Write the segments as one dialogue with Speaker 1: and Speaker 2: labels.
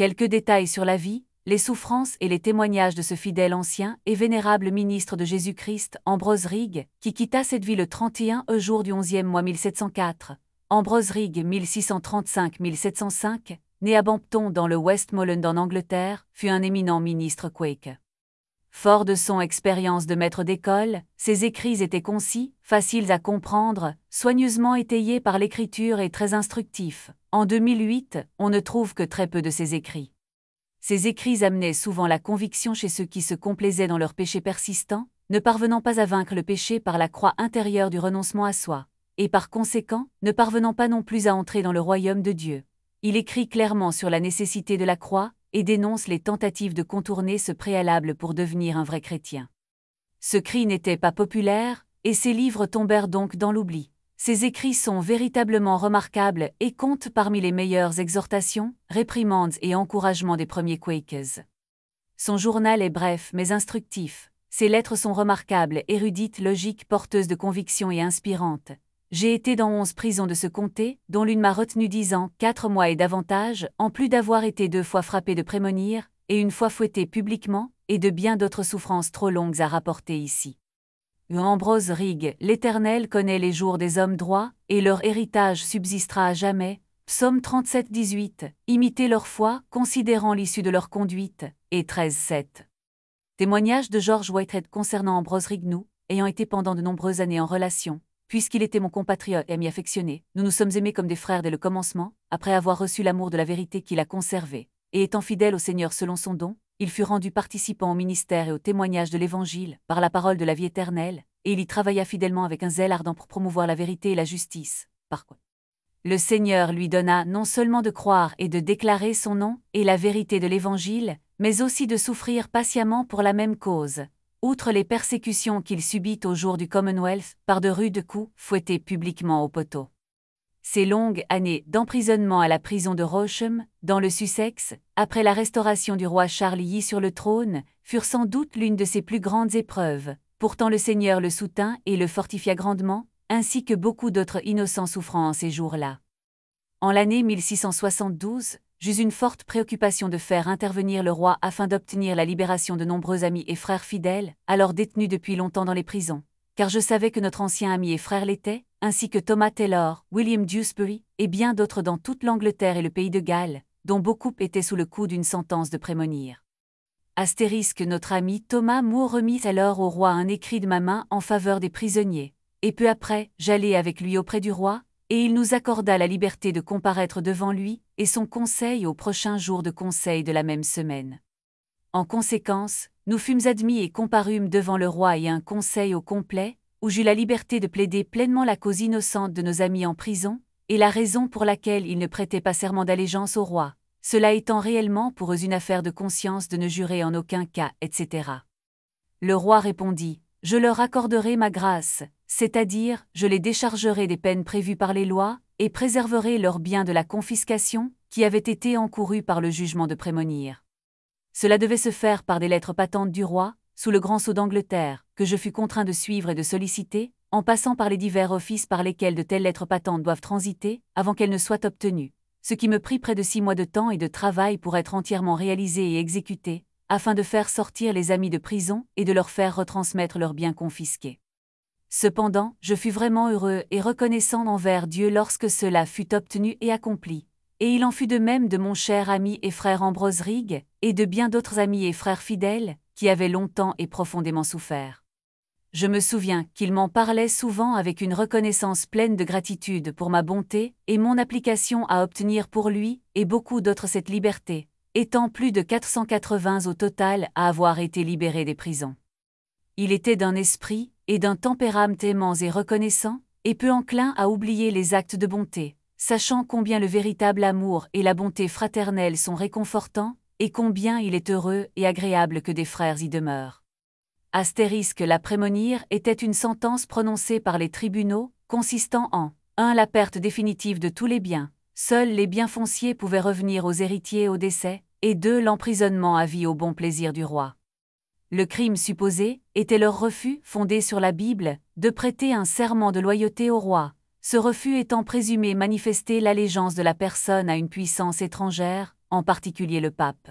Speaker 1: Quelques détails sur la vie, les souffrances et les témoignages de ce fidèle ancien et vénérable ministre de Jésus-Christ, Ambrose Rigg, qui quitta cette vie le 31 jour du 11e mois 1704. Ambrose Rigg 1635-1705, né à Bampton dans le Westmoreland en Angleterre, fut un éminent ministre Quaker. Fort de son expérience de maître d'école, ses écrits étaient concis, faciles à comprendre, soigneusement étayés par l'écriture et très instructifs. En 2008, on ne trouve que très peu de ses écrits. Ses écrits amenaient souvent la conviction chez ceux qui se complaisaient dans leurs péchés persistants, ne parvenant pas à vaincre le péché par la croix intérieure du renoncement à soi, et par conséquent, ne parvenant pas non plus à entrer dans le royaume de Dieu. Il écrit clairement sur la nécessité de la croix, et dénonce les tentatives de contourner ce préalable pour devenir un vrai chrétien. Ce cri n'était pas populaire, et ses livres tombèrent donc dans l'oubli. Ses écrits sont véritablement remarquables et comptent parmi les meilleures exhortations, réprimandes et encouragements des premiers Quakers. Son journal est bref mais instructif. Ses lettres sont remarquables, érudites, logiques, porteuses de convictions et inspirantes. J'ai été dans 11 prisons de ce comté, dont l'une m'a retenu 10 ans, 4 mois et davantage, en plus d'avoir été 2 fois frappé de prémonire, et une fois fouetté publiquement, et de bien d'autres souffrances trop longues à rapporter ici. Ambrose Rigg, l'Éternel connaît les jours des hommes droits, et leur héritage subsistera à jamais. Psaume 37, 18, imitez leur foi, considérant l'issue de leur conduite, et 13, 7. Témoignage de George Whitehead concernant Ambrose Rigg. Nous, ayant été pendant de nombreuses années en relation, puisqu'il était mon compatriote et ami affectionné, nous nous sommes aimés comme des frères dès le commencement, après avoir reçu l'amour de la vérité qu'il a conservé, et étant fidèle au Seigneur selon son don, il fut rendu participant au ministère et au témoignage de l'Évangile, par la parole de la vie éternelle, et il y travailla fidèlement avec un zèle ardent pour promouvoir la vérité et la justice, par quoi le Seigneur lui donna non seulement de croire et de déclarer son nom et la vérité de l'Évangile, mais aussi de souffrir patiemment pour la même cause. Outre les persécutions qu'il subit au jour du Commonwealth, par de rudes coups, fouettés publiquement au poteau. Ces longues années d'emprisonnement à la prison de Rocham, dans le Sussex, après la restauration du roi Charles IX sur le trône, furent sans doute l'une de ses plus grandes épreuves. Pourtant le Seigneur le soutint et le fortifia grandement, ainsi que beaucoup d'autres innocents souffrant en ces jours-là. En l'année 1672, j'eus une forte préoccupation de faire intervenir le roi afin d'obtenir la libération de nombreux amis et frères fidèles, alors détenus depuis longtemps dans les prisons, car je savais que notre ancien ami et frère l'était, ainsi que Thomas Taylor, William Dewsbury, et bien d'autres dans toute l'Angleterre et le pays de Galles, dont beaucoup étaient sous le coup d'une sentence de prémonire. Astérisque notre ami Thomas Moore remit alors au roi un écrit de ma main en faveur des prisonniers, et peu après, j'allai avec lui auprès du roi, et il nous accorda la liberté de comparaître devant lui, et son conseil au prochain jour de conseil de la même semaine. En conséquence, nous fûmes admis et comparûmes devant le roi et un conseil au complet, où j'eus la liberté de plaider pleinement la cause innocente de nos amis en prison, et la raison pour laquelle ils ne prêtaient pas serment d'allégeance au roi, cela étant réellement pour eux une affaire de conscience de ne jurer en aucun cas, etc. Le roi répondit, « Je leur accorderai ma grâce, c'est-à-dire, je les déchargerai des peines prévues par les lois, et préserverai leurs biens de la confiscation, qui avait été encourue par le jugement de prémonire. » Cela devait se faire par des lettres patentes du roi, sous le grand sceau d'Angleterre, que je fus contraint de suivre et de solliciter, en passant par les divers offices par lesquels de telles lettres patentes doivent transiter, avant qu'elles ne soient obtenues, ce qui me prit près de 6 mois de temps et de travail pour être entièrement réalisées et exécutées, afin de faire sortir les amis de prison et de leur faire retransmettre leurs biens confisqués. Cependant, je fus vraiment heureux et reconnaissant envers Dieu lorsque cela fut obtenu et accompli. Et il en fut de même de mon cher ami et frère Ambrose Rigg, et de bien d'autres amis et frères fidèles, qui avaient longtemps et profondément souffert. Je me souviens qu'il m'en parlait souvent avec une reconnaissance pleine de gratitude pour ma bonté et mon application à obtenir pour lui et beaucoup d'autres cette liberté, étant plus de 480 au total à avoir été libérés des prisons. Il était d'un esprit et d'un tempérament aimants et reconnaissants, et peu enclin à oublier les actes de bonté, sachant combien le véritable amour et la bonté fraternelle sont réconfortants, et combien il est heureux et agréable que des frères y demeurent. Astérisque la prémonire était une sentence prononcée par les tribunaux, consistant en 1. La perte définitive de tous les biens, seuls les biens fonciers pouvaient revenir aux héritiers au décès, et 2. L'emprisonnement à vie au bon plaisir du roi. Le crime supposé était leur refus, fondé sur la Bible, de prêter un serment de loyauté au roi, ce refus étant présumé manifester l'allégeance de la personne à une puissance étrangère, en particulier le pape.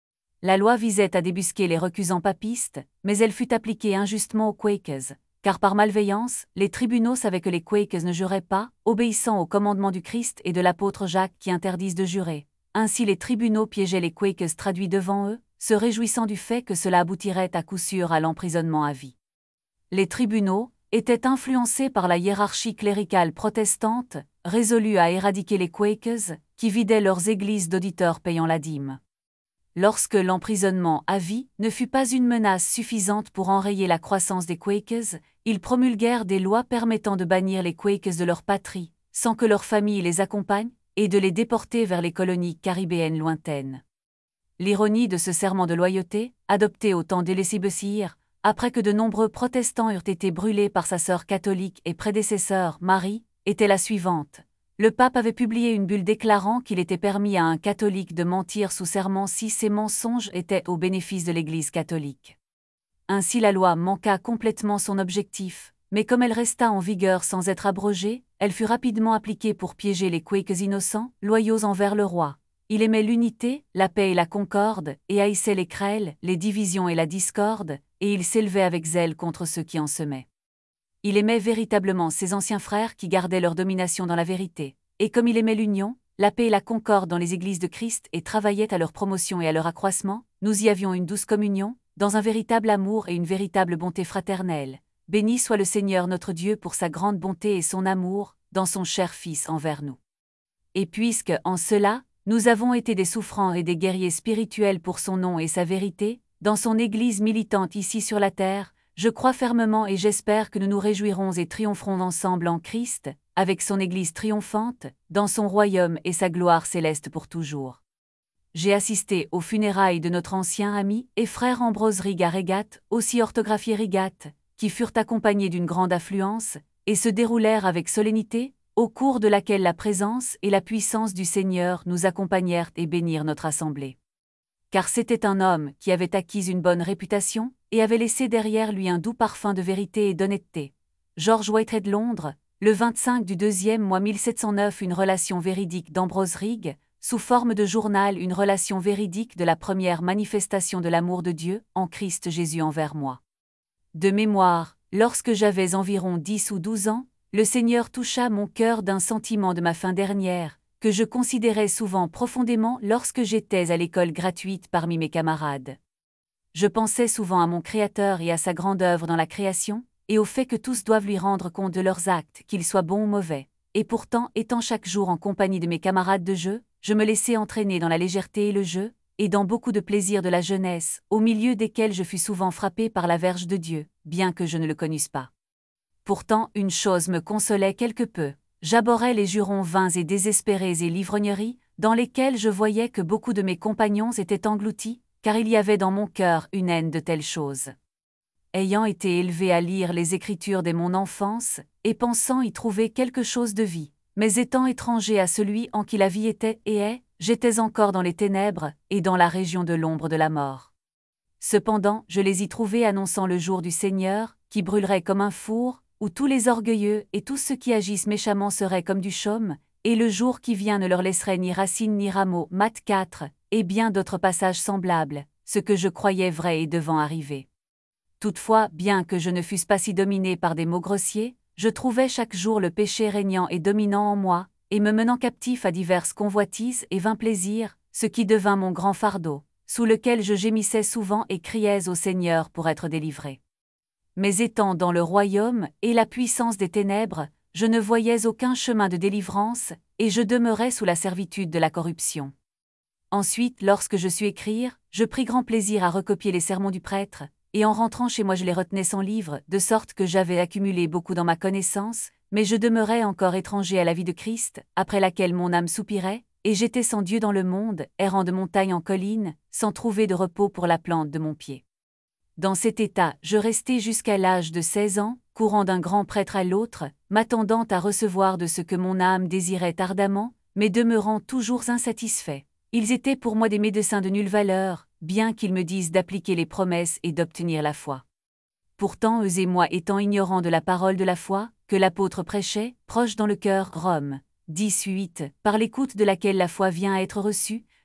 Speaker 1: La loi visait à débusquer les recusants papistes, mais elle fut appliquée injustement aux Quakers, car par malveillance, les tribunaux savaient que les Quakers ne juraient pas, obéissant aux commandements du Christ et de l'apôtre Jacques qui interdisent de jurer. Ainsi les tribunaux piégeaient les Quakers traduits devant eux, se réjouissant du fait que cela aboutirait à coup sûr à l'emprisonnement à vie. Les tribunaux étaient influencés par la hiérarchie cléricale protestante, résolue à éradiquer les Quakers, qui vidaient leurs églises d'auditeurs payant la dîme. Lorsque l'emprisonnement à vie ne fut pas une menace suffisante pour enrayer la croissance des Quakers, ils promulguèrent des lois permettant de bannir les Quakers de leur patrie, sans que leurs familles les accompagnent, et de les déporter vers les colonies caribéennes lointaines. L'ironie de ce serment de loyauté, adopté au temps d'Elizabeth, après que de nombreux protestants eurent été brûlés par sa sœur catholique et prédécesseur, Marie, était la suivante. Le pape avait publié une bulle déclarant qu'il était permis à un catholique de mentir sous serment si ses mensonges étaient au bénéfice de l'Église catholique. Ainsi la loi manqua complètement son objectif, mais comme elle resta en vigueur sans être abrogée, elle fut rapidement appliquée pour piéger les Quakers innocents, loyaux envers le roi. Il aimait l'unité, la paix et la concorde, et haïssait les querelles, les divisions et la discorde, et il s'élevait avec zèle contre ceux qui en semaient. Il aimait véritablement ses anciens frères qui gardaient leur domination dans la vérité, et comme il aimait l'union, la paix et la concorde dans les églises de Christ et travaillait à leur promotion et à leur accroissement, nous y avions une douce communion, dans un véritable amour et une véritable bonté fraternelle. Béni soit le Seigneur notre Dieu pour sa grande bonté et son amour, dans son cher Fils envers nous. Et puisque, en cela, nous avons été des souffrants et des guerriers spirituels pour son nom et sa vérité, dans son Église militante ici sur la terre, je crois fermement et j'espère que nous nous réjouirons et triompherons ensemble en Christ, avec son Église triomphante, dans son royaume et sa gloire céleste pour toujours. J'ai assisté aux funérailles de notre ancien ami et frère Ambrose Rigat Regat, aussi orthographié Rigat, qui furent accompagnés d'une grande affluence, et se déroulèrent avec solennité, au cours de laquelle la présence et la puissance du Seigneur nous accompagnèrent et bénirent notre assemblée. Car c'était un homme qui avait acquis une bonne réputation, et avait laissé derrière lui un doux parfum de vérité et d'honnêteté. George Whitehead Londres, le 25 du 2e mois 1709 une relation véridique d'Ambrose Rig, sous forme de journal une relation véridique de la première manifestation de l'amour de Dieu, en Christ Jésus envers moi. De mémoire, lorsque j'avais environ 10 ou 12 ans, le Seigneur toucha mon cœur d'un sentiment de ma fin dernière, que je considérais souvent profondément lorsque j'étais à l'école gratuite parmi mes camarades. Je pensais souvent à mon Créateur et à sa grande œuvre dans la création, et au fait que tous doivent lui rendre compte de leurs actes, qu'ils soient bons ou mauvais. Et pourtant, étant chaque jour en compagnie de mes camarades de jeu, je me laissais entraîner dans la légèreté et le jeu, et dans beaucoup de plaisirs de la jeunesse, au milieu desquels je fus souvent frappé par la verge de Dieu, bien que je ne le connusse pas. Pourtant, une chose me consolait quelque peu. J'abhorrais les jurons vains et désespérés et l'ivrognerie, dans lesquels je voyais que beaucoup de mes compagnons étaient engloutis, car il y avait dans mon cœur une haine de telles choses. Ayant été élevé à lire les Écritures dès mon enfance, et pensant y trouver quelque chose de vie, mais étant étranger à celui en qui la vie était et est, j'étais encore dans les ténèbres, et dans la région de l'ombre de la mort. Cependant, je les y trouvais annonçant le jour du Seigneur, qui brûlerait comme un four, où tous les orgueilleux et tous ceux qui agissent méchamment seraient comme du chaume, et le jour qui vient ne leur laisserait ni racines ni rameaux. Matthieu 4, et bien d'autres passages semblables, ce que je croyais vrai est devant arriver. Toutefois, bien que je ne fusse pas si dominé par des mots grossiers, je trouvais chaque jour le péché régnant et dominant en moi, et me menant captif à diverses convoitises et vains plaisirs, ce qui devint mon grand fardeau, sous lequel je gémissais souvent et criais au Seigneur pour être délivré. Mais étant dans le royaume et la puissance des ténèbres, je ne voyais aucun chemin de délivrance, et je demeurais sous la servitude de la corruption. Ensuite, lorsque je sus écrire, je pris grand plaisir à recopier les sermons du prêtre, et en rentrant chez moi je les retenais sans livre, de sorte que j'avais accumulé beaucoup dans ma connaissance, mais je demeurais encore étranger à la vie de Christ, après laquelle mon âme soupirait, et j'étais sans Dieu dans le monde, errant de montagne en colline, sans trouver de repos pour la plante de mon pied. Dans cet état, je restai jusqu'à l'âge de 16 ans, courant d'un grand prêtre à l'autre, m'attendant à recevoir de ce que mon âme désirait ardemment, mais demeurant toujours insatisfait. Ils étaient pour moi des médecins de nulle valeur, bien qu'ils me disent d'appliquer les promesses et d'obtenir la foi. Pourtant eux et moi étant ignorants de la parole de la foi, que l'apôtre prêchait, proche dans le cœur, Rome 10:8, par l'écoute de laquelle la foi vient à être reçue,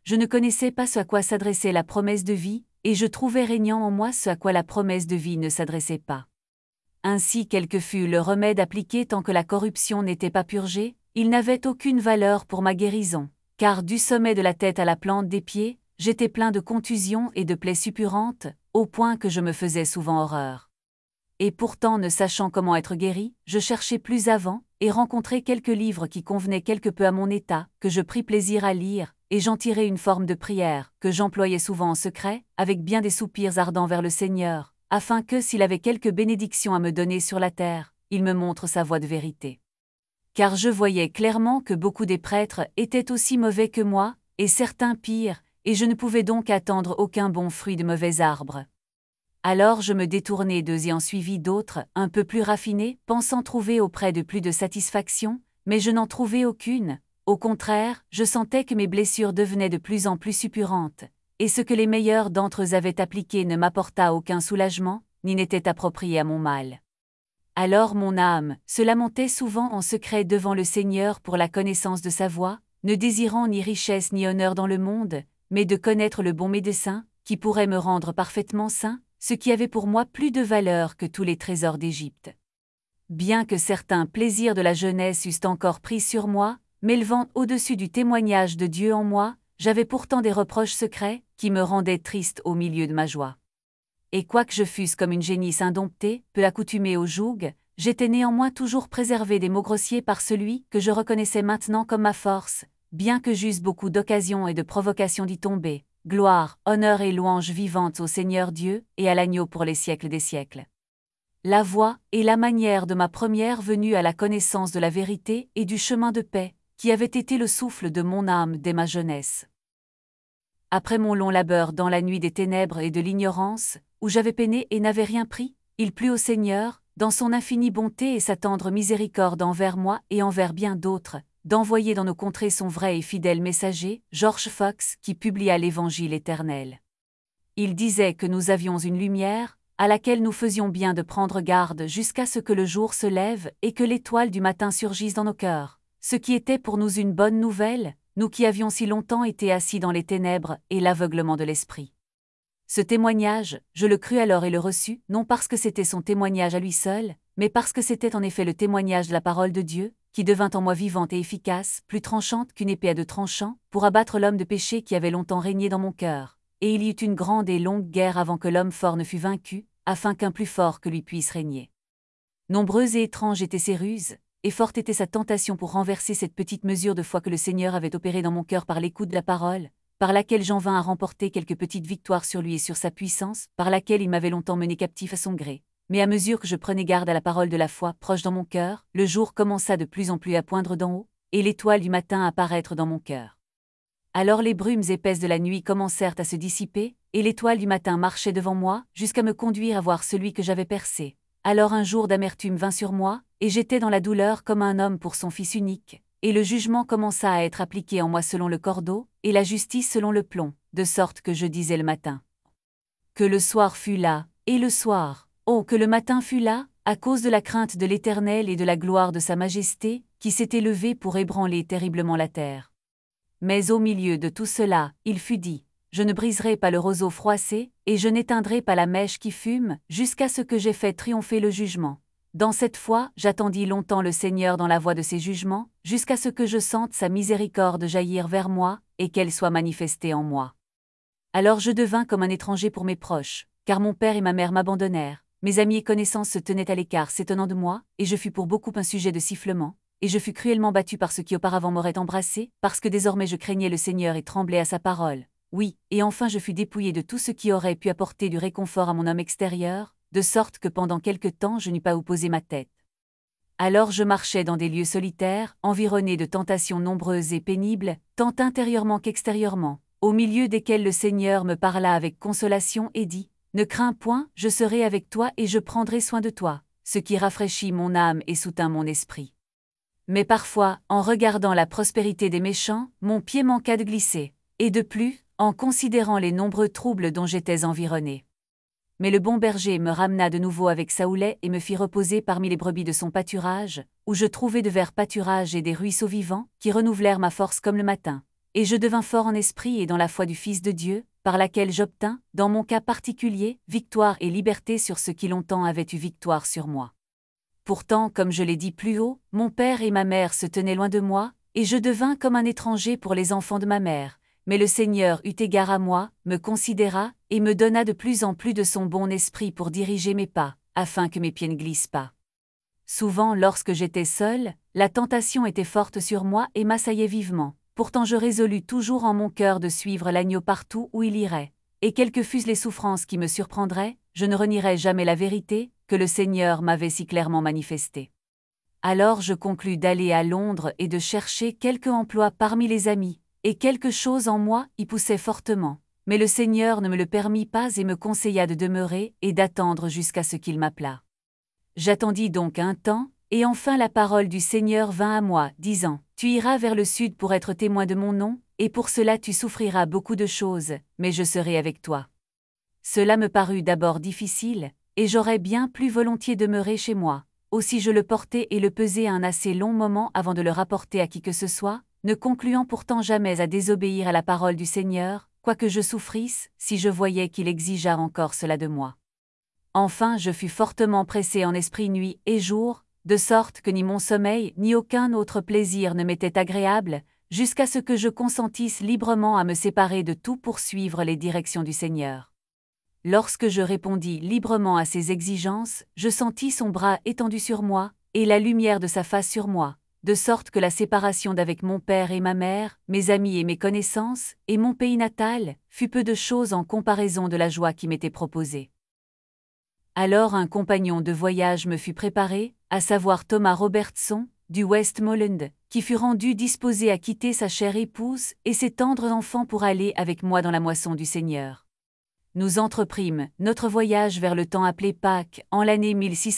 Speaker 1: je ne connaissais pas ce à quoi s'adressait la promesse de vie, et je trouvais régnant en moi ce à quoi la promesse de vie ne s'adressait pas. Ainsi quel que fût le remède appliqué tant que la corruption n'était pas purgée, il n'avait aucune valeur pour ma guérison, car du sommet de la tête à la plante des pieds, j'étais plein de contusions et de plaies suppurantes, au point que je me faisais souvent horreur. Et pourtant, ne sachant comment être guéri, je cherchai plus avant, et rencontrai quelques livres qui convenaient quelque peu à mon état, que je pris plaisir à lire, et j'en tirai une forme de prière, que j'employais souvent en secret, avec bien des soupirs ardents vers le Seigneur, afin que, s'il avait quelque bénédiction à me donner sur la terre, il me montre sa voie de vérité. Car je voyais clairement que beaucoup des prêtres étaient aussi mauvais que moi, et certains pires, et je ne pouvais donc attendre aucun bon fruit de mauvais arbres. Alors je me détournai d'eux et en suivis d'autres, un peu plus raffinés, pensant trouver auprès de plus de satisfaction, mais je n'en trouvai aucune. Au contraire, je sentais que mes blessures devenaient de plus en plus suppurantes, et ce que les meilleurs d'entre eux avaient appliqué ne m'apporta aucun soulagement, ni n'était approprié à mon mal. Alors mon âme se lamentait souvent en secret devant le Seigneur pour la connaissance de sa voie, ne désirant ni richesse ni honneur dans le monde, mais de connaître le bon médecin, qui pourrait me rendre parfaitement sain, ce qui avait pour moi plus de valeur que tous les trésors d'Égypte. Bien que certains plaisirs de la jeunesse eussent encore pris sur moi, m'élevant au-dessus du témoignage de Dieu en moi, j'avais pourtant des reproches secrets, qui me rendaient triste au milieu de ma joie. Et quoique je fusse comme une génisse indomptée, peu accoutumée au joug, j'étais néanmoins toujours préservée des mots grossiers par celui que je reconnaissais maintenant comme ma force, bien que j'eusse beaucoup d'occasions et de provocations d'y tomber. Gloire, honneur et louange vivantes au Seigneur Dieu et à l'agneau pour les siècles des siècles. La voie et la manière de ma première venue à la connaissance de la vérité et du chemin de paix, qui avait été le souffle de mon âme dès ma jeunesse. Après mon long labeur dans la nuit des ténèbres et de l'ignorance, où j'avais peiné et n'avais rien pris, il plut au Seigneur, dans son infinie bonté et sa tendre miséricorde envers moi et envers bien d'autres, d'envoyer dans nos contrées son vrai et fidèle messager, George Fox, qui publia l'Évangile éternel. Il disait que nous avions une lumière, à laquelle nous faisions bien de prendre garde jusqu'à ce que le jour se lève et que l'étoile du matin surgisse dans nos cœurs, ce qui était pour nous une bonne nouvelle, nous qui avions si longtemps été assis dans les ténèbres et l'aveuglement de l'esprit. Ce témoignage, je le crus alors et le reçus, non parce que c'était son témoignage à lui seul, mais parce que c'était en effet le témoignage de la parole de Dieu, qui devint en moi vivante et efficace, plus tranchante qu'une épée à deux tranchants, pour abattre l'homme de péché qui avait longtemps régné dans mon cœur. Et il y eut une grande et longue guerre avant que l'homme fort ne fût vaincu, afin qu'un plus fort que lui puisse régner. Nombreuses et étranges étaient ses ruses, et forte était sa tentation pour renverser cette petite mesure de foi que le Seigneur avait opérée dans mon cœur par l'écoute de la parole, par laquelle j'en vins à remporter quelques petites victoires sur lui et sur sa puissance, par laquelle il m'avait longtemps mené captif à son gré. Mais à mesure que je prenais garde à la parole de la foi proche dans mon cœur, le jour commença de plus en plus à poindre d'en haut, et l'étoile du matin à apparaître dans mon cœur. Alors les brumes épaisses de la nuit commencèrent à se dissiper, et l'étoile du matin marchait devant moi, jusqu'à me conduire à voir celui que j'avais percé. Alors un jour d'amertume vint sur moi, et j'étais dans la douleur comme un homme pour son fils unique, et le jugement commença à être appliqué en moi selon le cordeau, et la justice selon le plomb, de sorte que je disais le matin. Que le soir fût là, et le soir, oh que le matin fût là, à cause de la crainte de l'Éternel et de la gloire de sa majesté, qui s'était levée pour ébranler terriblement la terre. Mais au milieu de tout cela, il fut dit, je ne briserai pas le roseau froissé, et je n'éteindrai pas la mèche qui fume, jusqu'à ce que j'aie fait triompher le jugement. Dans cette foi, j'attendis longtemps le Seigneur dans la voie de ses jugements, jusqu'à ce que je sente sa miséricorde jaillir vers moi, et qu'elle soit manifestée en moi. Alors je devins comme un étranger pour mes proches, car mon père et ma mère m'abandonnèrent, mes amis et connaissances se tenaient à l'écart s'étonnant de moi, et je fus pour beaucoup un sujet de sifflement, et je fus cruellement battu par ceux qui auparavant m'auraient embrassé, parce que désormais je craignais le Seigneur et tremblais à sa parole. Oui, et enfin je fus dépouillé de tout ce qui aurait pu apporter du réconfort à mon homme extérieur, de sorte que pendant quelque temps je n'eus pas où poser ma tête. Alors je marchais dans des lieux solitaires, environné de tentations nombreuses et pénibles, tant intérieurement qu'extérieurement, au milieu desquelles le Seigneur me parla avec consolation et dit, « Ne crains point, je serai avec toi et je prendrai soin de toi », ce qui rafraîchit mon âme et soutint mon esprit. Mais parfois, en regardant la prospérité des méchants, mon pied manqua de glisser, et de plus, en considérant les nombreux troubles dont j'étais environné. Mais le bon berger me ramena de nouveau avec sa houlette et me fit reposer parmi les brebis de son pâturage, où je trouvai de verts pâturages et des ruisseaux vivants, qui renouvelèrent ma force comme le matin. et je devins fort en esprit et dans la foi du Fils de Dieu, par laquelle j'obtins, dans mon cas particulier, victoire et liberté sur ceux qui longtemps avaient eu victoire sur moi. Pourtant, comme je l'ai dit plus haut, mon père et ma mère se tenaient loin de moi, et je devins comme un étranger pour les enfants de ma mère. Mais le Seigneur eut égard à moi, me considéra, et me donna de plus en plus de son bon esprit pour diriger mes pas, afin que mes pieds ne glissent pas. Souvent, lorsque j'étais seule, la tentation était forte sur moi et m'assaillait vivement. Pourtant je résolus toujours en mon cœur de suivre l'agneau partout où il irait. Et quelles que fussent les souffrances qui me surprendraient, je ne renierais jamais la vérité, que le Seigneur m'avait si clairement manifestée. Alors je conclus d'aller à Londres et de chercher quelque emploi parmi les amis, et quelque chose en moi y poussait fortement. Mais le Seigneur ne me le permit pas et me conseilla de demeurer et d'attendre jusqu'à ce qu'il m'appelât. J'attendis donc un temps, et enfin la parole du Seigneur vint à moi, disant, « Tu iras vers le sud pour être témoin de mon nom, et pour cela tu souffriras beaucoup de choses, mais je serai avec toi. » Cela me parut d'abord difficile, et j'aurais bien plus volontiers demeuré chez moi. Aussi je le portai et le pesai un assez long moment avant de le rapporter à qui que ce soit, ne concluant pourtant jamais à désobéir à la parole du Seigneur, quoique je souffrisse, si je voyais qu'il exigeât encore cela de moi. Enfin je fus fortement pressé en esprit nuit et jour, de sorte que ni mon sommeil ni aucun autre plaisir ne m'était agréable, jusqu'à ce que je consentisse librement à me séparer de tout pour suivre les directions du Seigneur. Lorsque je répondis librement à ses exigences, je sentis son bras étendu sur moi, et la lumière de sa face sur moi, de sorte que la séparation d'avec mon père et ma mère, mes amis et mes connaissances, et mon pays natal, fut peu de choses en comparaison de la joie qui m'était proposée. Alors un compagnon de voyage me fut préparé, à savoir Thomas Robertson, du Westmoreland, qui fut rendu disposé à quitter sa chère épouse et ses tendres enfants pour aller avec moi dans la moisson du Seigneur. Nous entreprîmes notre voyage vers le temps appelé Pâques, en l'année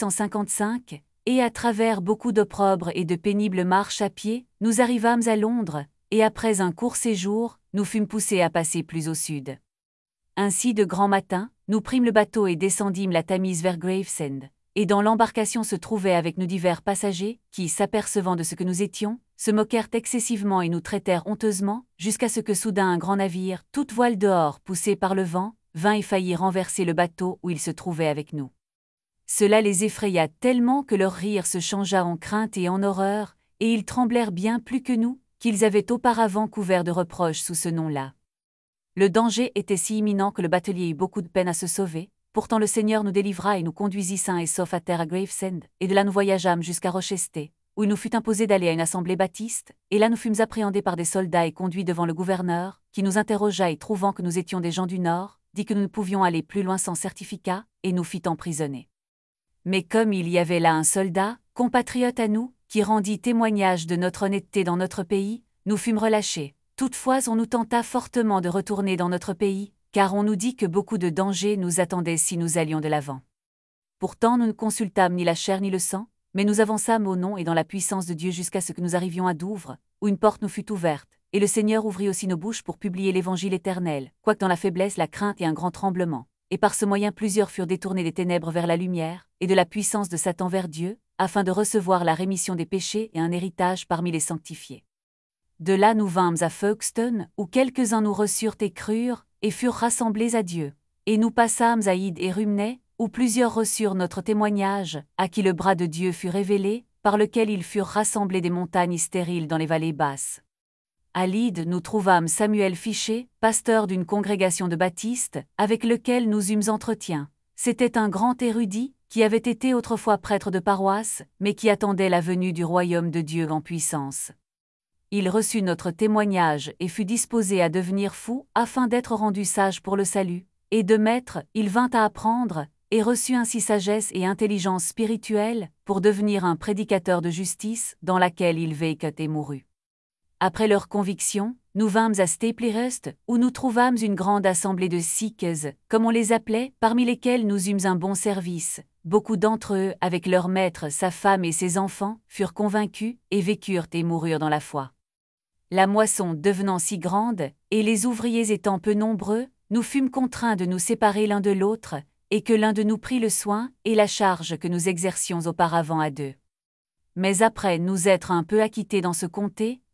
Speaker 1: 1655, et à travers beaucoup d'opprobre et de pénibles marches à pied, nous arrivâmes à Londres, et après un court séjour, nous fûmes poussés à passer plus au sud. Ainsi de grand matin, nous prîmes le bateau et descendîmes la Tamise vers Gravesend, et dans l'embarcation se trouvaient avec nous divers passagers, qui, s'apercevant de ce que nous étions, se moquèrent excessivement et nous traitèrent honteusement, jusqu'à ce que soudain un grand navire, toute voile dehors, poussé par le vent, vint et faillit renverser le bateau où ils se trouvaient avec nous. Cela les effraya tellement que leur rire se changea en crainte et en horreur, et ils tremblèrent bien plus que nous, qu'ils avaient auparavant couvert de reproches sous ce nom-là. Le danger était si imminent que le batelier eut beaucoup de peine à se sauver, pourtant le Seigneur nous délivra et nous conduisit sains et saufs à terre à Gravesend, et de là nous voyageâmes jusqu'à Rochester, où il nous fut imposé d'aller à une assemblée baptiste, et là nous fûmes appréhendés par des soldats et conduits devant le gouverneur, qui nous interrogea et trouvant que nous étions des gens du Nord, dit que nous ne pouvions aller plus loin sans certificat, et nous fit emprisonner. Mais comme il y avait là un soldat, compatriote à nous, qui rendit témoignage de notre honnêteté dans notre pays, nous fûmes relâchés. Toutefois on nous tenta fortement de retourner dans notre pays, car on nous dit que beaucoup de dangers nous attendaient si nous allions de l'avant. Pourtant nous ne consultâmes ni la chair ni le sang, mais nous avançâmes au nom et dans la puissance de Dieu jusqu'à ce que nous arrivions à Douvres, où une porte nous fut ouverte, et le Seigneur ouvrit aussi nos bouches pour publier l'évangile éternel, quoique dans la faiblesse, la crainte et un grand tremblement. Et par ce moyen plusieurs furent détournés des ténèbres vers la lumière, et de la puissance de Satan vers Dieu, afin de recevoir la rémission des péchés et un héritage parmi les sanctifiés. De là nous vînmes à Folkestone, où quelques-uns nous reçurent et crurent, et furent rassemblés à Dieu. Et nous passâmes à Hyde et Rumney, où plusieurs reçurent notre témoignage, à qui le bras de Dieu fut révélé, par lequel ils furent rassemblés des montagnes stériles dans les vallées basses. À Lyde nous trouvâmes Samuel Fichet, pasteur d'une congrégation de baptistes, avec lequel nous eûmes entretien. C'était un grand érudit, qui avait été autrefois prêtre de paroisse, mais qui attendait la venue du royaume de Dieu en puissance. Il reçut notre témoignage et fut disposé à devenir fou afin d'être rendu sage pour le salut, et de maître, il vint à apprendre, et reçut ainsi sagesse et intelligence spirituelle, pour devenir un prédicateur de justice, dans laquelle il vécut et mourut. Après leur conviction, nous vînmes à Staplerust, où nous trouvâmes une grande assemblée de Sikhs, comme on les appelait, parmi lesquels nous eûmes un bon service. Beaucoup d'entre eux, avec leur maître, sa femme et ses enfants, furent convaincus, et vécurent et moururent dans la foi. La moisson devenant si grande, et les ouvriers étant peu nombreux, nous fûmes contraints de nous séparer l'un de l'autre, et que l'un de nous prit le soin et la charge que nous exercions auparavant à deux. Mais après nous être un peu acquittés dans ce comté,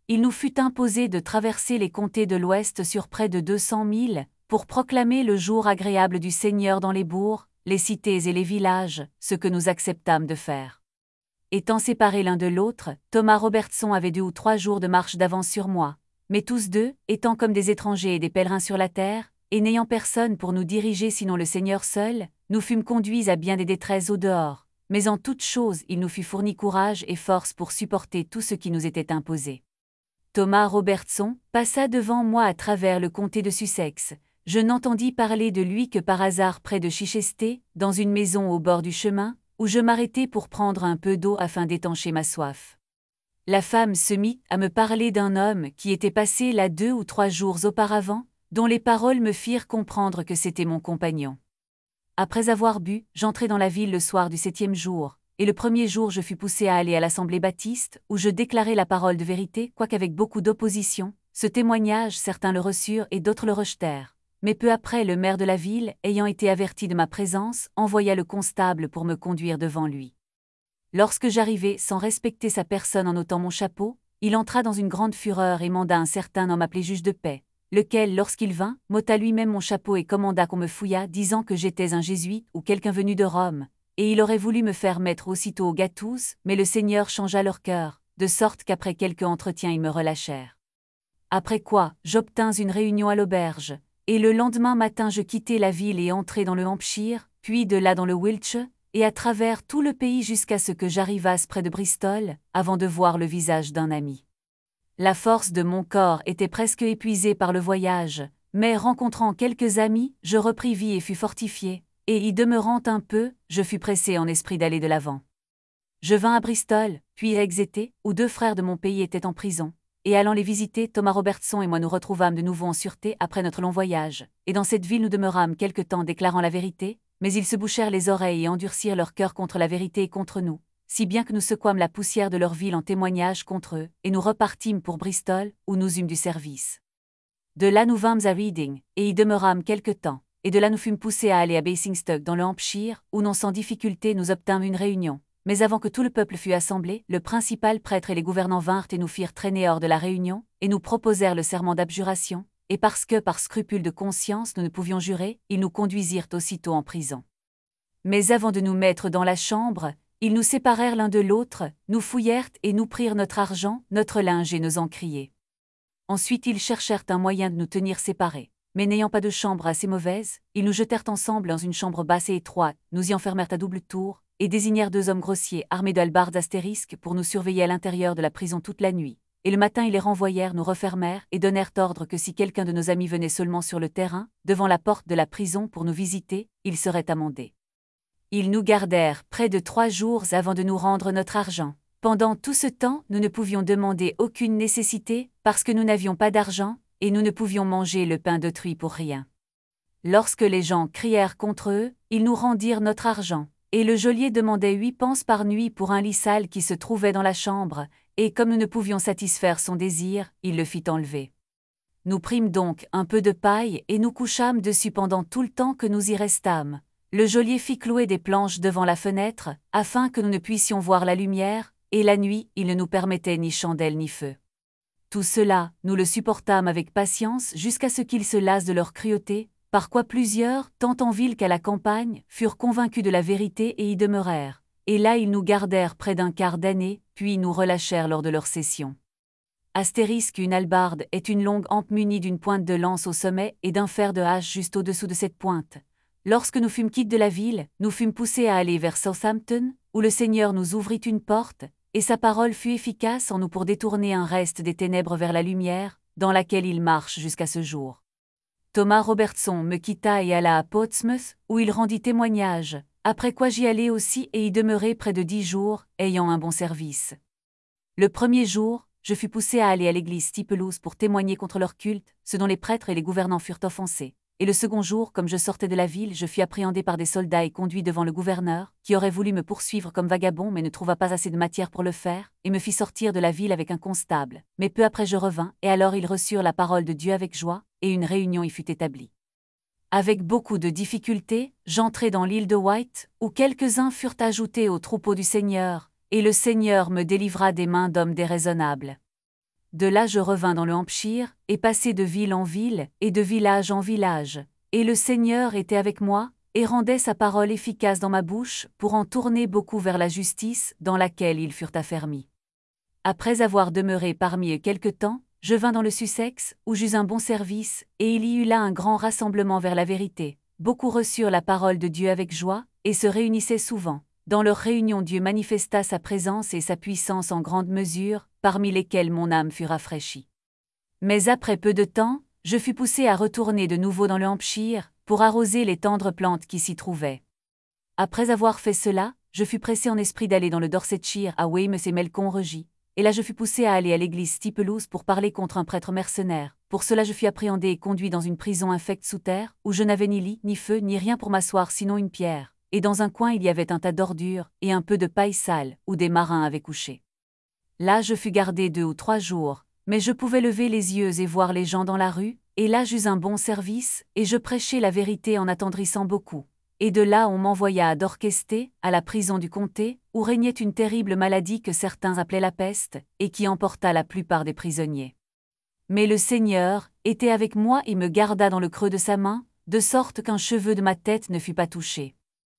Speaker 1: il nous fut imposé de traverser les comtés de l'Ouest sur près de 200 milles, pour proclamer le jour agréable du Seigneur dans les bourgs, les cités et les villages, ce que nous acceptâmes de faire. Étant séparés l'un de l'autre, Thomas Robertson avait 2 ou 3 jours de marche d'avance sur moi, mais tous deux, étant comme des étrangers et des pèlerins sur la terre, et n'ayant personne pour nous diriger sinon le Seigneur seul, nous fûmes conduits à bien des détresses au dehors, mais en toutes choses il nous fut fourni courage et force pour supporter tout ce qui nous était imposé. Thomas Robertson passa devant moi à travers le comté de Sussex. Je n'entendis parler de lui que par hasard près de Chichester, dans une maison au bord du chemin, où je m'arrêtai pour prendre un peu d'eau afin d'étancher ma soif. La femme se mit à me parler d'un homme qui était passé là 2 ou 3 jours auparavant, dont les paroles me firent comprendre que c'était mon compagnon. Après avoir bu, j'entrai dans la ville le soir du 7e jour, et le premier jour je fus poussé à aller à l'Assemblée baptiste, où je déclarai la parole de vérité, quoiqu'avec beaucoup d'opposition. Ce témoignage, certains le reçurent et d'autres le rejetèrent. Mais peu après, le maire de la ville, ayant été averti de ma présence, envoya le constable pour me conduire devant lui. Lorsque j'arrivai, sans respecter sa personne en ôtant mon chapeau, il entra dans une grande fureur et manda un certain homme appelé juge de paix, lequel, lorsqu'il vint, m'ôta lui-même mon chapeau et commanda qu'on me fouillât, disant que j'étais un jésuite ou quelqu'un venu de Rome, et il aurait voulu me faire mettre aussitôt au gatous, mais le Seigneur changea leur cœur, de sorte qu'après quelque entretien ils me relâchèrent. Après quoi, j'obtins une réunion à l'auberge, et le lendemain matin je quittai la ville et entrai dans le Hampshire, puis de là dans le Wiltshire, et à travers tout le pays jusqu'à ce que j'arrivasse près de Bristol, avant de voir le visage d'un ami. La force de mon corps était presque épuisée par le voyage, mais rencontrant quelques amis, je repris vie et fus fortifié, et y demeurant un peu, je fus pressé en esprit d'aller de l'avant. Je vins à Bristol, puis à Exeter, où 2 frères de mon pays étaient en prison, et allant les visiter, Thomas Robertson et moi nous retrouvâmes de nouveau en sûreté après notre long voyage, et dans cette ville nous demeurâmes quelque temps déclarant la vérité, mais ils se bouchèrent les oreilles et endurcirent leur cœur contre la vérité et contre nous, si bien que nous secouâmes la poussière de leur ville en témoignage contre eux, et nous repartîmes pour Bristol, où nous eûmes du service. De là nous vînmes à Reading, et y demeurâmes quelque temps, et de là nous fûmes poussés à aller à Basingstoke dans le Hampshire, où non sans difficulté nous obtînmes une réunion. Mais avant que tout le peuple fût assemblé, le principal prêtre et les gouvernants vinrent et nous firent traîner hors de la réunion, et nous proposèrent le serment d'abjuration, et parce que, par scrupule de conscience, nous ne pouvions jurer, ils nous conduisirent aussitôt en prison. Mais avant de nous mettre dans la chambre, ils nous séparèrent l'un de l'autre, nous fouillèrent et nous prirent notre argent, notre linge et nos encriers. Ensuite ils cherchèrent un moyen de nous tenir séparés. Mais n'ayant pas de chambre assez mauvaise, ils nous jetèrent ensemble dans une chambre basse et étroite, nous y enfermèrent à double tour, et désignèrent 2 hommes grossiers armés d'hallebardes astérisques pour nous surveiller à l'intérieur de la prison toute la nuit. Et le matin ils les renvoyèrent, nous refermèrent et donnèrent ordre que si quelqu'un de nos amis venait seulement sur le terrain, devant la porte de la prison pour nous visiter, il serait amendé. Ils nous gardèrent près de 3 jours avant de nous rendre notre argent. Pendant tout ce temps, nous ne pouvions demander aucune nécessité, parce que nous n'avions pas d'argent, et nous ne pouvions manger le pain d'autrui pour rien. Lorsque les gens crièrent contre eux, ils nous rendirent notre argent, et le geôlier demandait 8 pences par nuit pour un lit sale qui se trouvait dans la chambre, et comme nous ne pouvions satisfaire son désir, il le fit enlever. Nous prîmes donc un peu de paille et nous couchâmes dessus pendant tout le temps que nous y restâmes. Le geôlier fit clouer des planches devant la fenêtre, afin que nous ne puissions voir la lumière, et la nuit, il ne nous permettait ni chandelle ni feu. Tout cela, nous le supportâmes avec patience jusqu'à ce qu'ils se lassent de leur cruauté, par quoi plusieurs, tant en ville qu'à la campagne, furent convaincus de la vérité et y demeurèrent. Et là ils nous gardèrent près d'un quart d'année, puis nous relâchèrent lors de leur session. Astérisque, une hallebarde est une longue hampe munie d'une pointe de lance au sommet et d'un fer de hache juste au-dessous de cette pointe. Lorsque nous fûmes quittes de la ville, nous fûmes poussés à aller vers Southampton, où le Seigneur nous ouvrit une porte, et sa parole fut efficace en nous pour détourner un reste des ténèbres vers la lumière, dans laquelle il marche jusqu'à ce jour. Thomas Robertson me quitta et alla à Portsmouth, où il rendit témoignage, après quoi j'y allai aussi et y demeurai près de 10 jours, ayant un bon service. Le premier jour, je fus poussé à aller à l'église Steepelouse pour témoigner contre leur culte, ce dont les prêtres et les gouvernants furent offensés. Et le second jour, comme je sortais de la ville, je fus appréhendé par des soldats et conduit devant le gouverneur, qui aurait voulu me poursuivre comme vagabond mais ne trouva pas assez de matière pour le faire, et me fit sortir de la ville avec un constable. Mais peu après je revins, et alors ils reçurent la parole de Dieu avec joie, et une réunion y fut établie. Avec beaucoup de difficultés, j'entrai dans l'île de Wight, où quelques-uns furent ajoutés au troupeau du Seigneur, et le Seigneur me délivra des mains d'hommes déraisonnables. De là je revins dans le Hampshire, et passai de ville en ville, et de village en village. Et le Seigneur était avec moi, et rendait sa parole efficace dans ma bouche, pour en tourner beaucoup vers la justice, dans laquelle ils furent affermis. Après avoir demeuré parmi eux quelque temps, je vins dans le Sussex, où j'eus un bon service, et il y eut là un grand rassemblement vers la vérité. Beaucoup reçurent la parole de Dieu avec joie, et se réunissaient souvent. Dans leur réunion Dieu manifesta sa présence et sa puissance en grande mesure, parmi lesquelles mon âme fut rafraîchie. Mais après peu de temps, je fus poussé à retourner de nouveau dans le Hampshire, pour arroser les tendres plantes qui s'y trouvaient. Après avoir fait cela, je fus pressé en esprit d'aller dans le Dorsetshire à Weymouth et Melcombe-Regis, et là je fus poussé à aller à l'église Steepelouse pour parler contre un prêtre mercenaire. Pour cela je fus appréhendé et conduit dans une prison infecte sous terre, où je n'avais ni lit, ni feu, ni rien pour m'asseoir sinon une pierre, et dans un coin il y avait un tas d'ordures, et un peu de paille sale, où des marins avaient couché. Là je fus gardé 2 ou 3 jours, mais je pouvais lever les yeux et voir les gens dans la rue, et là j'eus un bon service, et je prêchai la vérité en attendrissant beaucoup. Et de là on m'envoya à Dorchester, à la prison du comté, où régnait une terrible maladie que certains appelaient la peste, et qui emporta la plupart des prisonniers. Mais le Seigneur était avec moi et me garda dans le creux de sa main, de sorte qu'un cheveu de ma tête ne fut pas touché.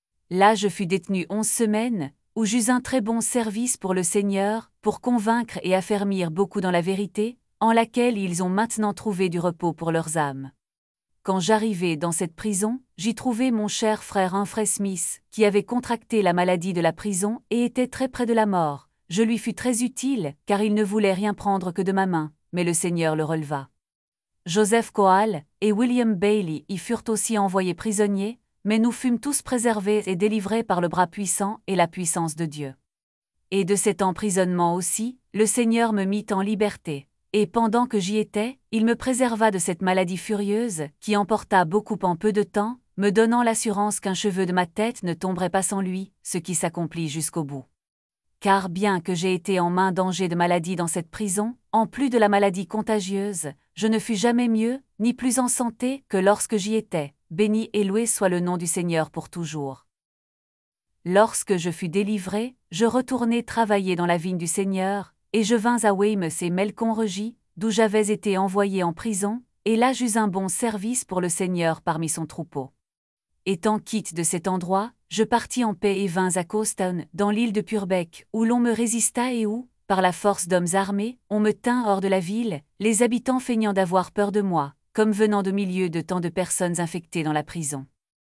Speaker 1: Là je fus détenu 11 semaines, où j'eus un très bon service pour le Seigneur, pour convaincre et affermir beaucoup dans la vérité, en laquelle ils ont maintenant trouvé du repos pour leurs âmes. Quand j'arrivai dans cette prison, j'y trouvai mon cher frère Humphrey Smith, qui avait contracté la maladie de la prison et était très près de la mort. Je lui fus très utile, car il ne voulait rien prendre que de ma main, mais le Seigneur le releva. Joseph Coal et William Bailey y furent aussi envoyés prisonniers, mais nous fûmes tous préservés et délivrés par le bras puissant et la puissance de Dieu. Et de cet emprisonnement aussi, le Seigneur me mit en liberté. Et pendant que j'y étais, il me préserva de cette maladie furieuse, qui emporta beaucoup en peu de temps, me donnant l'assurance qu'un cheveu de ma tête ne tomberait pas sans lui, ce qui s'accomplit jusqu'au bout. Car bien que j'ai été en main danger de maladie dans cette prison, en plus de la maladie contagieuse, je ne fus jamais mieux, ni plus en santé que lorsque j'y étais. Béni et loué soit le nom du Seigneur pour toujours. Lorsque je fus délivré, je retournai travailler dans la vigne du Seigneur, et je vins à Weymouth et Melcombe-Regis, d'où j'avais été envoyé en prison, et là j'eus un bon service pour le Seigneur parmi son troupeau. Étant quitte de cet endroit, je partis en paix et vins à Cowston, dans l'île de Purbeck, où l'on me résista et où, par la force d'hommes armés, on me tint hors de la ville, les habitants feignant d'avoir peur de moi, comme venant de milieu de tant de personnes infectées dans la prison.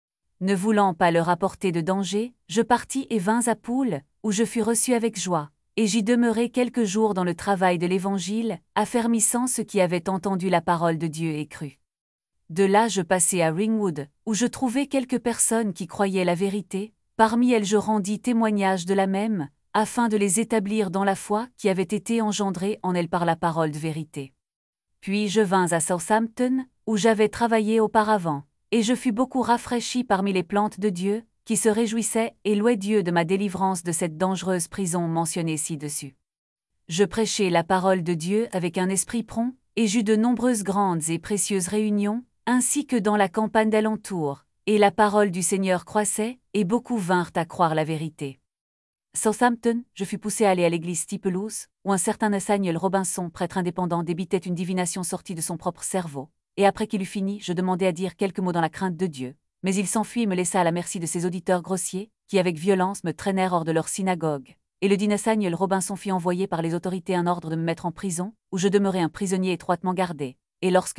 Speaker 1: Ne voulant pas leur apporter de danger, je partis et vins à Poole, où je fus reçu avec joie. Et j'y demeurai quelques jours dans le travail de l'Évangile, affermissant ceux qui avaient entendu la parole de Dieu et cru. De là je passai à Ringwood, où je trouvai quelques personnes qui croyaient la vérité, parmi elles je rendis témoignage de la même, afin de les établir dans la foi qui avait été engendrée en elles par la parole de vérité. Puis je vins à Southampton, où j'avais travaillé auparavant, et je fus beaucoup rafraîchi parmi les plantes de Dieu, qui se réjouissait et louait Dieu de ma délivrance de cette dangereuse prison mentionnée ci-dessus. Je prêchai la parole de Dieu avec un esprit prompt, et j'eus de nombreuses grandes et précieuses réunions, ainsi que dans la campagne d'alentour, et la parole du Seigneur croissait, et beaucoup vinrent à croire la vérité. Southampton, je fus poussé à aller à l'église Steepelouse, où un certain Nathaniel Robinson, prêtre indépendant, débitait une divination sortie de son propre cerveau, et après qu'il eut fini, je demandai à dire quelques mots dans la crainte de Dieu. Mais il s'enfuit et me laissa à la merci de ses auditeurs grossiers, qui avec violence me traînèrent hors de leur synagogue. Et le dit Nathaniel Robinson fit envoyer par les autorités un ordre de me mettre en prison, où je demeurai un prisonnier étroitement gardé. Et lorsque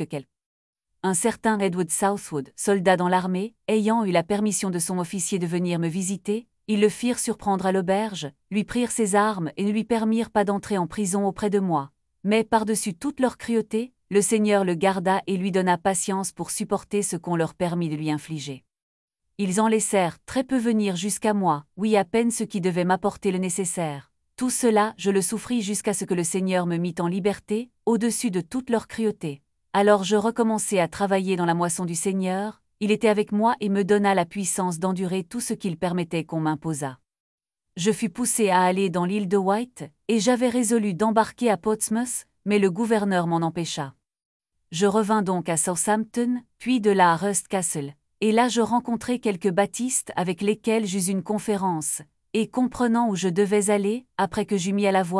Speaker 1: un certain Edward Southwood, soldat dans l'armée, ayant eu la permission de son officier de venir me visiter, ils le firent surprendre à l'auberge, lui prirent ses armes et ne lui permirent pas d'entrer en prison auprès de moi. Mais par-dessus toute leur cruauté, le Seigneur le garda et lui donna patience pour supporter ce qu'on leur permit de lui infliger. Ils en laissèrent très peu venir jusqu'à moi, oui à peine ceux qui devaient m'apporter le nécessaire. Tout cela, je le souffris jusqu'à ce que le Seigneur me mit en liberté, au-dessus de toute leur cruauté. Alors je recommençai à travailler dans la moisson du Seigneur, il était avec moi et me donna la puissance d'endurer tout ce qu'il permettait qu'on m'imposât. Je fus poussé à aller dans l'île de Wight, et j'avais résolu d'embarquer à Portsmouth, mais le gouverneur m'en empêcha. Je revins donc à Southampton, puis de là à Rustcastle, et là je rencontrai quelques baptistes avec lesquels j'eus une conférence, et comprenant où je devais aller, après que j'eus mis à la voile,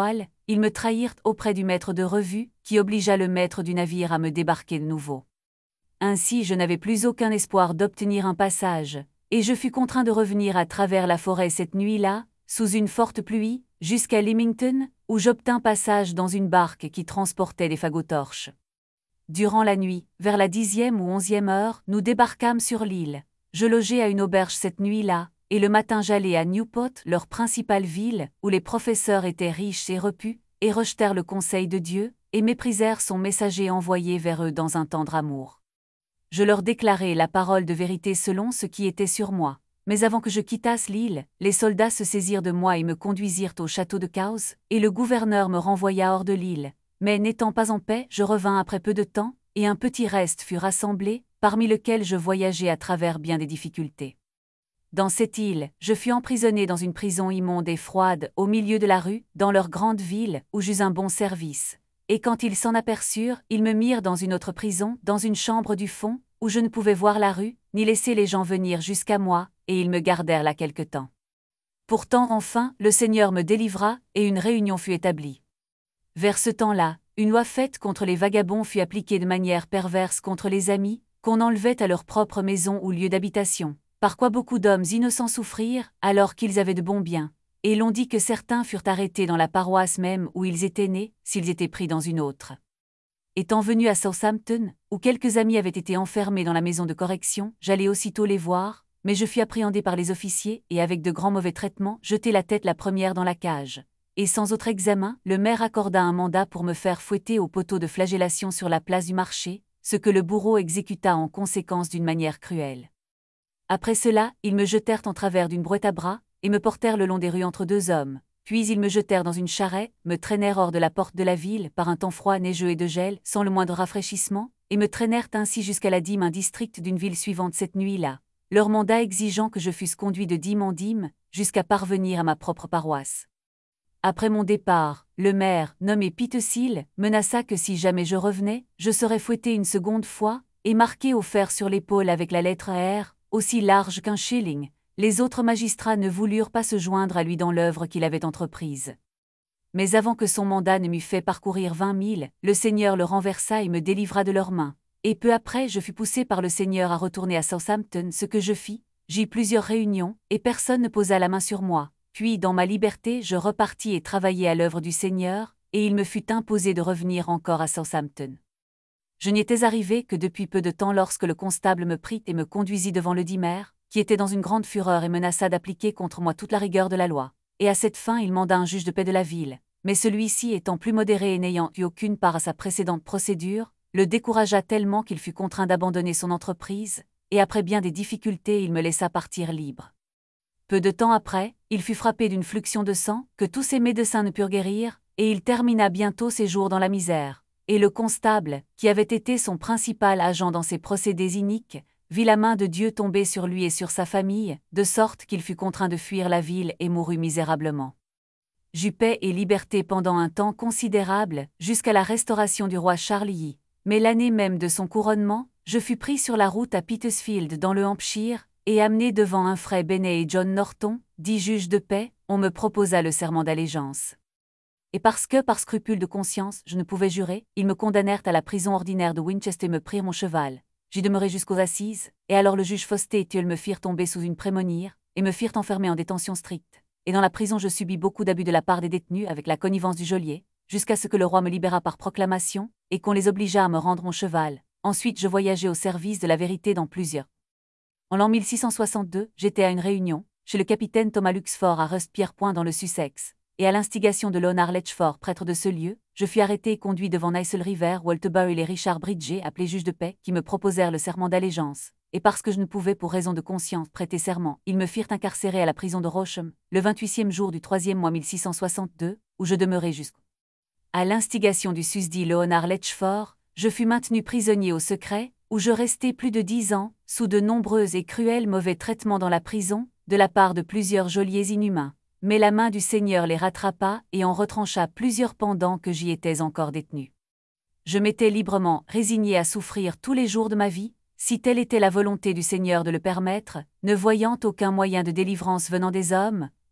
Speaker 1: ils me trahirent auprès du maître de revue, qui obligea le maître du navire à me débarquer de nouveau. Ainsi je n'avais plus aucun espoir d'obtenir un passage, et je fus contraint de revenir à travers la forêt cette nuit-là, sous une forte pluie, jusqu'à Leamington, où j'obtins passage dans une barque qui transportait des fagots torches. Durant la nuit, vers la 10e ou 11e heure, nous débarquâmes sur l'île. Je logeai à une auberge cette nuit-là, et le matin j'allai à Newport, leur principale ville, où les professeurs étaient riches et repus, et rejetèrent le conseil de Dieu, et méprisèrent son messager envoyé vers eux dans un tendre amour. Je leur déclarai la parole de vérité selon ce qui était sur moi. Mais avant que je quittasse l'île, les soldats se saisirent de moi et me conduisirent au château de Cowes, et le gouverneur me renvoya hors de l'île. Mais n'étant pas en paix, je revins après peu de temps, et un petit reste fut rassemblé, parmi lequel je voyageai à travers bien des difficultés. Dans cette île, je fus emprisonné dans une prison immonde et froide, au milieu de la rue, dans leur grande ville, où j'eus un bon service. Et quand ils s'en aperçurent, ils me mirent dans une autre prison, dans une chambre du fond, où je ne pouvais voir la rue, ni laisser les gens venir jusqu'à moi, et ils me gardèrent là quelque temps. Pourtant, enfin, le Seigneur me délivra, et une réunion fut établie. Vers ce temps-là, une loi faite contre les vagabonds fut appliquée de manière perverse contre les amis, qu'on enlevait à leur propre maison ou lieu d'habitation, par quoi beaucoup d'hommes innocents souffrirent, alors qu'ils avaient de bons biens, et l'on dit que certains furent arrêtés dans la paroisse même où ils étaient nés, s'ils étaient pris dans une autre. Étant venu à Southampton, où quelques amis avaient été enfermés dans la maison de correction, j'allai aussitôt les voir, mais je fus appréhendé par les officiers et avec de grands mauvais traitements, jeté la tête la première dans la cage. Et sans autre examen, le maire accorda un mandat pour me faire fouetter au poteau de flagellation sur la place du marché, ce que le bourreau exécuta en conséquence d'une manière cruelle. Après cela, ils me jetèrent en travers d'une brouette à bras, et me portèrent le long des rues entre deux hommes. Puis ils me jetèrent dans une charrette, me traînèrent hors de la porte de la ville par un temps froid, neigeux et de gel, sans le moindre rafraîchissement, et me traînèrent ainsi jusqu'à la dîme, un district d'une ville suivante cette nuit-là, leur mandat exigeant que je fusse conduit de dîme en dîme, jusqu'à parvenir à ma propre paroisse. Après mon départ, le maire, nommé Petershill, menaça que si jamais je revenais, je serais fouetté une seconde fois, et marqué au fer sur l'épaule avec la lettre R, aussi large qu'un shilling. Les autres magistrats ne voulurent pas se joindre à lui dans l'œuvre qu'il avait entreprise. Mais avant que son mandat ne m'eût fait parcourir 20 000, le Seigneur le renversa et me délivra de leurs mains. Et peu après je fus poussé par le Seigneur à retourner à Southampton, ce que je fis. J'eus plusieurs réunions, et personne ne posa la main sur moi. Puis, dans ma liberté, je repartis et travaillai à l'œuvre du Seigneur, et il me fut imposé de revenir encore à Southampton. Je n'y étais arrivé que depuis peu de temps lorsque le constable me prit et me conduisit devant le dit maire, qui était dans une grande fureur et menaça d'appliquer contre moi toute la rigueur de la loi. Et à cette fin il manda un juge de paix de la ville, mais celui-ci étant plus modéré et n'ayant eu aucune part à sa précédente procédure, le découragea tellement qu'il fut contraint d'abandonner son entreprise, et après bien des difficultés il me laissa partir libre. Peu de temps après, il fut frappé d'une fluxion de sang, que tous ses médecins ne purent guérir, et il termina bientôt ses jours dans la misère. Et le constable, qui avait été son principal agent dans ces procédés iniques, vit la main de Dieu tomber sur lui et sur sa famille, de sorte qu'il fut contraint de fuir la ville et mourut misérablement. J'eus paix et liberté pendant un temps considérable, jusqu'à la restauration du roi Charles I. Mais l'année même de son couronnement, je fus pris sur la route à Petersfield dans le Hampshire, et amené devant un Fray Bennet et John Norton, 10 juges de paix, on me proposa le serment d'allégeance. Et parce que, par scrupule de conscience, je ne pouvais jurer, ils me condamnèrent à la prison ordinaire de Winchester et me prirent mon cheval. J'y demeurai jusqu'aux assises, et alors le juge Foster et Tulle me firent tomber sous une prémonire, et me firent enfermer en détention stricte. Et dans la prison je subis beaucoup d'abus de la part des détenus avec la connivence du geôlier, jusqu'à ce que le roi me libérât par proclamation, et qu'on les obligeât à me rendre mon cheval. Ensuite je voyageai au service de la vérité dans plusieurs. En l'an 1662, j'étais à une réunion, chez le capitaine Thomas Luxford à Rustpierre-Point dans le Sussex, et à l'instigation de Leonard Letchford, prêtre de ce lieu, je fus arrêté et conduit devant Nicel River où Waltebury et Richard Bridger, appelés juges de paix, qui me proposèrent le serment d'allégeance, et parce que je ne pouvais pour raison de conscience prêter serment, ils me firent incarcérer à la prison de Rocham, le 28e jour du 3e mois 1662, où je demeurai jusqu'à l'instigation du susdit Leonard Letchford, je fus maintenu prisonnier au secret, où je restai plus de 10 ans, sous de nombreux et cruels mauvais traitements dans la prison, de la part de plusieurs geôliers inhumains. Mais la main du Seigneur les rattrapa et en retrancha plusieurs pendant que j'y étais encore détenu. Je m'étais librement résigné à souffrir tous les jours de ma vie, si telle était la volonté du Seigneur de le permettre, ne voyant aucun moyen de délivrance venant des hommes,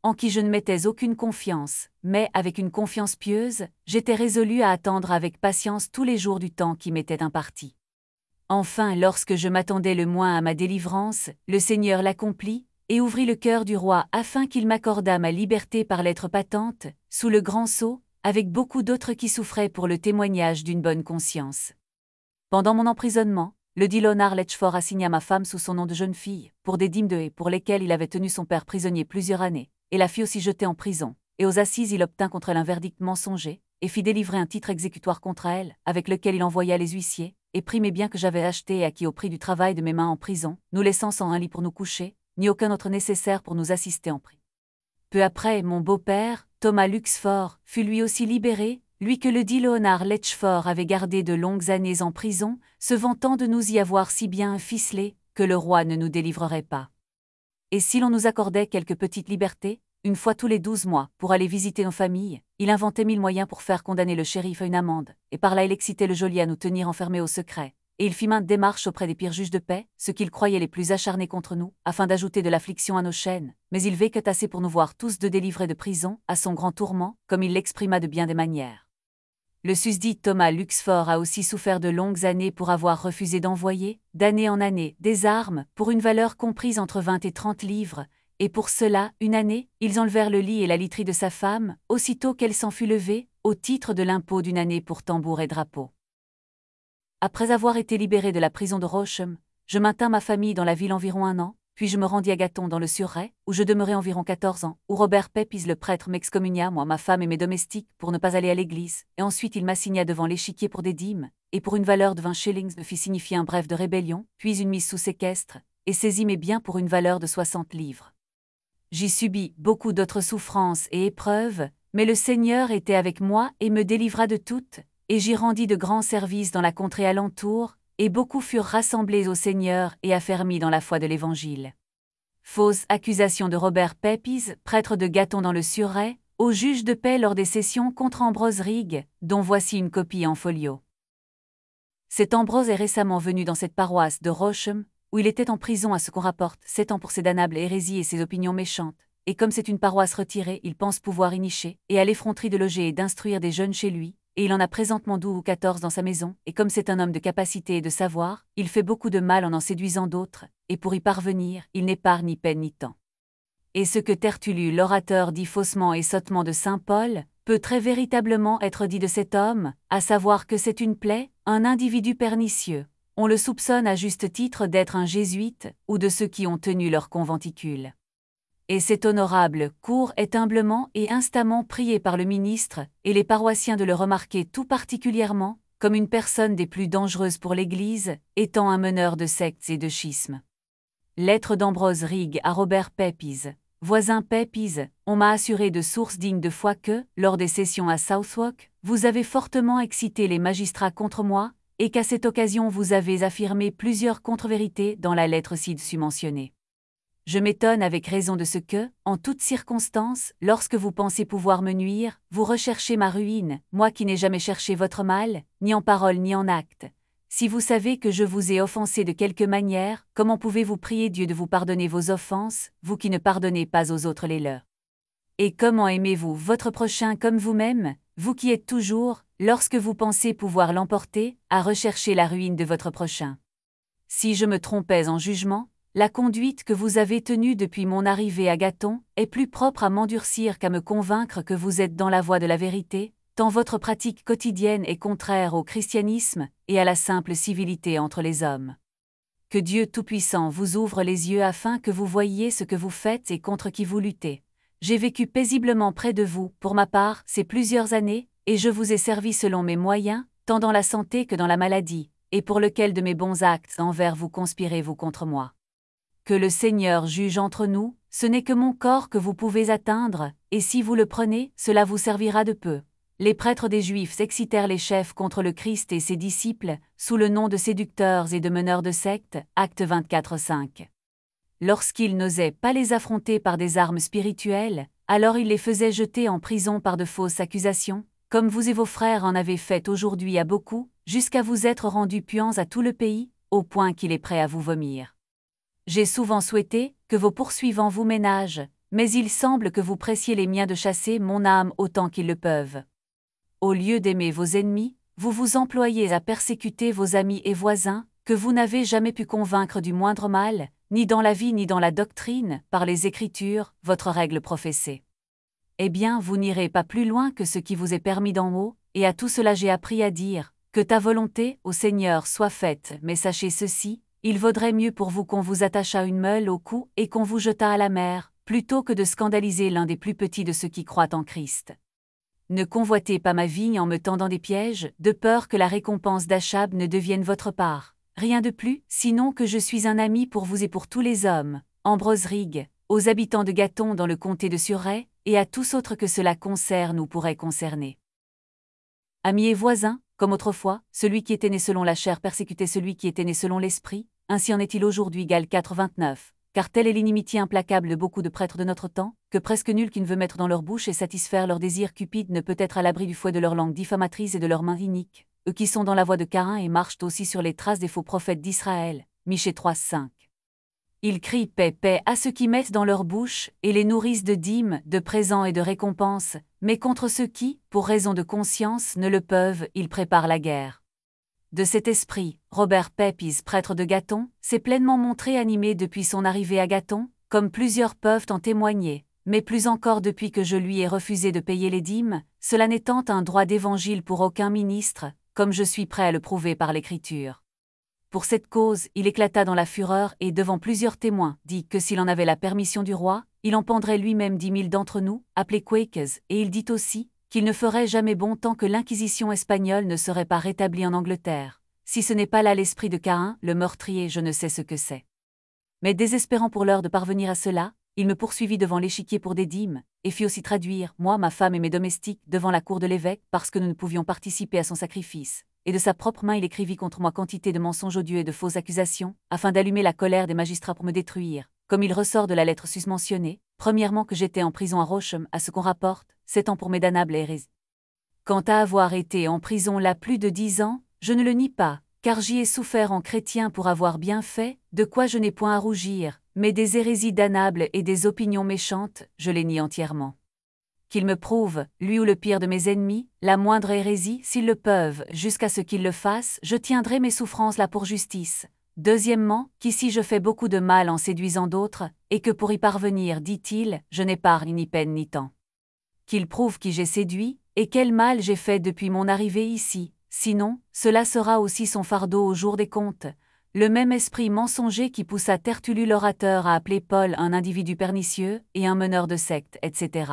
Speaker 1: en qui je ne mettais aucune confiance, mais, avec une confiance pieuse, j'étais résolu à attendre avec patience tous les jours du temps qui m'était imparti. Enfin, lorsque je m'attendais le moins à ma délivrance, le Seigneur l'accomplit, et ouvrit le cœur du roi afin qu'il m'accordât ma liberté par lettre patente, sous le grand sceau, avec beaucoup d'autres qui souffraient pour le témoignage d'une bonne conscience. Pendant mon emprisonnement, le dit Leonard Letchford assigna ma femme sous son nom de jeune fille, pour des dîmes de haie pour lesquelles il avait tenu son père prisonnier plusieurs années, et la fit aussi jeter en prison, et aux assises il obtint contre elle un verdict mensonger, et fit délivrer un titre exécutoire contre elle, avec lequel il envoya les huissiers, et prit mes biens que j'avais achetés et acquis au prix du travail de mes mains en prison, nous laissant sans un lit pour nous coucher, ni aucun autre nécessaire pour nous assister en prix. Peu après, mon beau-père, Thomas Luxford, fut lui aussi libéré, lui que le dit Leonard Letchford avait gardé de longues années en prison, se vantant de nous y avoir si bien ficelé, que le roi ne nous délivrerait pas. Et si l'on nous accordait quelques petites libertés, une fois tous les 12 mois, pour aller visiter nos familles, il inventait 1000 moyens pour faire condamner le shérif à une amende, et par là il excitait le geôlier à nous tenir enfermés au secret. Et il fit maintes démarches auprès des pires juges de paix, ceux qu'il croyait les plus acharnés contre nous, afin d'ajouter de l'affliction à nos chaînes, mais il vécut assez pour nous voir tous deux délivrés de prison, à son grand tourment, comme il l'exprima de bien des manières. Le susdit Thomas Luxford a aussi souffert de longues années pour avoir refusé d'envoyer, d'année en année, des armes, pour une valeur comprise entre 20 et 30 livres, et pour cela, une année, ils enlevèrent le lit et la literie de sa femme, aussitôt qu'elle s'en fut levée, au titre de l'impôt d'une année pour tambour et drapeau. Après avoir été libéré de la prison de Rocham, je maintins ma famille dans la ville environ 1 an, puis je me rendis à Gatton dans le Surrey, où je demeurai environ 14 ans, où Robert Pepys le prêtre m'excommunia, moi, ma femme et mes domestiques, pour ne pas aller à l'église, et ensuite il m'assigna devant l'échiquier pour des dîmes, et pour une valeur de 20 shillings me fit signifier un bref de rébellion, puis une mise sous séquestre, et saisit mes biens pour une valeur de 60 livres. J'y subis beaucoup d'autres souffrances et épreuves, mais le Seigneur était avec moi et me délivra de toutes, et j'y rendis de grands services dans la contrée alentour, et beaucoup furent rassemblés au Seigneur et affermis dans la foi de l'Évangile. Fausse accusation de Robert Pepys, prêtre de Gatton dans le Surrey, au juge de paix lors des sessions contre Ambrose Rigg, dont voici une copie en folio. Cet Ambrose est récemment venu dans cette paroisse de Rocham, où il était en prison à ce qu'on rapporte 7 ans pour ses damnables hérésies et ses opinions méchantes, et comme c'est une paroisse retirée, il pense pouvoir y nicher, et à l'effronterie de loger et d'instruire des jeunes chez lui, et il en a présentement 12 ou 14 dans sa maison, et comme c'est un homme de capacité et de savoir, il fait beaucoup de mal en séduisant d'autres, et pour y parvenir, il n'épargne ni peine ni temps. Et ce que Tertullu l'orateur dit faussement et sottement de saint Paul, peut très véritablement être dit de cet homme, à savoir que c'est une plaie, un individu pernicieux. On le soupçonne à juste titre d'être un jésuite, ou de ceux qui ont tenu leur conventicule. Et cet honorable cour est humblement et instamment prié par le ministre, et les paroissiens de le remarquer tout particulièrement, comme une personne des plus dangereuses pour l'Église, étant un meneur de sectes et de schismes. Lettre d'Ambrose Rigg à Robert Pepys. Voisin Pepys, on m'a assuré de sources dignes de foi que, lors des sessions à Southwark, vous avez fortement excité les magistrats contre moi, et qu'à cette occasion vous avez affirmé plusieurs contre-vérités dans la lettre ci-dessus mentionnée. Je m'étonne avec raison de ce que, en toutes circonstances, lorsque vous pensez pouvoir me nuire, vous recherchez ma ruine, moi qui n'ai jamais cherché votre mal, ni en parole ni en acte. Si vous savez que je vous ai offensé de quelque manière, comment pouvez-vous prier Dieu de vous pardonner vos offenses, vous qui ne pardonnez pas aux autres les leurs? Et comment aimez-vous votre prochain comme vous-même, vous qui êtes toujours, lorsque vous pensez pouvoir l'emporter, à rechercher la ruine de votre prochain? Si je me trompais en jugement, la conduite que vous avez tenue depuis mon arrivée à Gatton est plus propre à m'endurcir qu'à me convaincre que vous êtes dans la voie de la vérité, tant votre pratique quotidienne est contraire au christianisme et à la simple civilité entre les hommes. Que Dieu Tout-Puissant vous ouvre les yeux afin que vous voyiez ce que vous faites et contre qui vous luttez. J'ai vécu paisiblement près de vous, pour ma part, ces plusieurs années, et je vous ai servi selon mes moyens, tant dans la santé que dans la maladie, et pour lequel de mes bons actes envers vous conspirez-vous contre moi. Que le Seigneur juge entre nous, ce n'est que mon corps que vous pouvez atteindre, et si vous le prenez, cela vous servira de peu. Les prêtres des Juifs excitèrent les chefs contre le Christ et ses disciples, sous le nom de séducteurs et de meneurs de sectes, Actes 24:5. Lorsqu'ils n'osaient pas les affronter par des armes spirituelles, alors ils les faisaient jeter en prison par de fausses accusations, comme vous et vos frères en avez fait aujourd'hui à beaucoup, jusqu'à vous être rendus puants à tout le pays, au point qu'il est prêt à vous vomir. J'ai souvent souhaité que vos poursuivants vous ménagent, mais il semble que vous pressiez les miens de chasser mon âme autant qu'ils le peuvent. Au lieu d'aimer vos ennemis, vous vous employez à persécuter vos amis et voisins, que vous n'avez jamais pu convaincre du moindre mal, ni dans la vie ni dans la doctrine, par les Écritures, votre règle professée. Eh bien, vous n'irez pas plus loin que ce qui vous est permis d'en haut, et à tout cela j'ai appris à dire, que ta volonté, ô Seigneur, soit faite, mais sachez ceci, il vaudrait mieux pour vous qu'on vous attachât une meule au cou et qu'on vous jetât à la mer, plutôt que de scandaliser l'un des plus petits de ceux qui croient en Christ. Ne convoitez pas ma vigne en me tendant des pièges, de peur que la récompense d'Achab ne devienne votre part. Rien de plus, sinon que je suis un ami pour vous et pour tous les hommes, Ambrose Rigue, aux habitants de Gâton dans le comté de Surrey, et à tous autres que cela concerne ou pourrait concerner. Amis et voisins, comme autrefois, celui qui était né selon la chair persécutait celui qui était né selon l'esprit, ainsi en est-il aujourd'hui. Galates 4:29. Car telle est l'inimitié implacable de beaucoup de prêtres de notre temps, que presque nul qui ne veut mettre dans leur bouche et satisfaire leurs désirs cupides ne peut être à l'abri du fouet de leur langue diffamatrice et de leurs mains iniques, eux qui sont dans la voie de Caïn et marchent aussi sur les traces des faux prophètes d'Israël. Michée 3:5. Ils crient paix, paix à ceux qui mettent dans leur bouche, et les nourrissent de dîmes, de présents et de récompenses, mais contre ceux qui, pour raison de conscience, ne le peuvent, ils préparent la guerre. De cet esprit, Robert Pepys, prêtre de Gâton, s'est pleinement montré animé depuis son arrivée à Gâton, comme plusieurs peuvent en témoigner, mais plus encore depuis que je lui ai refusé de payer les dîmes, cela n'étant un droit d'évangile pour aucun ministre, comme je suis prêt à le prouver par l'Écriture. Pour cette cause, il éclata dans la fureur et, devant plusieurs témoins, dit que s'il en avait la permission du roi, il en pendrait lui-même 10 000 d'entre nous, appelés Quakers, et il dit aussi qu'il ne ferait jamais bon tant que l'Inquisition espagnole ne serait pas rétablie en Angleterre. Si ce n'est pas là l'esprit de Caïn, le meurtrier, je ne sais ce que c'est. Mais désespérant pour l'heure de parvenir à cela, il me poursuivit devant l'échiquier pour des dîmes, et fit aussi traduire, moi, ma femme et mes domestiques, devant la cour de l'évêque, parce que nous ne pouvions participer à son sacrifice. Et de sa propre main il écrivit contre moi quantité de mensonges odieux et de fausses accusations, afin d'allumer la colère des magistrats pour me détruire, comme il ressort de la lettre susmentionnée, premièrement que j'étais en prison à Rocham, à ce qu'on rapporte, 7 ans pour mes damnables hérésies. Quant à avoir été en prison là plus de 10 ans, je ne le nie pas, car j'y ai souffert en chrétien pour avoir bien fait, de quoi je n'ai point à rougir, mais des hérésies damnables et des opinions méchantes, je les nie entièrement. Qu'il me prouve, lui ou le pire de mes ennemis, la moindre hérésie, s'ils le peuvent, jusqu'à ce qu'ils le fassent, je tiendrai mes souffrances là pour justice. Deuxièmement, qu'ici je fais beaucoup de mal en séduisant d'autres, et que pour y parvenir, dit-il, je n'épargne ni peine ni temps. Qu'il prouve qui j'ai séduit, et quel mal j'ai fait depuis mon arrivée ici, sinon, cela sera aussi son fardeau au jour des comptes. Le même esprit mensonger qui poussa Tertullus l'orateur à appeler Paul un individu pernicieux, et un meneur de secte, etc.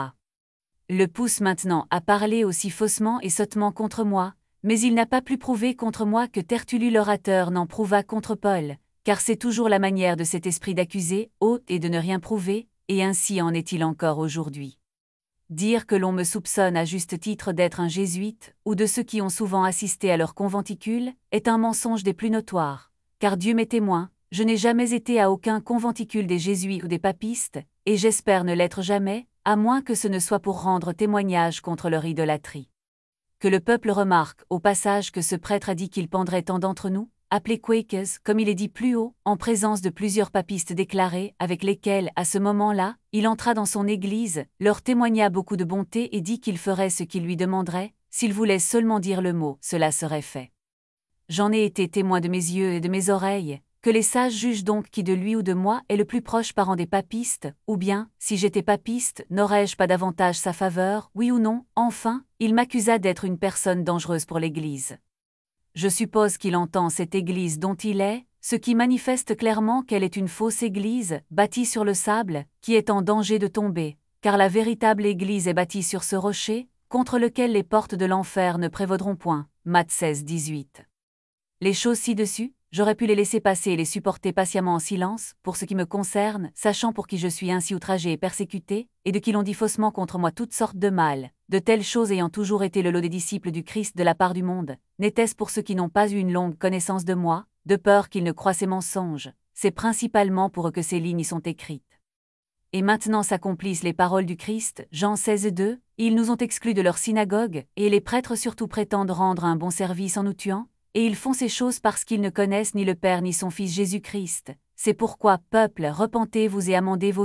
Speaker 1: Le pousse maintenant à parler aussi faussement et sottement contre moi, mais il n'a pas plus prouvé contre moi que Tertullus l'orateur n'en prouva contre Paul, car c'est toujours la manière de cet esprit d'accuser, haute et de ne rien prouver, et ainsi en est-il encore aujourd'hui. Dire que l'on me soupçonne à juste titre d'être un jésuite, ou de ceux qui ont souvent assisté à leur conventicule, est un mensonge des plus notoires, car Dieu m'est témoin, je n'ai jamais été à aucun conventicule des jésuites ou des papistes, et j'espère ne l'être jamais, à moins que ce ne soit pour rendre témoignage contre leur idolâtrie. Que le peuple remarque, au passage, que ce prêtre a dit qu'il pendrait tant d'entre nous, appelés Quakers, comme il est dit plus haut, en présence de plusieurs papistes déclarés, avec lesquels, à ce moment-là, il entra dans son église, leur témoigna beaucoup de bonté et dit qu'il ferait ce qu'il lui demanderait, s'il voulait seulement dire le mot, cela serait fait. J'en ai été témoin de mes yeux et de mes oreilles. Que les sages jugent donc qui de lui ou de moi est le plus proche parent des papistes, ou bien, si j'étais papiste, n'aurais-je pas davantage sa faveur, oui ou non? Enfin, il m'accusa d'être une personne dangereuse pour l'Église. Je suppose qu'il entend cette Église dont il est, ce qui manifeste clairement qu'elle est une fausse Église, bâtie sur le sable, qui est en danger de tomber, car la véritable Église est bâtie sur ce rocher, contre lequel les portes de l'enfer ne prévaudront point. Matthieu 16:18. Les choses ci-dessus, j'aurais pu les laisser passer et les supporter patiemment en silence, pour ce qui me concerne, sachant pour qui je suis ainsi outragé et persécuté, et de qui l'on dit faussement contre moi toutes sortes de mal, de telles choses ayant toujours été le lot des disciples du Christ de la part du monde, n'était-ce pour ceux qui n'ont pas eu une longue connaissance de moi, de peur qu'ils ne croient ces mensonges, c'est principalement pour eux que ces lignes y sont écrites. Et maintenant s'accomplissent les paroles du Christ, Jean 16:2, ils nous ont exclus de leur synagogue, et les prêtres surtout prétendent rendre un bon service en nous tuant, et ils font ces choses parce qu'ils ne connaissent ni le Père ni son Fils Jésus-Christ. C'est pourquoi, peuple, repentez-vous et amendez vos vies,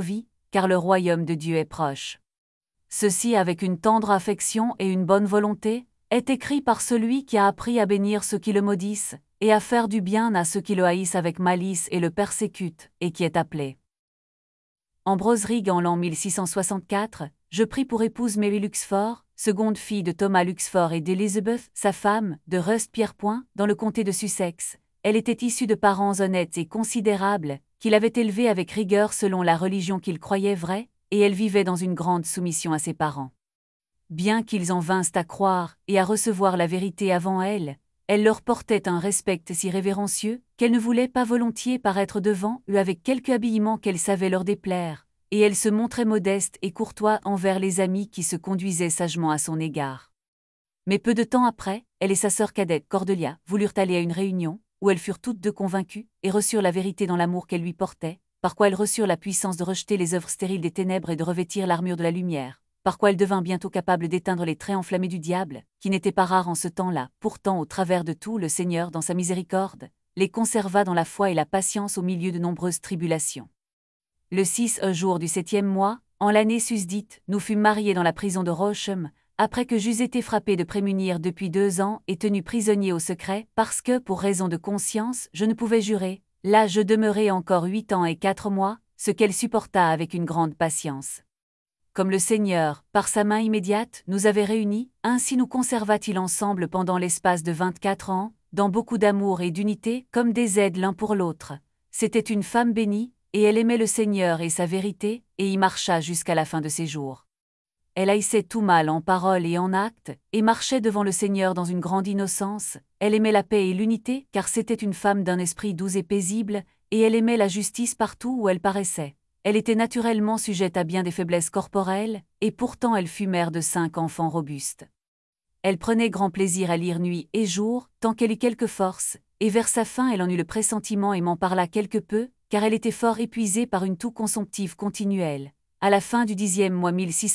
Speaker 1: car le royaume de Dieu est proche. Ceci avec une tendre affection et une bonne volonté, est écrit par celui qui a appris à bénir ceux qui le maudissent, et à faire du bien à ceux qui le haïssent avec malice et le persécutent, et qui est appelé. Ambrose Rigg en l'an 1664, je pris pour épouse Mary Luxford, seconde fille de Thomas Luxford et d'Elizabeth, sa femme, de Rust-Pierrepoint, dans le comté de Sussex. Elle était issue de parents honnêtes et considérables, qu'il avait élevée avec rigueur selon la religion qu'il croyait vraie, et elle vivait dans une grande soumission à ses parents. Bien qu'ils en vinssent à croire et à recevoir la vérité avant elle leur portait un respect si révérencieux qu'elle ne voulait pas volontiers paraître devant eux avec quelque habillement qu'elle savait leur déplaire, et elle se montrait modeste et courtois envers les amis qui se conduisaient sagement à son égard. Mais peu de temps après, elle et sa sœur cadette Cordelia voulurent aller à une réunion, où elles furent toutes deux convaincues, et reçurent la vérité dans l'amour qu'elle lui portait, par quoi elles reçurent la puissance de rejeter les œuvres stériles des ténèbres et de revêtir l'armure de la lumière, par quoi elle devint bientôt capable d'éteindre les traits enflammés du diable, qui n'étaient pas rares en ce temps-là. Pourtant, au travers de tout, le Seigneur, dans sa miséricorde, les conserva dans la foi et la patience au milieu de nombreuses tribulations. Le 6 jour du 7e mois, en l'année susdite, nous fûmes mariés dans la prison de Rocham, après que j'eus été frappé de prémunir depuis 2 ans et tenu prisonnier au secret, parce que, pour raison de conscience, je ne pouvais jurer. Là je demeurai encore 8 ans et 4 mois, ce qu'elle supporta avec une grande patience. Comme le Seigneur, par sa main immédiate, nous avait réunis, ainsi nous conserva-t-il ensemble pendant l'espace de 24 ans, dans beaucoup d'amour et d'unité, comme des aides l'un pour l'autre. C'était une femme bénie, et elle aimait le Seigneur et sa vérité, et y marcha jusqu'à la fin de ses jours. Elle haïssait tout mal en parole et en acte, et marchait devant le Seigneur dans une grande innocence. Elle aimait la paix et l'unité, car c'était une femme d'un esprit doux et paisible, et elle aimait la justice partout où elle paraissait. Elle était naturellement sujette à bien des faiblesses corporelles, et pourtant elle fut mère de 5 enfants robustes. Elle prenait grand plaisir à lire nuit et jour, tant qu'elle eut quelque force, et vers sa fin elle en eut le pressentiment et m'en parla quelque peu, car elle était fort épuisée par une toux consomptive continuelle. À la fin du 10e mois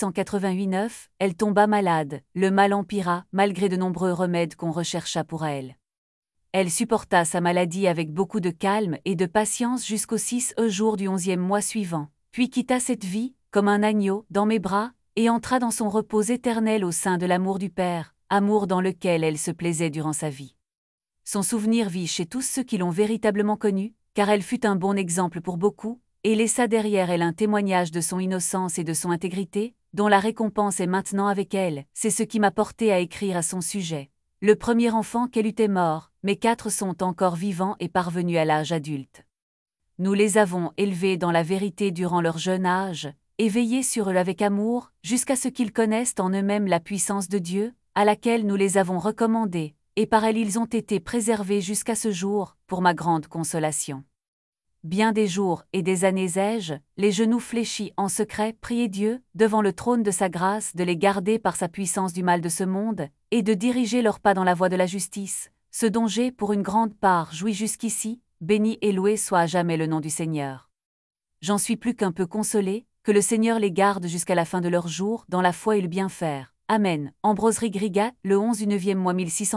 Speaker 1: 1688, elle tomba malade, le mal empira, malgré de nombreux remèdes qu'on rechercha pour elle. Elle supporta sa maladie avec beaucoup de calme et de patience jusqu'au 6 jour du 11e mois suivant, puis quitta cette vie, comme un agneau, dans mes bras, et entra dans son repos éternel au sein de l'amour du Père, amour dans lequel elle se plaisait durant sa vie. Son souvenir vit chez tous ceux qui l'ont véritablement connue, car elle fut un bon exemple pour beaucoup, et laissa derrière elle un témoignage de son innocence et de son intégrité, dont la récompense est maintenant avec elle. C'est ce qui m'a porté à écrire à son sujet. Le premier enfant qu'elle eut est mort, mais 4 sont encore vivants et parvenus à l'âge adulte. Nous les avons élevés dans la vérité durant leur jeune âge, et veillé sur eux avec amour, jusqu'à ce qu'ils connaissent en eux-mêmes la puissance de Dieu, à laquelle nous les avons recommandés, et par elle ils ont été préservés jusqu'à ce jour, pour ma grande consolation. Bien des jours et des années ai-je, les genoux fléchis en secret, prié Dieu, devant le trône de sa grâce, de les garder par sa puissance du mal de ce monde, et de diriger leurs pas dans la voie de la justice, ce dont j'ai pour une grande part joui jusqu'ici, béni et loué soit à jamais le nom du Seigneur. J'en suis plus qu'un peu consolé, que le Seigneur les garde jusqu'à la fin de leurs jours, dans la foi et le bien faire. Amen. Ambrose Rigg, le 11 du 9e mois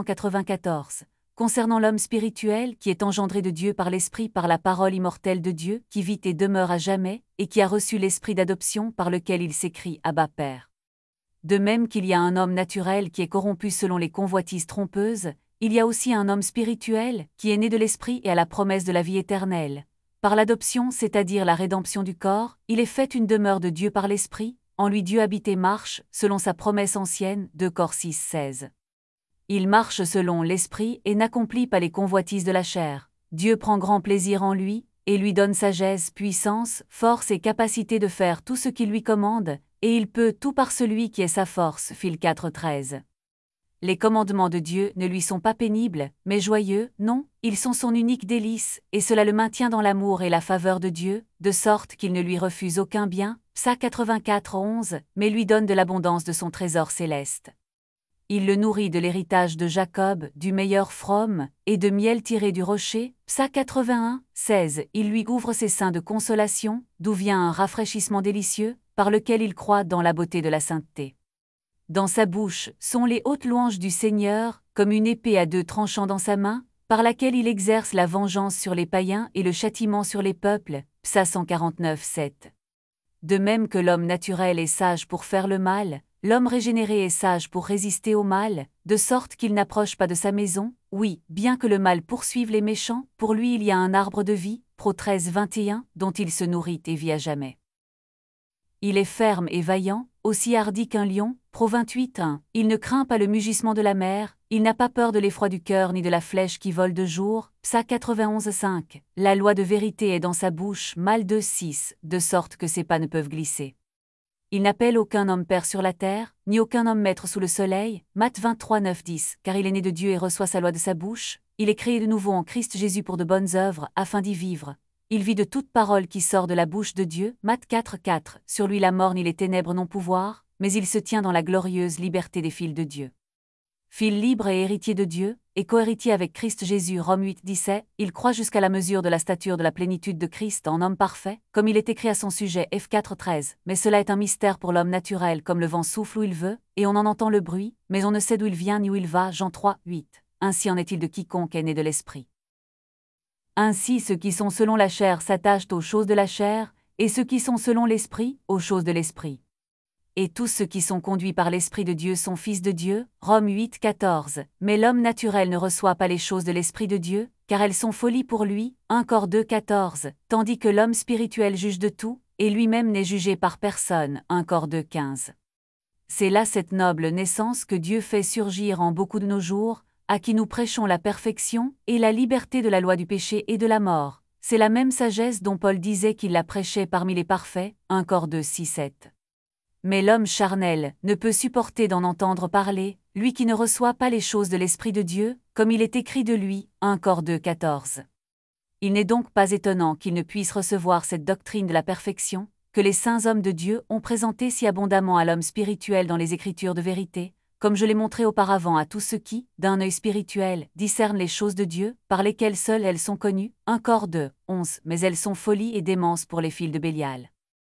Speaker 1: 1694. Concernant l'homme spirituel qui est engendré de Dieu par l'Esprit par la parole immortelle de Dieu, qui vit et demeure à jamais, et qui a reçu l'Esprit d'adoption par lequel il s'écrie Abba Père. De même qu'il y a un homme naturel qui est corrompu selon les convoitises trompeuses, il y a aussi un homme spirituel qui est né de l'Esprit et à la promesse de la vie éternelle. Par l'adoption, c'est-à-dire la rédemption du corps, il est fait une demeure de Dieu par l'Esprit, en lui Dieu habite et marche, selon sa promesse ancienne, 2 Cor 6,16. Il marche selon l'Esprit et n'accomplit pas les convoitises de la chair. Dieu prend grand plaisir en lui, et lui donne sagesse, puissance, force et capacité de faire tout ce qu'il lui commande, et il peut tout par celui qui est sa force. Phil 4,13. Les commandements de Dieu ne lui sont pas pénibles, mais joyeux, non, ils sont son unique délice, et cela le maintient dans l'amour et la faveur de Dieu, de sorte qu'il ne lui refuse aucun bien, Psaume 84,11, mais lui donne de l'abondance de son trésor céleste. Il le nourrit de l'héritage de Jacob, du meilleur from, et de miel tiré du rocher, Psaume 81,16. Il lui ouvre ses seins de consolation, d'où vient un rafraîchissement délicieux, par lequel il croit dans la beauté de la sainteté. Dans sa bouche sont les hautes louanges du Seigneur, comme une épée à 2 tranchants dans sa main, par laquelle il exerce la vengeance sur les païens et le châtiment sur les peuples, Psaume 149,7. De même que l'homme naturel est sage pour faire le mal, l'homme régénéré est sage pour résister au mal, de sorte qu'il n'approche pas de sa maison. Oui, bien que le mal poursuive les méchants, pour lui il y a un arbre de vie, Pro 13, 21, dont il se nourrit et vit à jamais. Il est ferme et vaillant, aussi hardi qu'un lion, Pro 28, 1. Il ne craint pas le mugissement de la mer, il n'a pas peur de l'effroi du cœur ni de la flèche qui vole de jour, Psa 91, 5. La loi de vérité est dans sa bouche, Mal 2, 6, de sorte que ses pas ne peuvent glisser. Il n'appelle aucun homme père sur la terre, ni aucun homme maître sous le soleil, Matthes 23, 9, 10, car il est né de Dieu et reçoit sa loi de sa bouche, il est créé de nouveau en Christ Jésus pour de bonnes œuvres, afin d'y vivre. Il vit de toute parole qui sort de la bouche de Dieu, Matthes 4, 4, sur lui la mort ni les ténèbres n'ont pouvoir, mais il se tient dans la glorieuse liberté des fils de Dieu. Fils libre et héritier de Dieu, et cohéritier avec Christ Jésus, Romains 8, 17, il croit jusqu'à la mesure de la stature de la plénitude de Christ en homme parfait, comme il est écrit à son sujet F 4, 13, mais cela est un mystère pour l'homme naturel comme le vent souffle où il veut, et on en entend le bruit, mais on ne sait d'où il vient ni où il va, Jean 3, 8. Ainsi en est-il de quiconque est né de l'Esprit. Ainsi ceux qui sont selon la chair s'attachent aux choses de la chair, et ceux qui sont selon l'Esprit, aux choses de l'Esprit. Et tous ceux qui sont conduits par l'Esprit de Dieu sont fils de Dieu, Romains 8, 14. Mais l'homme naturel ne reçoit pas les choses de l'Esprit de Dieu, car elles sont folie pour lui, 1 Cor 2, 14, tandis que l'homme spirituel juge de tout, et lui-même n'est jugé par personne, 1 Cor 2, 15. C'est là cette noble naissance que Dieu fait surgir en beaucoup de nos jours, à qui nous prêchons la perfection et la liberté de la loi du péché et de la mort. C'est la même sagesse dont Paul disait qu'il la prêchait parmi les parfaits, 1 Cor 2, 6, 7. Mais l'homme charnel ne peut supporter d'en entendre parler, lui qui ne reçoit pas les choses de l'Esprit de Dieu, comme il est écrit de lui, 1 Cor 2, 14. Il n'est donc pas étonnant qu'il ne puisse recevoir cette doctrine de la perfection, que les saints hommes de Dieu ont présentée si abondamment à l'homme spirituel dans les Écritures de vérité, comme je l'ai montré auparavant à tous ceux qui, d'un œil spirituel, discernent les choses de Dieu, par lesquelles seules elles sont connues, 1 Cor 2, 11, mais elles sont folie et démence pour les fils de Bélial.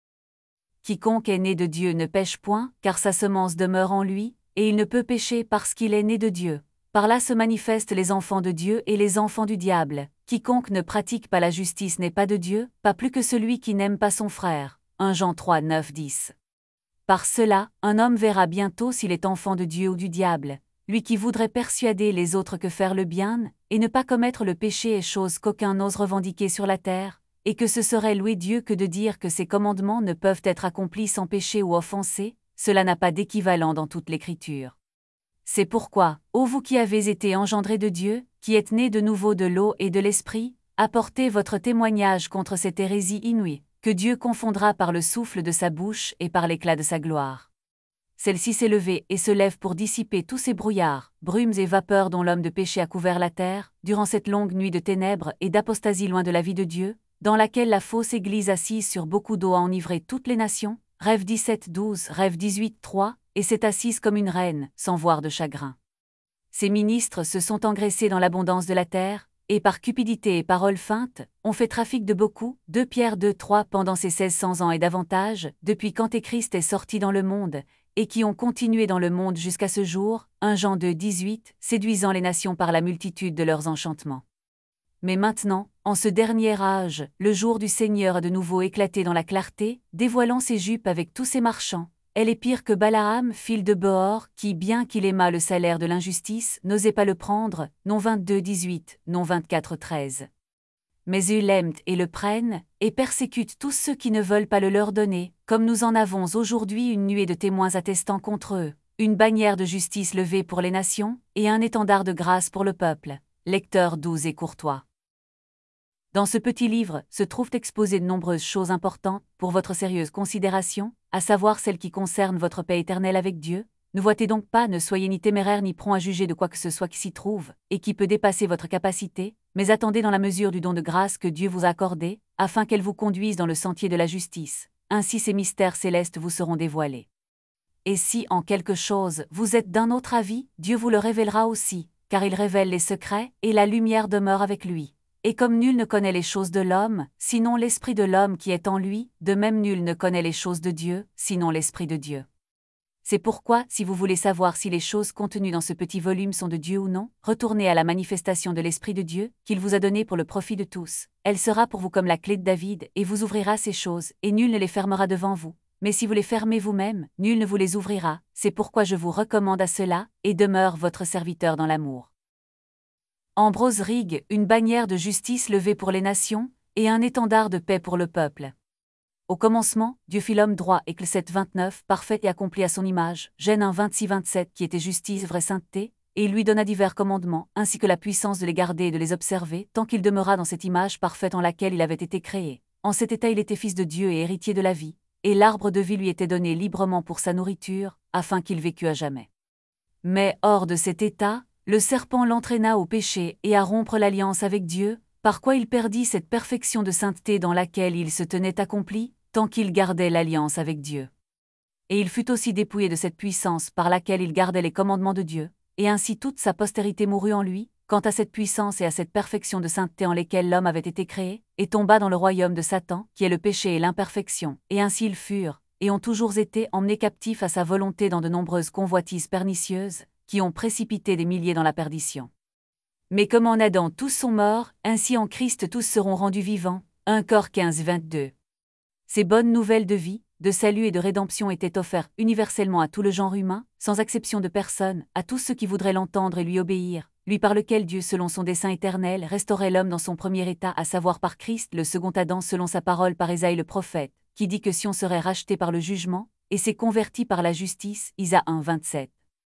Speaker 1: Quiconque est né de Dieu ne pêche point, car sa semence demeure en lui, et il ne peut pécher parce qu'il est né de Dieu. Par là se manifestent les enfants de Dieu et les enfants du diable. Quiconque ne pratique pas la justice n'est pas de Dieu, pas plus que celui qui n'aime pas son frère. 1 Jean 3, 9, 10. Par cela, un homme verra bientôt s'il est enfant de Dieu ou du diable. Lui qui voudrait persuader les autres que faire le bien, et ne pas commettre le péché est chose qu'aucun n'ose revendiquer sur la terre, et que ce serait louer Dieu que de dire que ses commandements ne peuvent être accomplis sans péché ou offenser, cela n'a pas d'équivalent dans toute l'Écriture. C'est pourquoi, ô vous qui avez été engendrés de Dieu, qui êtes nés de nouveau de l'eau et de l'Esprit, apportez votre témoignage contre cette hérésie inouïe, que Dieu confondra par le souffle de sa bouche et par l'éclat de sa gloire. Celle-ci s'est levée et se lève pour dissiper tous ces brouillards, brumes et vapeurs dont l'homme de péché a couvert la terre, durant cette longue nuit de ténèbres et d'apostasie loin de la vie de Dieu, dans laquelle la fausse Église assise sur beaucoup d'eau a enivré toutes les nations, Rêve 17, 12, Rêve 18, 3, et s'est assise comme une reine, sans voir de chagrin. Ses ministres se sont engraissés dans l'abondance de la terre, et par cupidité et paroles feintes, ont fait trafic de beaucoup, 2 Pierre 2, 3 pendant ces 1600 ans et davantage, depuis qu'Antéchrist est sorti dans le monde, et qui ont continué dans le monde jusqu'à ce jour, 1 Jean 2, 18, séduisant les nations par la multitude de leurs enchantements. Mais maintenant, en ce dernier âge, le jour du Seigneur a de nouveau éclaté dans la clarté, dévoilant ses jupes avec tous ses marchands. Elle est pire que Balaam, fils de Beor, qui, bien qu'il aimât le salaire de l'injustice, n'osait pas le prendre, non 22, 18, non 24, 13. Mais ils l'aiment et le prennent, et persécutent tous ceux qui ne veulent pas le leur donner, comme nous en avons aujourd'hui une nuée de témoins attestant contre eux, une bannière de justice levée pour les nations, et un étendard de grâce pour le peuple. Lecteur doux et courtois. Dans ce petit livre se trouvent exposées de nombreuses choses importantes pour votre sérieuse considération, à savoir celles qui concernent votre paix éternelle avec Dieu. Ne voitez donc pas, ne soyez ni téméraires ni prompts à juger de quoi que ce soit qui s'y trouve, et qui peut dépasser votre capacité, mais attendez dans la mesure du don de grâce que Dieu vous a accordé, afin qu'elle vous conduise dans le sentier de la justice. Ainsi ces mystères célestes vous seront dévoilés. Et si, en quelque chose, vous êtes d'un autre avis, Dieu vous le révélera aussi, car il révèle les secrets, et la lumière demeure avec lui. Et comme nul ne connaît les choses de l'homme, sinon l'esprit de l'homme qui est en lui, de même nul ne connaît les choses de Dieu, sinon l'esprit de Dieu. C'est pourquoi, si vous voulez savoir si les choses contenues dans ce petit volume sont de Dieu ou non, retournez à la manifestation de l'Esprit de Dieu, qu'il vous a donnée pour le profit de tous. Elle sera pour vous comme la clé de David, et vous ouvrira ces choses, et nul ne les fermera devant vous. Mais si vous les fermez vous-même, nul ne vous les ouvrira, c'est pourquoi je vous recommande à cela, et demeure votre serviteur dans l'amour. Ambrose Rigg, une bannière de justice levée pour les nations, et un étendard de paix pour le peuple. Au commencement, Dieu fit l'homme droit et 7:29, parfait et accompli à son image, Genèse 1, 26-27, qui était justice, vraie sainteté, et il lui donna divers commandements, ainsi que la puissance de les garder et de les observer, tant qu'il demeura dans cette image parfaite en laquelle il avait été créé. En cet état il était fils de Dieu et héritier de la vie, et l'arbre de vie lui était donné librement pour sa nourriture, afin qu'il vécût à jamais. Mais, hors de cet état, le serpent l'entraîna au péché et à rompre l'alliance avec Dieu, par quoi il perdit cette perfection de sainteté dans laquelle il se tenait accompli, tant qu'il gardait l'alliance avec Dieu. Et il fut aussi dépouillé de cette puissance par laquelle il gardait les commandements de Dieu, et ainsi toute sa postérité mourut en lui, quant à cette puissance et à cette perfection de sainteté en lesquelles l'homme avait été créé, et tomba dans le royaume de Satan, qui est le péché et l'imperfection, et ainsi ils furent, et ont toujours été emmenés captifs à sa volonté dans de nombreuses convoitises pernicieuses, qui ont précipité des milliers dans la perdition. Mais comme en Adam tous sont morts, ainsi en Christ tous seront rendus vivants. 1 Cor 15-22. Ces bonnes nouvelles de vie, de salut et de rédemption étaient offertes universellement à tout le genre humain, sans exception de personne, à tous ceux qui voudraient l'entendre et lui obéir, lui par lequel Dieu selon son dessein éternel restaurait l'homme dans son premier état, à savoir par Christ le second Adam selon sa parole par Ésaïe le prophète, qui dit que si on serait racheté par le jugement, et s'est converti par la justice, Isaïe 1-27.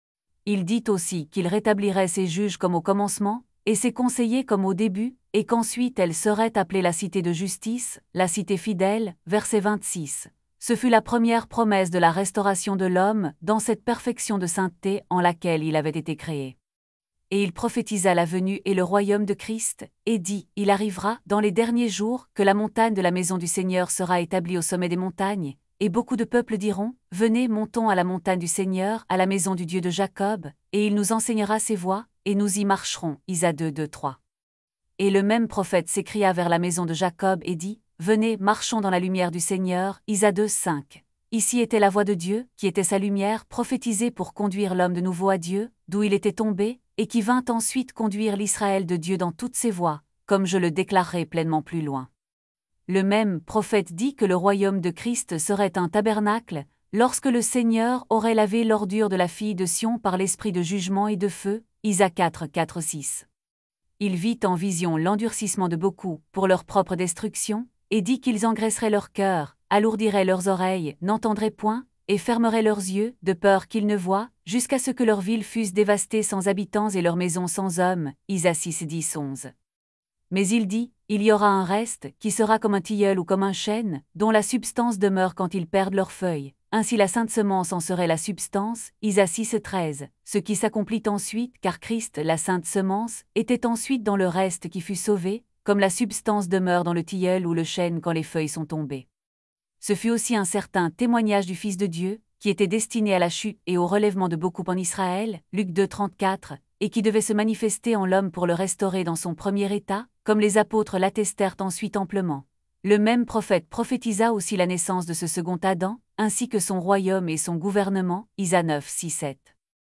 Speaker 1: Il dit aussi qu'il rétablirait ses juges comme au commencement, et ses conseillers comme au début, et qu'ensuite elle serait appelée la cité de justice, la cité fidèle, verset 26. Ce fut la première promesse de la restauration de l'homme dans cette perfection de sainteté en laquelle il avait été créé. Et il prophétisa la venue et le royaume de Christ, et dit, il arrivera, dans les derniers jours, que la montagne de la maison du Seigneur sera établie au sommet des montagnes, et beaucoup de peuples diront, venez, montons à la montagne du Seigneur, à la maison du Dieu de Jacob, et il nous enseignera ses voies, et nous y marcherons. Isaïe 2-2-3. Et le même prophète s'écria vers la maison de Jacob et dit, venez, marchons dans la lumière du Seigneur. Isaïe 2-5. Ici était la voix de Dieu, qui était sa lumière, prophétisée pour conduire l'homme de nouveau à Dieu, d'où il était tombé, et qui vint ensuite conduire l'Israël de Dieu dans toutes ses voies, comme je le déclarerai pleinement plus loin. Le même prophète dit que le royaume de Christ serait un tabernacle, lorsque le Seigneur aurait lavé l'ordure de la fille de Sion par l'esprit de jugement et de feu. Isaïe 4-4-6. Il vit en vision l'endurcissement de beaucoup, pour leur propre destruction, et dit qu'ils engraisseraient leur cœur, alourdiraient leurs oreilles, n'entendraient point, et fermeraient leurs yeux, de peur qu'ils ne voient, jusqu'à ce que leurs villes fussent dévastées sans habitants et leurs maisons sans hommes. Isaïe 6-10-11. Mais il dit, il y aura un reste, qui sera comme un tilleul ou comme un chêne, dont la substance demeure quand ils perdent leurs feuilles. Ainsi la sainte semence en serait la substance, Isaïe 6-13, ce qui s'accomplit ensuite, car Christ, la sainte semence, était ensuite dans le reste qui fut sauvé, comme la substance demeure dans le tilleul ou le chêne quand les feuilles sont tombées. Ce fut aussi un certain témoignage du Fils de Dieu, qui était destiné à la chute et au relèvement de beaucoup en Israël, Luc 2-34, et qui devait se manifester en l'homme pour le restaurer dans son premier état, comme les apôtres l'attestèrent ensuite amplement. Le même prophète prophétisa aussi la naissance de ce second Adam, ainsi que son royaume et son gouvernement, Isaïe 9-6-7.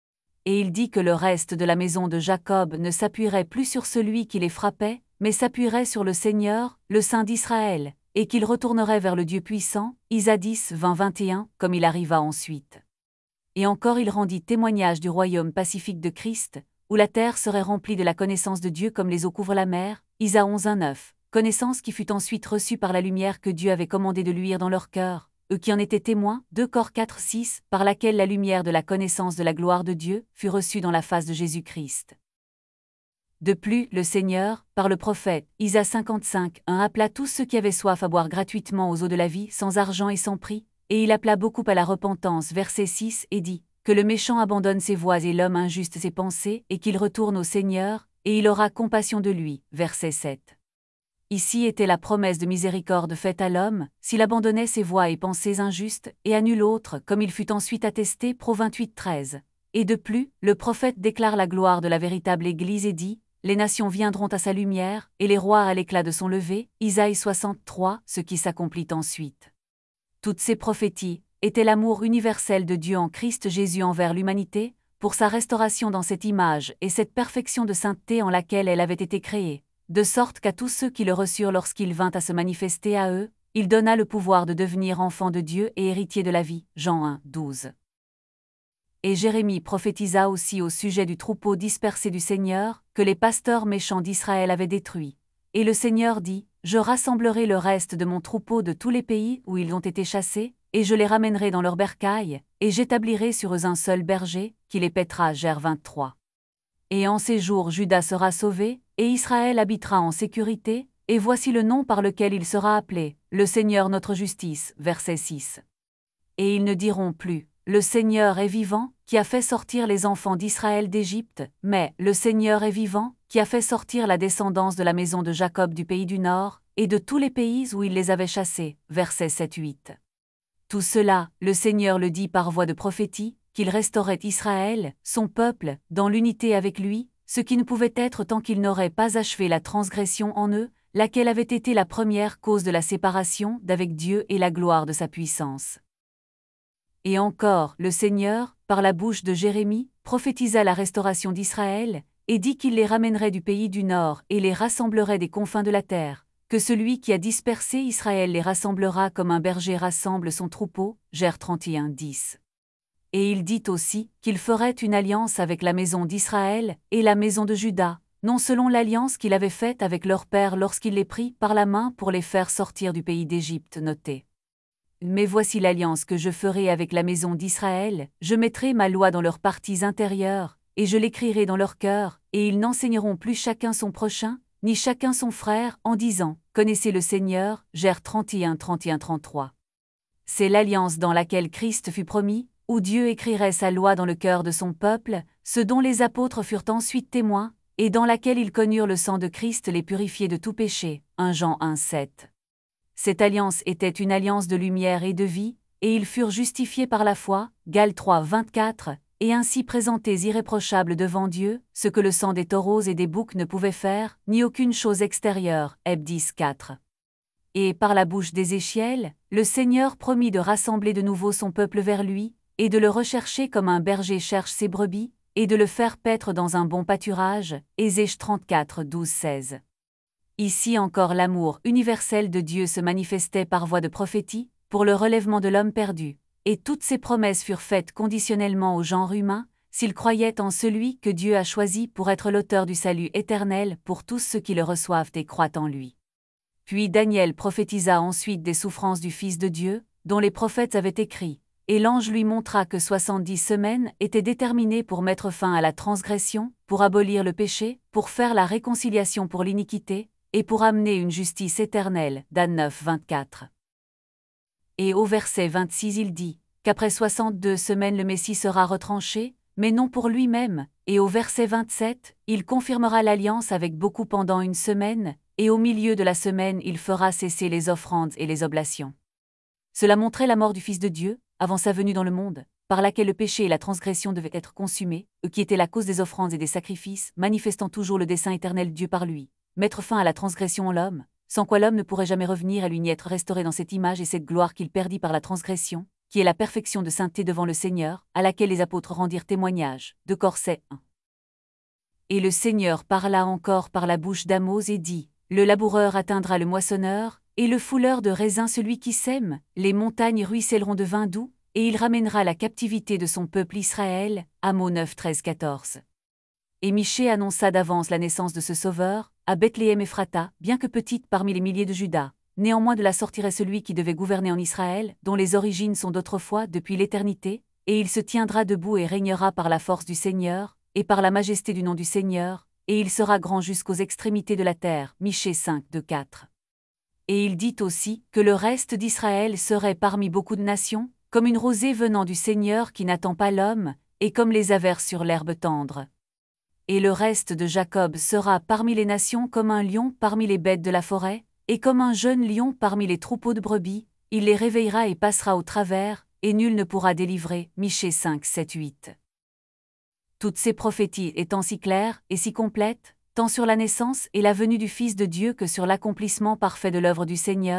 Speaker 1: Et il dit que le reste de la maison de Jacob ne s'appuierait plus sur celui qui les frappait, mais s'appuierait sur le Seigneur, le Saint d'Israël, et qu'il retournerait vers le Dieu puissant, Isaïe 10-20-21, comme il arriva ensuite. Et encore il rendit témoignage du royaume pacifique de Christ, où la terre serait remplie de la connaissance de Dieu comme les eaux couvrent la mer, Isaïe 11-1-9, connaissance qui fut ensuite reçue par la lumière que Dieu avait commandé de luire dans leur cœur, eux qui en étaient témoins, 2 Cor 4-6, par laquelle la lumière de la connaissance de la gloire de Dieu fut reçue dans la face de Jésus-Christ. De plus, le Seigneur, par le prophète, Isaïe 55-1 appela tous ceux qui avaient soif à boire gratuitement aux eaux de la vie sans argent et sans prix, et il appela beaucoup à la repentance, verset 6, et dit, que le méchant abandonne ses voies et l'homme injuste ses pensées, et qu'il retourne au Seigneur, et il aura compassion de lui, verset 7. Ici était la promesse de miséricorde faite à l'homme, s'il abandonnait ses voies et pensées injustes, et à nul autre, comme il fut ensuite attesté, Pro 28-13. Et de plus, le prophète déclare la gloire de la véritable Église et dit, les nations viendront à sa lumière, et les rois à l'éclat de son lever, Isaïe 63, ce qui s'accomplit ensuite. Toutes ces prophéties, était l'amour universel de Dieu en Christ Jésus envers l'humanité, pour sa restauration dans cette image et cette perfection de sainteté en laquelle elle avait été créée, de sorte qu'à tous ceux qui le reçurent lorsqu'il vint à se manifester à eux, il donna le pouvoir de devenir enfants de Dieu et héritiers de la vie. Jean 1, 12. Et Jérémie prophétisa aussi au sujet du troupeau dispersé du Seigneur, que les pasteurs méchants d'Israël avaient détruit. Et le Seigneur dit, « Je rassemblerai le reste de mon troupeau de tous les pays où ils ont été chassés, et je les ramènerai dans leurs bercailles, et j'établirai sur eux un seul berger, qui les paîtra. » Jer 23. Et en ces jours Juda sera sauvé, et Israël habitera en sécurité, et voici le nom par lequel il sera appelé, le Seigneur notre justice. Verset 6. Et ils ne diront plus, le Seigneur est vivant, qui a fait sortir les enfants d'Israël d'Égypte, mais le Seigneur est vivant, qui a fait sortir la descendance de la maison de Jacob du pays du Nord, et de tous les pays où il les avait chassés. Versets 7-8. Tout cela, le Seigneur le dit par voie de prophétie, qu'il restaurait Israël, son peuple, dans l'unité avec lui, ce qui ne pouvait être tant qu'il n'aurait pas achevé la transgression en eux, laquelle avait été la première cause de la séparation d'avec Dieu et la gloire de sa puissance. Et encore, le Seigneur, par la bouche de Jérémie, prophétisa la restauration d'Israël, et dit qu'il les ramènerait du pays du Nord et les rassemblerait des confins de la terre, que celui qui a dispersé Israël les rassemblera comme un berger rassemble son troupeau. Jer 31, 10. Et il dit aussi qu'il ferait une alliance avec la maison d'Israël et la maison de Juda, non selon l'alliance qu'il avait faite avec leur père lorsqu'il les prit par la main pour les faire sortir du pays d'Égypte. Notez. Mais voici l'alliance que je ferai avec la maison d'Israël, je mettrai ma loi dans leurs parties intérieures, et je l'écrirai dans leur cœur, et ils n'enseigneront plus chacun son prochain, ni chacun son frère, en disant, connaissez le Seigneur. Jer 31, 31, 33. C'est l'alliance dans laquelle Christ fut promis, où Dieu écrirait sa loi dans le cœur de son peuple, ce dont les apôtres furent ensuite témoins, et dans laquelle ils connurent le sang de Christ les purifier de tout péché. 1 Jean 1, 7. Cette alliance était une alliance de lumière et de vie, et ils furent justifiés par la foi. Gal 3, 24, et ainsi présentés irréprochables devant Dieu, ce que le sang des taureaux et des boucs ne pouvait faire, ni aucune chose extérieure. Heb 10, 4. Et par la bouche d'Ézéchiel, le Seigneur promit de rassembler de nouveau son peuple vers lui, et de le rechercher comme un berger cherche ses brebis, et de le faire paître dans un bon pâturage. Ézéch 34, 12, 16. Ici encore l'amour universel de Dieu se manifestait par voie de prophétie, pour le relèvement de l'homme perdu, et toutes ces promesses furent faites conditionnellement au genre humain, s'ils croyaient en celui que Dieu a choisi pour être l'auteur du salut éternel pour tous ceux qui le reçoivent et croient en lui. Puis Daniel prophétisa ensuite des souffrances du Fils de Dieu, dont les prophètes avaient écrit, et l'ange lui montra que 70 semaines étaient déterminées pour mettre fin à la transgression, pour abolir le péché, pour faire la réconciliation pour l'iniquité, et pour amener une justice éternelle. Dan 9, 24. Et au verset 26 il dit, qu'après 62 semaines le Messie sera retranché, mais non pour lui-même, et au verset 27, il confirmera l'alliance avec beaucoup pendant une semaine, et au milieu de la semaine il fera cesser les offrandes et les oblations. Cela montrait la mort du Fils de Dieu, avant sa venue dans le monde, par laquelle le péché et la transgression devaient être consumés, eux qui étaient la cause des offrandes et des sacrifices, manifestant toujours le dessein éternel de Dieu par lui. Mettre fin à la transgression en l'homme, sans quoi l'homme ne pourrait jamais revenir à lui ni être restauré dans cette image et cette gloire qu'il perdit par la transgression, qui est la perfection de sainteté devant le Seigneur, à laquelle les apôtres rendirent témoignage. De Corset 1. Et le Seigneur parla encore par la bouche d'Amos et dit, le laboureur atteindra le moissonneur, et le fouleur de raisins celui qui sème, les montagnes ruisselleront de vin doux, et il ramènera la captivité de son peuple Israël. Amos 9, 13, 14. Et Michée annonça d'avance la naissance de ce Sauveur, à Bethléem Ephrata, bien que petite parmi les milliers de Juda. Néanmoins de là sortirait celui qui devait gouverner en Israël, dont les origines sont d'autrefois depuis l'éternité, et il se tiendra debout et régnera par la force du Seigneur, et par la majesté du nom du Seigneur, et il sera grand jusqu'aux extrémités de la terre. Michée 5, 2, 4. Et il dit aussi que le reste d'Israël serait parmi beaucoup de nations, comme une rosée venant du Seigneur qui n'attend pas l'homme, et comme les averses sur l'herbe tendre. Et le reste de Jacob sera parmi les nations comme un lion parmi les bêtes de la forêt, et comme un jeune lion parmi les troupeaux de brebis, il les réveillera et passera au travers, et nul ne pourra délivrer. Michée 5, 7, 8. Toutes ces prophéties étant si claires et si complètes, tant sur la naissance et la venue du Fils de Dieu que sur l'accomplissement parfait de l'œuvre du Seigneur,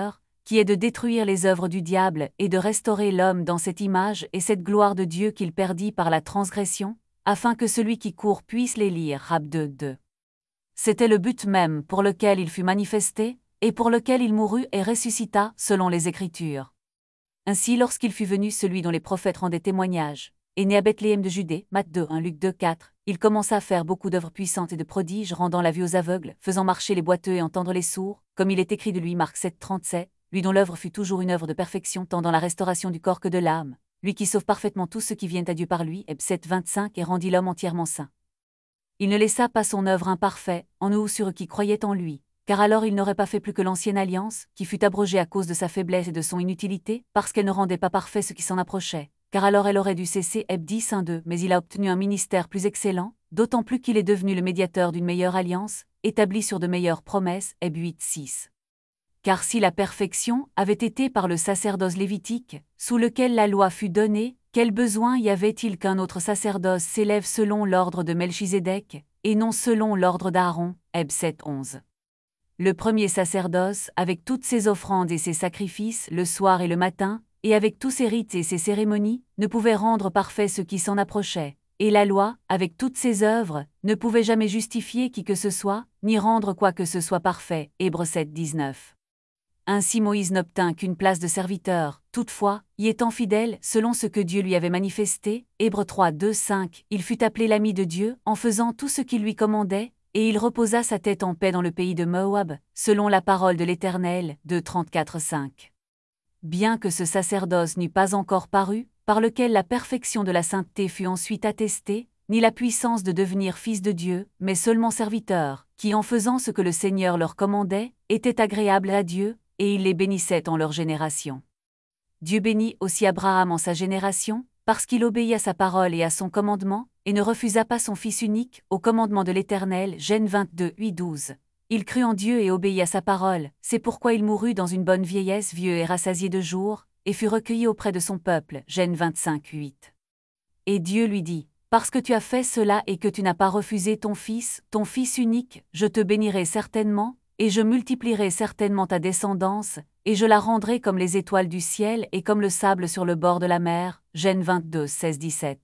Speaker 1: qui est de détruire les œuvres du diable et de restaurer l'homme dans cette image et cette gloire de Dieu qu'il perdit par la transgression, afin que celui qui court puisse les lire. Rab 2:2. C'était le but même pour lequel il fut manifesté, et pour lequel il mourut et ressuscita, selon les Écritures. Ainsi, lorsqu'il fut venu celui dont les prophètes rendaient témoignage, et né à Bethléem de Judée, Matthieu 2:1, Luc 2:4, il commença à faire beaucoup d'œuvres puissantes et de prodiges, rendant la vue aux aveugles, faisant marcher les boiteux et entendre les sourds, comme il est écrit de lui, Marc 7:37, lui dont l'œuvre fut toujours une œuvre de perfection tant dans la restauration du corps que de l'âme, lui qui sauve parfaitement tous ceux qui viennent à Dieu par lui, Heb 7:25, et rendit l'homme entièrement saint. Il ne laissa pas son œuvre imparfaite, en nous ou sur eux qui croyaient en lui, car alors il n'aurait pas fait plus que l'ancienne alliance, qui fut abrogée à cause de sa faiblesse et de son inutilité, parce qu'elle ne rendait pas parfait ce qui s'en approchait, car alors elle aurait dû cesser. Heb 10:1-2, mais il a obtenu un ministère plus excellent, d'autant plus qu'il est devenu le médiateur d'une meilleure alliance, établie sur de meilleures promesses. Heb 8:6. Car si la perfection avait été par le sacerdoce lévitique, sous lequel la loi fut donnée, quel besoin y avait-il qu'un autre sacerdoce s'élève selon l'ordre de Melchizedek, et non selon l'ordre d'Aaron? Heb 7:11. Le premier sacerdoce, avec toutes ses offrandes et ses sacrifices, le soir et le matin, et avec tous ses rites et ses cérémonies, ne pouvait rendre parfait ce qui s'en approchait, et la loi, avec toutes ses œuvres, ne pouvait jamais justifier qui que ce soit, ni rendre quoi que ce soit parfait. Hébreux 7:19. Ainsi Moïse n'obtint qu'une place de serviteur, toutefois, y étant fidèle selon ce que Dieu lui avait manifesté. Hébreux 3:2-5, il fut appelé l'ami de Dieu en faisant tout ce qu'il lui commandait, et il reposa sa tête en paix dans le pays de Moab, selon la parole de l'Éternel. 2:34-5. Bien que ce sacerdoce n'eût pas encore paru, par lequel la perfection de la sainteté fut ensuite attestée, ni la puissance de devenir fils de Dieu, mais seulement serviteurs, qui en faisant ce que le Seigneur leur commandait, étaient agréables à Dieu, et il les bénissait en leur génération. Dieu bénit aussi Abraham en sa génération, parce qu'il obéit à sa parole et à son commandement, et ne refusa pas son fils unique, au commandement de l'Éternel. Gen 22:8-12. Il crut en Dieu et obéit à sa parole, c'est pourquoi il mourut dans une bonne vieillesse, vieux et rassasié de jours, et fut recueilli auprès de son peuple. Gen 25:8. Et Dieu lui dit: parce que tu as fait cela et que tu n'as pas refusé ton fils unique, je te bénirai certainement, et je multiplierai certainement ta descendance, et je la rendrai comme les étoiles du ciel et comme le sable sur le bord de la mer. Gen 22:16-17.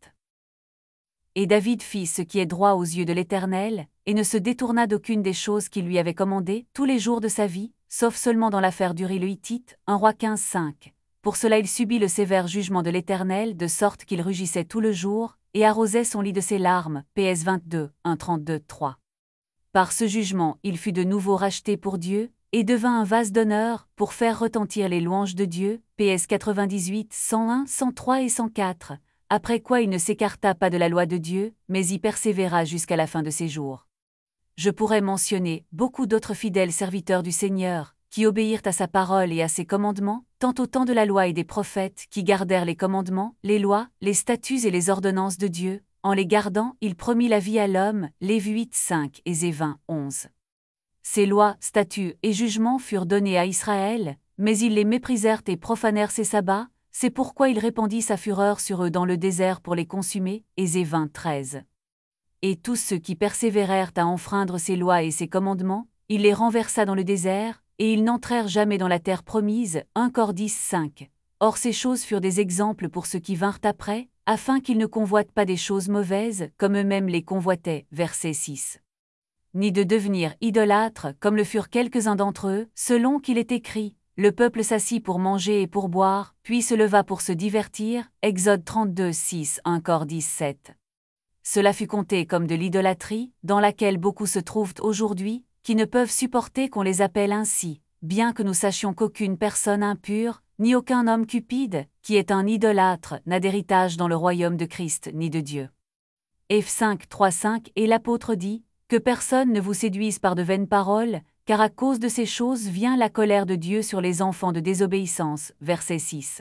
Speaker 1: Et David fit ce qui est droit aux yeux de l'Éternel, et ne se détourna d'aucune des choses qu'il lui avait commandées tous les jours de sa vie, sauf seulement dans l'affaire d'Uri le Hittite. 1 Rois 15:5. Pour cela il subit le sévère jugement de l'Éternel, de sorte qu'il rugissait tout le jour, et arrosait son lit de ses larmes. PS 22, 1:32-3. Par ce jugement, il fut de nouveau racheté pour Dieu, et devint un vase d'honneur, pour faire retentir les louanges de Dieu. PS 98, 101, 103 et 104. Après quoi il ne s'écarta pas de la loi de Dieu, mais y persévéra jusqu'à la fin de ses jours. Je pourrais mentionner beaucoup d'autres fidèles serviteurs du Seigneur, qui obéirent à sa parole et à ses commandements, tant au temps de la loi et des prophètes, qui gardèrent les commandements, les lois, les statuts et les ordonnances de Dieu. En les gardant, il promit la vie à l'homme. Lév 8:5 et Zé 20:11. Ces lois, statuts et jugements furent donnés à Israël, mais ils les méprisèrent et profanèrent ses sabbats, c'est pourquoi il répandit sa fureur sur eux dans le désert pour les consumer. Ésée 20:13. Et tous ceux qui persévérèrent à enfreindre ses lois et ses commandements, il les renversa dans le désert, et ils n'entrèrent jamais dans la terre promise. 1 Cor 10:5. Or ces choses furent des exemples pour ceux qui vinrent après, afin qu'ils ne convoitent pas des choses mauvaises, comme eux-mêmes les convoitaient. Verset 6. Ni de devenir idolâtres, comme le furent quelques-uns d'entre eux, selon qu'il est écrit: le peuple s'assit pour manger et pour boire, puis se leva pour se divertir. Exode 32:6, 1 Cor 17. Cela fut compté comme de l'idolâtrie, dans laquelle beaucoup se trouvent aujourd'hui, qui ne peuvent supporter qu'on les appelle ainsi, bien que nous sachions qu'aucune personne impure, ni aucun homme cupide, qui est un idolâtre, n'a d'héritage dans le royaume de Christ ni de Dieu. Eph 5:3-5. Et l'apôtre dit: que personne ne vous séduise par de vaines paroles, car à cause de ces choses vient la colère de Dieu sur les enfants de désobéissance. Verset 6.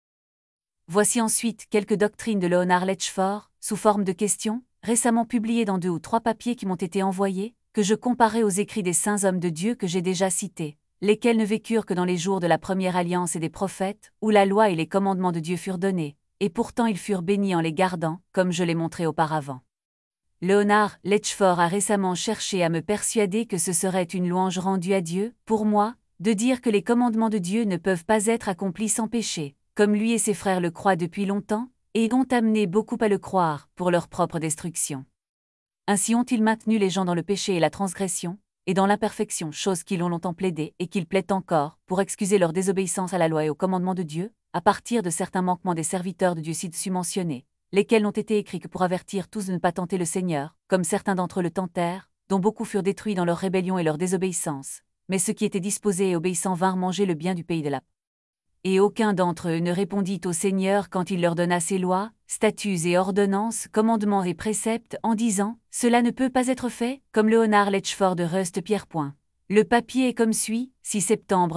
Speaker 1: Voici ensuite quelques doctrines de Leonard Latchford, sous forme de questions, récemment publiées dans 2 ou 3 papiers qui m'ont été envoyés, que je comparais aux écrits des saints hommes de Dieu que j'ai déjà cités, lesquels ne vécurent que dans les jours de la première alliance et des prophètes, où la loi et les commandements de Dieu furent donnés, et pourtant ils furent bénis en les gardant, comme je l'ai montré auparavant. Leonard Latchford a récemment cherché à me persuader que ce serait une louange rendue à Dieu, pour moi, de dire que les commandements de Dieu ne peuvent pas être accomplis sans péché, comme lui et ses frères le croient depuis longtemps, et ont amené beaucoup à le croire, pour leur propre destruction. Ainsi ont-ils maintenu les gens dans le péché et la transgression, et dans l'imperfection, chose qu'ils ont longtemps plaidé et qu'ils plaident encore, pour excuser leur désobéissance à la loi et aux commandements de Dieu, à partir de certains manquements des serviteurs de Dieu ci-dessus mentionnés, lesquels n'ont été écrits que pour avertir tous de ne pas tenter le Seigneur, comme certains d'entre eux le tentèrent, dont beaucoup furent détruits dans leur rébellion et leur désobéissance, mais ceux qui étaient disposés et obéissants vinrent manger le bien du pays de la paix. Et aucun d'entre eux ne répondit au Seigneur quand il leur donna ses lois, statuts et ordonnances, commandements et préceptes, en disant « Cela ne peut pas être fait », comme Leonard Letchford de Rust Pierrepoint. Le papier est comme suit, 6 septembre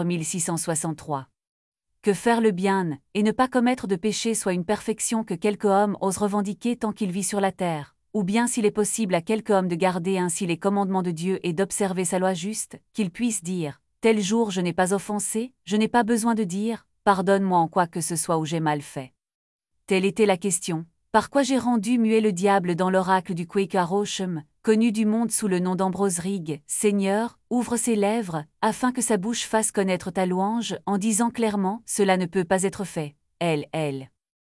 Speaker 1: 1663. Que faire le bien, et ne pas commettre de péché soit une perfection que quelque homme ose revendiquer tant qu'il vit sur la terre, ou bien s'il est possible à quelque homme de garder ainsi les commandements de Dieu et d'observer sa loi juste, qu'il puisse dire « Tel jour je n'ai pas offensé, je n'ai pas besoin de dire « Pardonne-moi en quoi que ce soit où j'ai mal fait ». Telle était la question. Par quoi j'ai rendu muet le diable dans l'oracle du Quaker Osham, connu du monde sous le nom d'Ambrose Rigg, Seigneur, ouvre ses lèvres, afin que sa bouche fasse connaître ta louange, en disant clairement « Cela ne peut pas être fait ». Elle.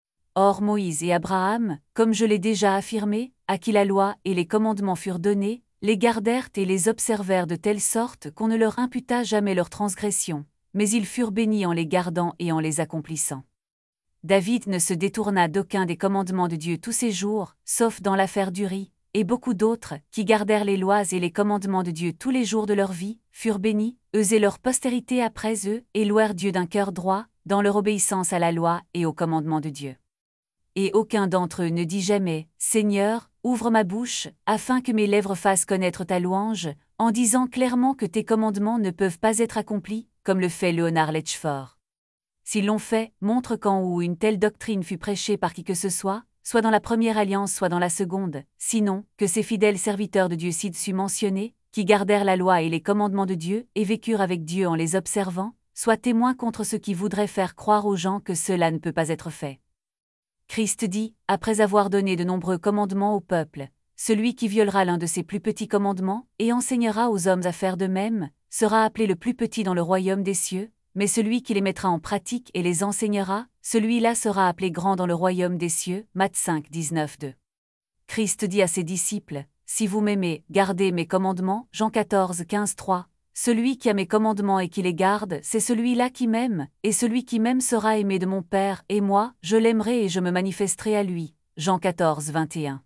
Speaker 1: Or Moïse et Abraham, comme je l'ai déjà affirmé, à qui la loi et les commandements furent donnés, les gardèrent et les observèrent de telle sorte qu'on ne leur imputa jamais leur transgression, mais ils furent bénis en les gardant et en les accomplissant. David ne se détourna d'aucun des commandements de Dieu tous ses jours, sauf dans l'affaire d'Uri, et beaucoup d'autres, qui gardèrent les lois et les commandements de Dieu tous les jours de leur vie, furent bénis, eux et leur postérité après eux, et louèrent Dieu d'un cœur droit, dans leur obéissance à la loi et aux commandements de Dieu. Et aucun d'entre eux ne dit jamais « Seigneur, ouvre ma bouche, afin que mes lèvres fassent connaître ta louange », en disant clairement que tes commandements ne peuvent pas être accomplis, comme le fait Leonard Letchford. S'ils l'ont fait, montre quand ou une telle doctrine fut prêchée par qui que ce soit dans la première alliance, soit dans la seconde, sinon, que ces fidèles serviteurs de Dieu ci-dessus mentionnés, qui gardèrent la loi et les commandements de Dieu et vécurent avec Dieu en les observant, soient témoins contre ceux qui voudraient faire croire aux gens que cela ne peut pas être fait. Christ dit, après avoir donné de nombreux commandements au peuple, « Celui qui violera l'un de ces plus petits commandements, et enseignera aux hommes à faire de même, sera appelé le plus petit dans le royaume des cieux, mais celui qui les mettra en pratique et les enseignera, celui-là sera appelé grand dans le royaume des cieux. » Matthieu 5, 19, 2. Christ dit à ses disciples, « Si vous m'aimez, gardez mes commandements. » Jean 14, 15, 3. Celui qui a mes commandements et qui les garde, c'est celui-là qui m'aime, et celui qui m'aime sera aimé de mon Père, et moi, je l'aimerai et je me manifesterai à lui. Jean 14, 21.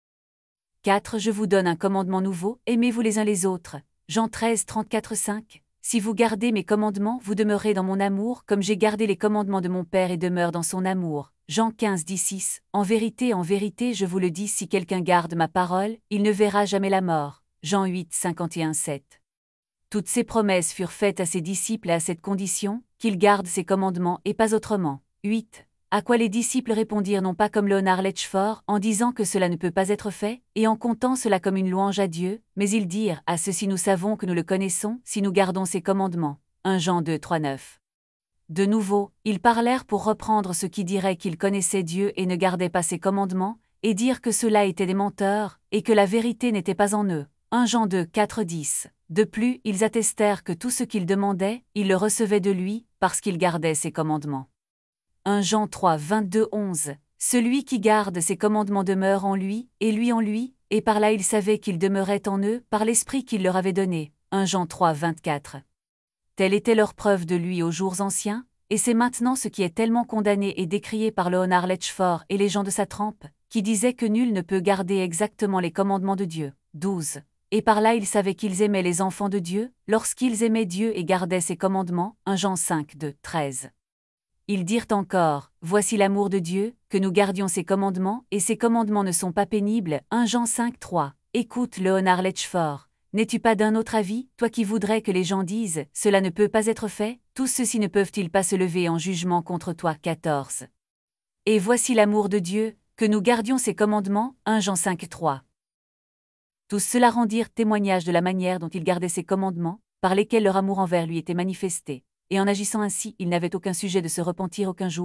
Speaker 1: 4. Je vous donne un commandement nouveau, aimez-vous les uns les autres. Jean 13, 34, 5. Si vous gardez mes commandements, vous demeurez dans mon amour, comme j'ai gardé les commandements de mon Père et demeure dans son amour. Jean 15, 16. En vérité, je vous le dis, si quelqu'un garde ma parole, il ne verra jamais la mort. Jean 8, 51, 7. Toutes ces promesses furent faites à ses disciples à cette condition, qu'ils gardent ses commandements et pas autrement. 8. À quoi les disciples répondirent non pas comme Leonard Letchford, en disant que cela ne peut pas être fait, et en comptant cela comme une louange à Dieu, mais ils dirent « À ceci nous savons que nous le connaissons, si nous gardons ses commandements. » 1 Jean 2, 3, 9. De nouveau, ils parlèrent pour reprendre ceux qui diraient qu'ils connaissaient Dieu et ne gardaient pas ses commandements, et dire que ceux-là étaient des menteurs, et que la vérité n'était pas en eux. 1 Jean 2, 4, 10. De plus, ils attestèrent que tout ce qu'ils demandaient, ils le recevaient de lui, parce qu'ils gardaient ses commandements. 1 Jean 3, 22, 11. Celui qui garde ses commandements demeure en lui en lui, et par là ils savaient qu'ils demeuraient en eux, par l'Esprit qu'il leur avait donné. 1 Jean 3, 24. Telle était leur preuve de lui aux jours anciens, et c'est maintenant ce qui est tellement condamné et décrié par Leonard Letchford et les gens de sa trempe, qui disaient que nul ne peut garder exactement les commandements de Dieu. 12. Et par là ils savaient qu'ils aimaient les enfants de Dieu, lorsqu'ils aimaient Dieu et gardaient ses commandements. 1 Jean 5, 2, 13. Ils dirent encore, « Voici l'amour de Dieu, que nous gardions ses commandements, et ses commandements ne sont pas pénibles. » 1 Jean 5, 3. Écoute Leonard Letchford. N'es-tu pas d'un autre avis, toi qui voudrais que les gens disent « Cela ne peut pas être fait », tous ceux-ci ne peuvent-ils pas se lever en jugement contre toi. 14. Et voici l'amour de Dieu, que nous gardions ses commandements. 1 Jean 5, 3. Tous ceux-là rendirent témoignage de la manière dont ils gardaient ses commandements, par lesquels leur amour envers lui était manifesté. Et en agissant ainsi, ils n'avaient aucun sujet de se repentir aucun jour,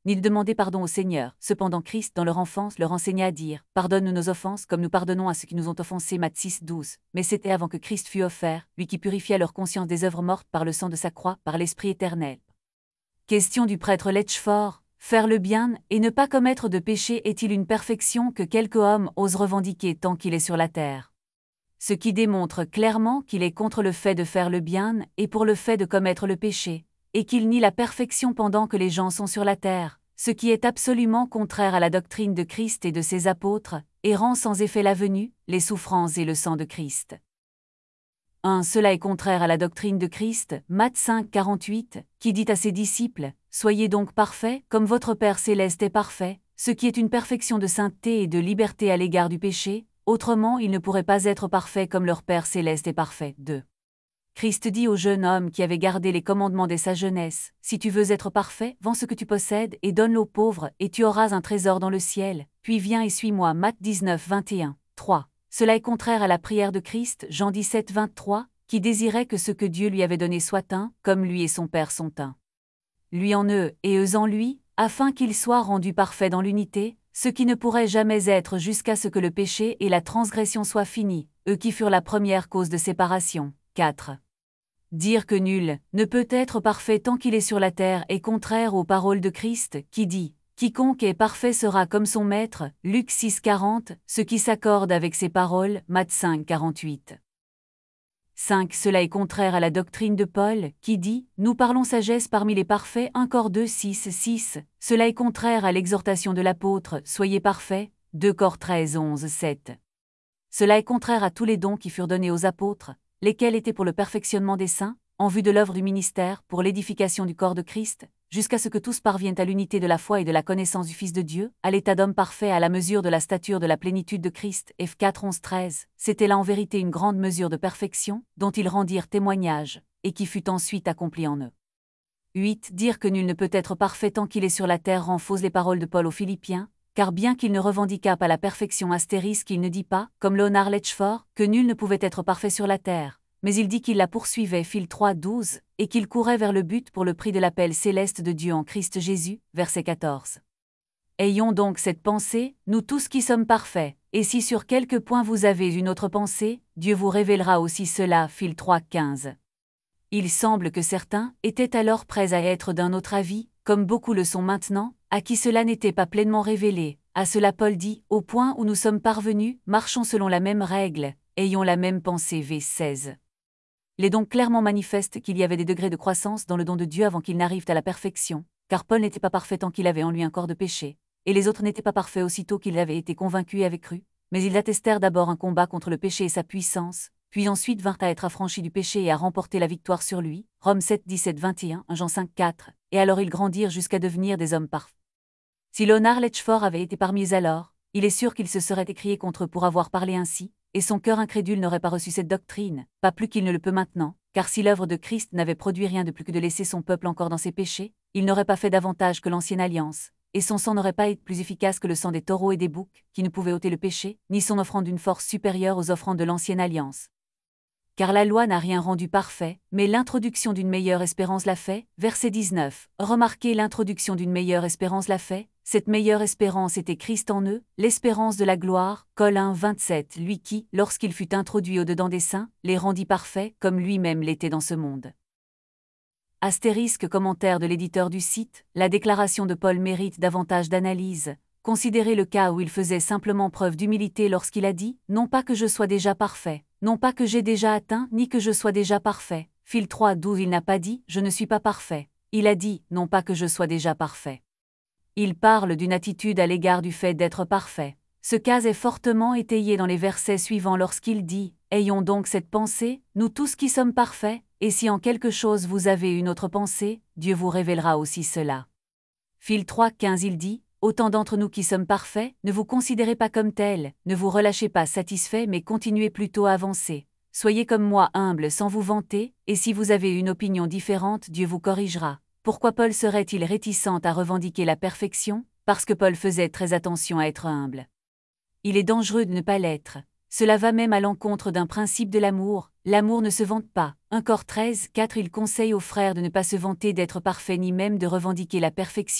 Speaker 1: ni de demander pardon au Seigneur. Cependant Christ, dans leur enfance, leur enseigna à dire « Pardonne-nous nos offenses, comme nous pardonnons à ceux qui nous ont offensés » Matthieu 6, 12. Mais c'était avant que Christ fût offert, lui qui purifia leur conscience des œuvres mortes par le sang de sa croix, par l'Esprit éternel. Question du prêtre Letchford. Faire le bien et ne pas commettre de péché est-il une perfection que quelque homme ose revendiquer tant qu'il est sur la terre? Ce qui démontre clairement qu'il est contre le fait de faire le bien et pour le fait de commettre le péché, et qu'il nie la perfection pendant que les gens sont sur la terre, ce qui est absolument contraire à la doctrine de Christ et de ses apôtres, et rend sans effet la venue, les souffrances et le sang de Christ. 1. Cela est contraire à la doctrine de Christ, Matthieu 5, 48, qui dit à ses disciples « Soyez donc parfaits, comme votre Père céleste est parfait », ce qui est une perfection de sainteté et de liberté à l'égard du péché, autrement ils ne pourraient pas être parfaits comme leur Père céleste est parfait. 2. Christ dit au jeune homme qui avait gardé les commandements dès sa jeunesse, « Si tu veux être parfait, vends ce que tu possèdes et donne-le aux pauvres, et tu auras un trésor dans le ciel, puis viens et suis-moi. » Matthieu 19, 21. 3. Cela est contraire à la prière de Christ, Jean 17, 23, qui désirait que ce que Dieu lui avait donné soit un, comme lui et son Père sont un. Lui en eux et eux en lui, afin qu'ils soient rendus parfaits dans l'unité, ce qui ne pourrait jamais être jusqu'à ce que le péché et la transgression soient finis, eux qui furent la première cause de séparation. 4. Dire que nul ne peut être parfait tant qu'il est sur la terre est contraire aux paroles de Christ, qui dit « Quiconque est parfait sera comme son maître » Luc 6, 40, ce qui s'accorde avec ces paroles, Matthieu 5, 48. 5. Cela est contraire à la doctrine de Paul, qui dit « Nous parlons sagesse parmi les parfaits » 1 Cor 2, 6, 6. Cela est contraire à l'exhortation de l'apôtre « Soyez parfaits » 2 Cor 13, 11, 7. Cela est contraire à tous les dons qui furent donnés aux apôtres, lesquels étaient pour le perfectionnement des saints, en vue de l'œuvre du ministère, pour l'édification du corps de Christ, jusqu'à ce que tous parviennent à l'unité de la foi et de la connaissance du Fils de Dieu, à l'état d'homme parfait à la mesure de la stature de la plénitude de Christ. F 4, 11, 13. C'était là en vérité une grande mesure de perfection, dont ils rendirent témoignage, et qui fut ensuite accomplie en eux. 8. Dire que nul ne peut être parfait tant qu'il est sur la terre rend fausses les paroles de Paul aux Philippiens, car bien qu'il ne revendiquât pas la perfection astérisque, il ne dit pas, comme Leonard Letchford, que nul ne pouvait être parfait sur la terre, mais il dit qu'il la poursuivait Phil 3, 12, et qu'il courait vers le but pour le prix de l'appel céleste de Dieu en Christ Jésus, verset 14. Ayons donc cette pensée, nous tous qui sommes parfaits, et si sur quelque point vous avez une autre pensée, Dieu vous révélera aussi cela Phil 3, 15. Il semble que certains étaient alors prêts à être d'un autre avis, comme beaucoup le sont maintenant, à qui cela n'était pas pleinement révélé. À cela Paul dit, au point où nous sommes parvenus, marchons selon la même règle, ayons la même pensée v 16. Il est donc clairement manifeste qu'il y avait des degrés de croissance dans le don de Dieu avant qu'il n'arrive à la perfection, car Paul n'était pas parfait tant qu'il avait en lui un corps de péché, et les autres n'étaient pas parfaits aussitôt qu'ils avaient été convaincus et avaient cru, mais ils attestèrent d'abord un combat contre le péché et sa puissance, puis ensuite vinrent à être affranchis du péché et à remporter la victoire sur lui, Romains 7, 17, 21, 1 Jean 5, 4, et alors ils grandirent jusqu'à devenir des hommes parfaits. Si Leonard Letchford avait été parmi eux alors, il est sûr qu'il se serait écrié contre eux pour avoir parlé ainsi, et son cœur incrédule n'aurait pas reçu cette doctrine, pas plus qu'il ne le peut maintenant, car si l'œuvre de Christ n'avait produit rien de plus que de laisser son peuple encore dans ses péchés, il n'aurait pas fait davantage que l'ancienne alliance, et son sang n'aurait pas été plus efficace que le sang des taureaux et des boucs, qui ne pouvaient ôter le péché, ni son offrande d'une force supérieure aux offrandes de l'ancienne alliance. Car la loi n'a rien rendu parfait, mais l'introduction d'une meilleure espérance l'a fait, verset 19. Remarquez l'introduction d'une meilleure espérance l'a fait, cette meilleure espérance était Christ en eux, l'espérance de la gloire, Col 1, 27, lui qui, lorsqu'il fut introduit au-dedans des saints, les rendit parfaits, comme lui-même l'était dans ce monde. Astérisque commentaire de l'éditeur du site, la déclaration de Paul mérite davantage d'analyse. Considérez le cas où il faisait simplement preuve d'humilité lorsqu'il a dit « Non pas que je sois déjà parfait, non pas que j'ai déjà atteint, ni que je sois déjà parfait. » Phil 3, 12. Il n'a pas dit « Je ne suis pas parfait ». Il a dit « Non pas que je sois déjà parfait ». Il parle d'une attitude à l'égard du fait d'être parfait. Ce cas est fortement étayé dans les versets suivants lorsqu'il dit « Ayons donc cette pensée, nous tous qui sommes parfaits, et si en quelque chose vous avez une autre pensée, Dieu vous révélera aussi cela. » Phil 3, 15. Il dit « Autant d'entre nous qui sommes parfaits, ne vous considérez pas comme tels, ne vous relâchez pas satisfaits mais continuez plutôt à avancer. Soyez comme moi humbles sans vous vanter, et si vous avez une opinion différente, Dieu vous corrigera. » Pourquoi Paul serait-il réticent à revendiquer la perfection? Parce que Paul faisait très attention à être humble. Il est dangereux de ne pas l'être. Cela va même à l'encontre d'un principe de l'amour. L'amour ne se vante pas. 1 Cor 13, 4. Il conseille aux frères de ne pas se vanter d'être parfaits ni même de revendiquer la perfection,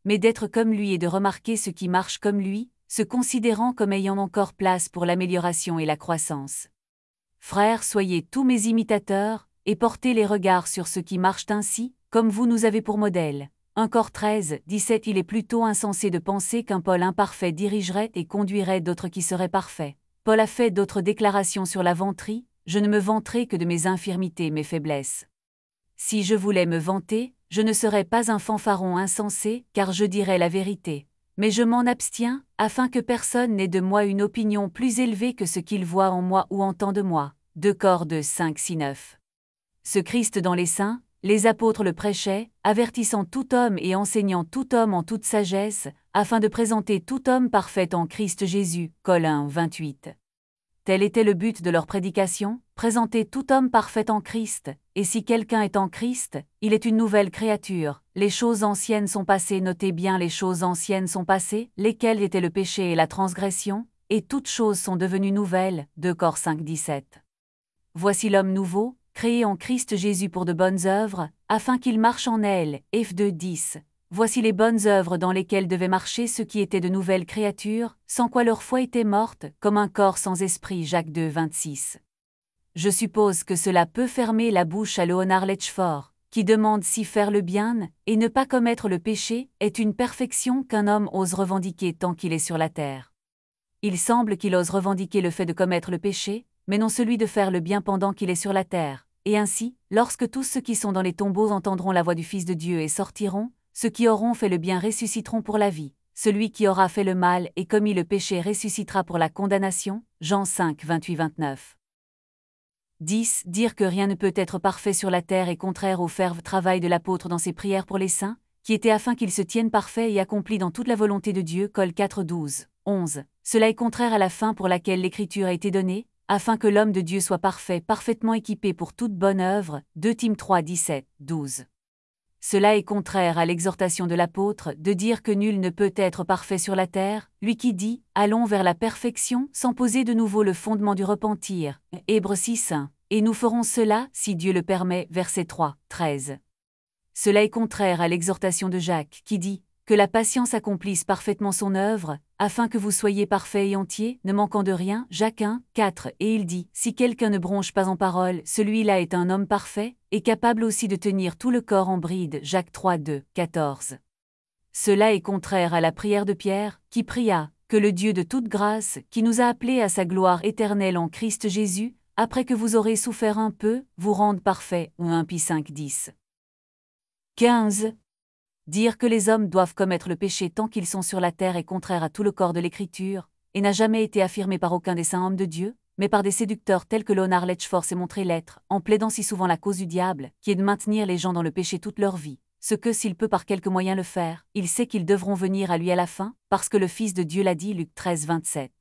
Speaker 1: mais d'être comme lui et de remarquer ce qui marche comme lui, se considérant comme ayant encore place pour l'amélioration et la croissance. Frères, soyez tous mes imitateurs, et portez les regards sur ceux qui marchent ainsi, comme vous nous avez pour modèle. 1 Cor 13, 17 Il est plutôt insensé de penser qu'un Paul imparfait dirigerait et conduirait d'autres qui seraient parfaits. Paul a fait d'autres déclarations sur la vanterie, je ne me vanterai que de mes infirmités et mes faiblesses. Si je voulais me vanter, je ne serais pas un fanfaron insensé, car je dirais la vérité. Mais je m'en abstiens, afin que personne n'ait de moi une opinion plus élevée que ce qu'il voit en moi ou entend de moi. 2 Cor 2, 5, 6, 9. Ce Christ dans les saints, les apôtres le prêchaient, avertissant tout homme et enseignant tout homme en toute sagesse, afin de présenter tout homme parfait en Christ Jésus. Col 1, 28. Tel était le but de leur prédication, présenter tout homme parfait en Christ, et si quelqu'un est en Christ, il est une nouvelle créature. Les choses anciennes sont passées, notez bien les choses anciennes sont passées, lesquelles étaient le péché et la transgression, et toutes choses sont devenues nouvelles. 2 Cor 5, 17. Voici l'homme nouveau, créé en Christ Jésus pour de bonnes œuvres, afin qu'il marche en elles. Eph 2, 10. Voici les bonnes œuvres dans lesquelles devaient marcher ceux qui étaient de nouvelles créatures, sans quoi leur foi était morte, comme un corps sans esprit. Jacques 2, 26. Je suppose que cela peut fermer la bouche à Leonard Letchford, qui demande si faire le bien, et ne pas commettre le péché, est une perfection qu'un homme ose revendiquer tant qu'il est sur la terre. Il semble qu'il ose revendiquer le fait de commettre le péché, mais non celui de faire le bien pendant qu'il est sur la terre, et ainsi, lorsque tous ceux qui sont dans les tombeaux entendront la voix du Fils de Dieu et sortiront, ceux qui auront fait le bien ressusciteront pour la vie. Celui qui aura fait le mal et commis le péché ressuscitera pour la condamnation. Jean 5, 28-29. 10. Dire que rien ne peut être parfait sur la terre est contraire au fervent travail de l'apôtre dans ses prières pour les saints, qui était afin qu'ils se tiennent parfaits et accomplis dans toute la volonté de Dieu. Col 4, 12, 11. Cela est contraire à la fin pour laquelle l'Écriture a été donnée, afin que l'homme de Dieu soit parfait, parfaitement équipé pour toute bonne œuvre. 2 Tim 3, 17, 12. Cela est contraire à l'exhortation de l'apôtre de dire que nul ne peut être parfait sur la terre, lui qui dit « Allons vers la perfection sans poser de nouveau le fondement du repentir » Hébreux 6, 1. Et nous ferons cela, si Dieu le permet, verset 3, 13. Cela est contraire à l'exhortation de Jacques qui dit « Que la patience accomplisse parfaitement son œuvre, afin que vous soyez parfaits et entiers, ne manquant de rien. » Jacques 1, 4. Et il dit « Si quelqu'un ne bronche pas en parole, celui-là est un homme parfait, et capable aussi de tenir tout le corps en bride. » Jacques 3, 2, 14. Cela est contraire à la prière de Pierre, qui pria « Que le Dieu de toute grâce, qui nous a appelés à sa gloire éternelle en Christ Jésus, après que vous aurez souffert un peu, vous rende parfait. » 1 Pie 5, 10. 15. Dire que les hommes doivent commettre le péché tant qu'ils sont sur la terre est contraire à tout le corps de l'Écriture, et n'a jamais été affirmé par aucun des saints hommes de Dieu, mais par des séducteurs tels que Leonard Letchford s'est montré l'être, en plaidant si souvent la cause du diable, qui est de maintenir les gens dans le péché toute leur vie, ce que s'il peut par quelque moyen le faire, il sait qu'ils devront venir à lui à la fin, parce que le Fils de Dieu l'a dit. Luc 13, 27.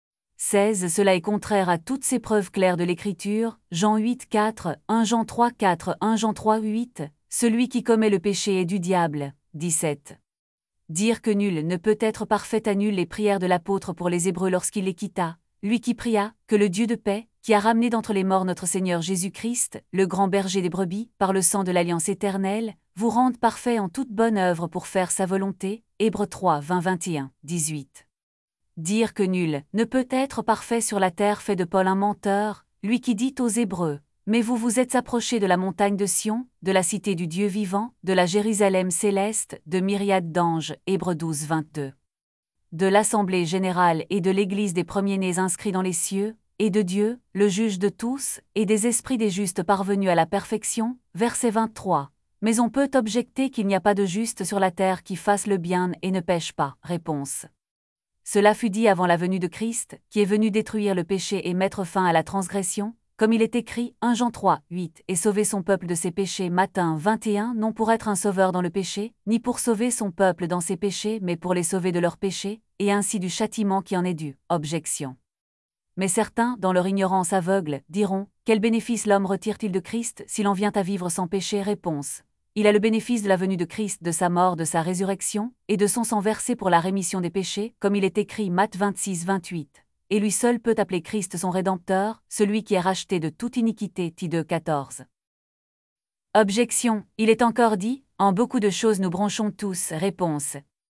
Speaker 1: 16. Cela est contraire à toutes ces preuves claires de l'Écriture. Jean 8, 4, 1 Jean 3, 4, 1 Jean 3, 8. Celui qui commet le péché est du diable. 17. Dire que nul ne peut être parfait annule les prières de l'apôtre pour les Hébreux lorsqu'il les quitta, lui qui pria que le Dieu de paix, qui a ramené d'entre les morts notre Seigneur Jésus-Christ, le grand berger des brebis, par le sang de l'alliance éternelle, vous rende parfait en toute bonne œuvre pour faire sa volonté. Hébreux 3, 20, 21, 18. Dire que nul ne peut être parfait sur la terre fait de Paul un menteur, lui qui dit aux Hébreux « Mais vous vous êtes approchés de la montagne de Sion, de la cité du Dieu vivant, de la Jérusalem céleste, de myriades d'anges. » Hébreux 12, 22. De l'assemblée générale et de l'église des premiers-nés inscrits dans les cieux, et de Dieu, le juge de tous, et des esprits des justes parvenus à la perfection. Verset 23. Mais on peut objecter qu'il n'y a pas de juste sur la terre qui fasse le bien et ne pêche pas. Réponse. Cela fut dit avant la venue de Christ, qui est venu détruire le péché et mettre fin à la transgression, comme il est écrit, 1 Jean 3, 8, et sauver son peuple de ses péchés. Matthieu 21, non pour être un sauveur dans le péché, ni pour sauver son peuple dans ses péchés, mais pour les sauver de leurs péchés, et ainsi du châtiment qui en est dû. Objection. Mais certains, dans leur ignorance aveugle, diront, quel bénéfice l'homme retire-t-il de Christ s'il en vient à vivre sans péché? Réponse. Il a le bénéfice de la venue de Christ, de sa mort, de sa résurrection, et de son sang versé pour la rémission des péchés, comme il est écrit Matthieu 26, 28. Et lui seul peut appeler Christ son Rédempteur, celui qui est racheté de toute iniquité. Tite 2, 14. Objection. Il est encore dit, en beaucoup de choses nous bronchons tous. Réponse.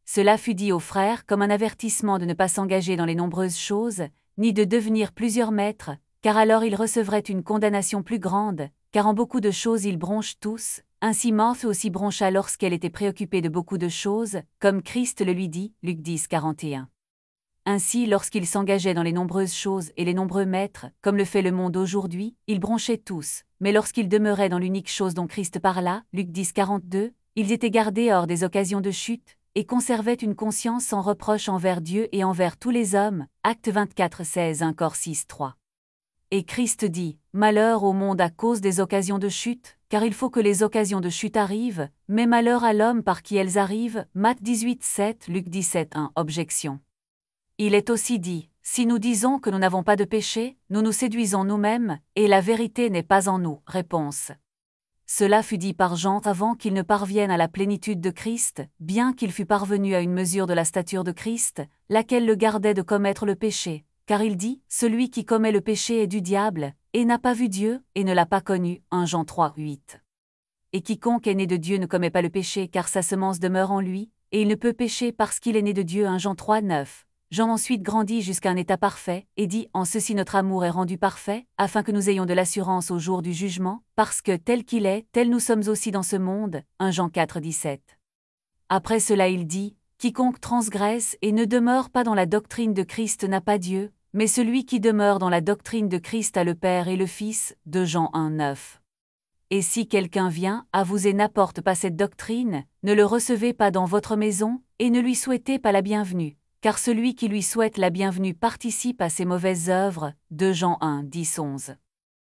Speaker 1: Cela fut dit aux frères comme un avertissement de ne pas s'engager dans les nombreuses choses, ni de devenir plusieurs maîtres, car alors ils recevraient une condamnation plus grande, car en beaucoup de choses ils bronchent tous. Ainsi Marthe aussi broncha lorsqu'elle était préoccupée de beaucoup de choses, comme Christ le lui dit, Luc 10, 41. Ainsi, lorsqu'il s'engageait dans les nombreuses choses et les nombreux maîtres, comme le fait le monde aujourd'hui, ils bronchaient tous, mais lorsqu'ils demeuraient dans l'unique chose dont Christ parla, Luc 10, 42, ils étaient gardés hors des occasions de chute, et conservaient une conscience sans reproche envers Dieu et envers tous les hommes, Actes 24, 16, 1 Cor 6, 3. Et Christ dit, « Malheur au monde à cause des occasions de chute, car il faut que les occasions de chute arrivent, mais malheur à l'homme par qui elles arrivent, Matthieu 18, 7, Luc 17, 1. Objection. Il est aussi dit, « Si nous disons que nous n'avons pas de péché, nous nous séduisons nous-mêmes, et la vérité n'est pas en nous. » Réponse. Cela fut dit par Jean avant qu'il ne parvienne à la plénitude de Christ, bien qu'il fût parvenu à une mesure de la stature de Christ, laquelle le gardait de commettre le péché. Car il dit, « Celui qui commet le péché est du diable, et n'a pas vu Dieu, et ne l'a pas connu. » 1 Jean 3, 8. Et quiconque est né de Dieu ne commet pas le péché car sa semence demeure en lui, et il ne peut pécher parce qu'il est né de Dieu. 1 Jean 3, 9. Jean ensuite grandit jusqu'à un état parfait, et dit, « En ceci notre amour est rendu parfait, afin que nous ayons de l'assurance au jour du jugement, parce que tel qu'il est, tel nous sommes aussi dans ce monde. » 1 Jean 4, 17. Après cela il dit, « Quiconque transgresse et ne demeure pas dans la doctrine de Christ n'a pas Dieu, mais celui qui demeure dans la doctrine de Christ a le Père et le Fils. » 2 Jean 1, 9. Et si quelqu'un vient à vous et n'apporte pas cette doctrine, ne le recevez pas dans votre maison, et ne lui souhaitez pas la bienvenue, car celui qui lui souhaite la bienvenue participe à ses mauvaises œuvres. 2 Jean 1, 10, 11.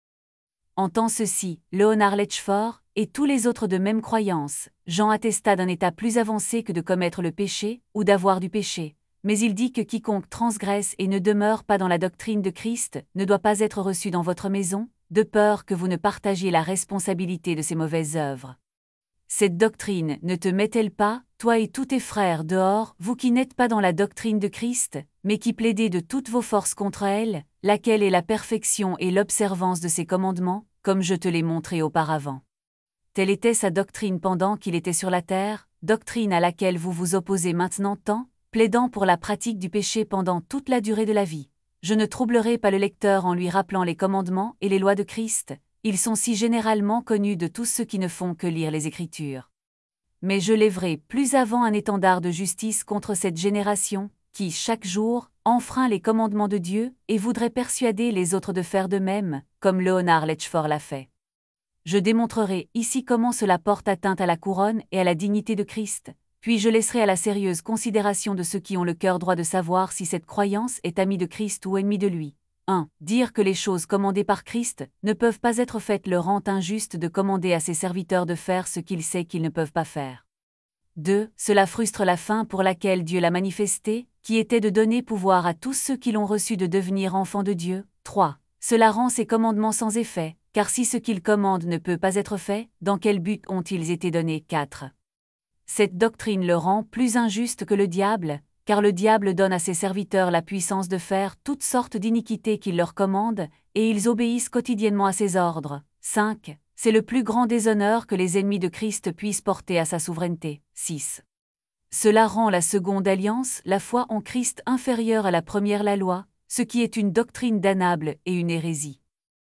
Speaker 1: Entend ceci, Leonard Latchford, et tous les autres de même croyance. Jean attesta d'un état plus avancé que de commettre le péché, ou d'avoir du péché. Mais il dit que quiconque transgresse et ne demeure pas dans la doctrine de Christ ne doit pas être reçu dans votre maison, de peur que vous ne partagiez la responsabilité de ses mauvaises œuvres. Cette doctrine ne te met-elle pas, toi et tous tes frères dehors, vous qui n'êtes pas dans la doctrine de Christ, mais qui plaidez de toutes vos forces contre elle, laquelle est la perfection et l'observance de ses commandements, comme je te l'ai montré auparavant. Telle était sa doctrine pendant qu'il était sur la terre, doctrine à laquelle vous vous opposez maintenant tant, plaidant pour la pratique du péché pendant toute la durée de la vie. Je ne troublerai pas le lecteur en lui rappelant les commandements et les lois de Christ, ils sont si généralement connus de tous ceux qui ne font que lire les Écritures. Mais je lèverai plus avant un étendard de justice contre cette génération, qui, chaque jour, enfreint les commandements de Dieu et voudrait persuader les autres de faire de même, comme Leonard Latchford l'a fait. Je démontrerai ici comment cela porte atteinte à la couronne et à la dignité de Christ, puis je laisserai à la sérieuse considération de ceux qui ont le cœur droit de savoir si cette croyance est amie de Christ ou ennemie de lui. 1. Dire que les choses commandées par Christ ne peuvent pas être faites le rend injuste de commander à ses serviteurs de faire ce qu'il sait qu'ils ne peuvent pas faire. 2. Cela frustre la fin pour laquelle Dieu l'a manifesté, qui était de donner pouvoir à tous ceux qui l'ont reçu de devenir enfants de Dieu. 3. Cela rend ses commandements sans effet, car si ce qu'il commande ne peut pas être fait, dans quel but ont-ils été donnés? 4. Cette doctrine le rend plus injuste que le diable, car le diable donne à ses serviteurs la puissance de faire toutes sortes d'iniquités qu'il leur commande, et ils obéissent quotidiennement à ses ordres. 5. C'est le plus grand déshonneur que les ennemis de Christ puissent porter à sa souveraineté. 6. Cela rend la seconde alliance, la foi en Christ, inférieure à la première, la loi, ce qui est une doctrine damnable et une hérésie.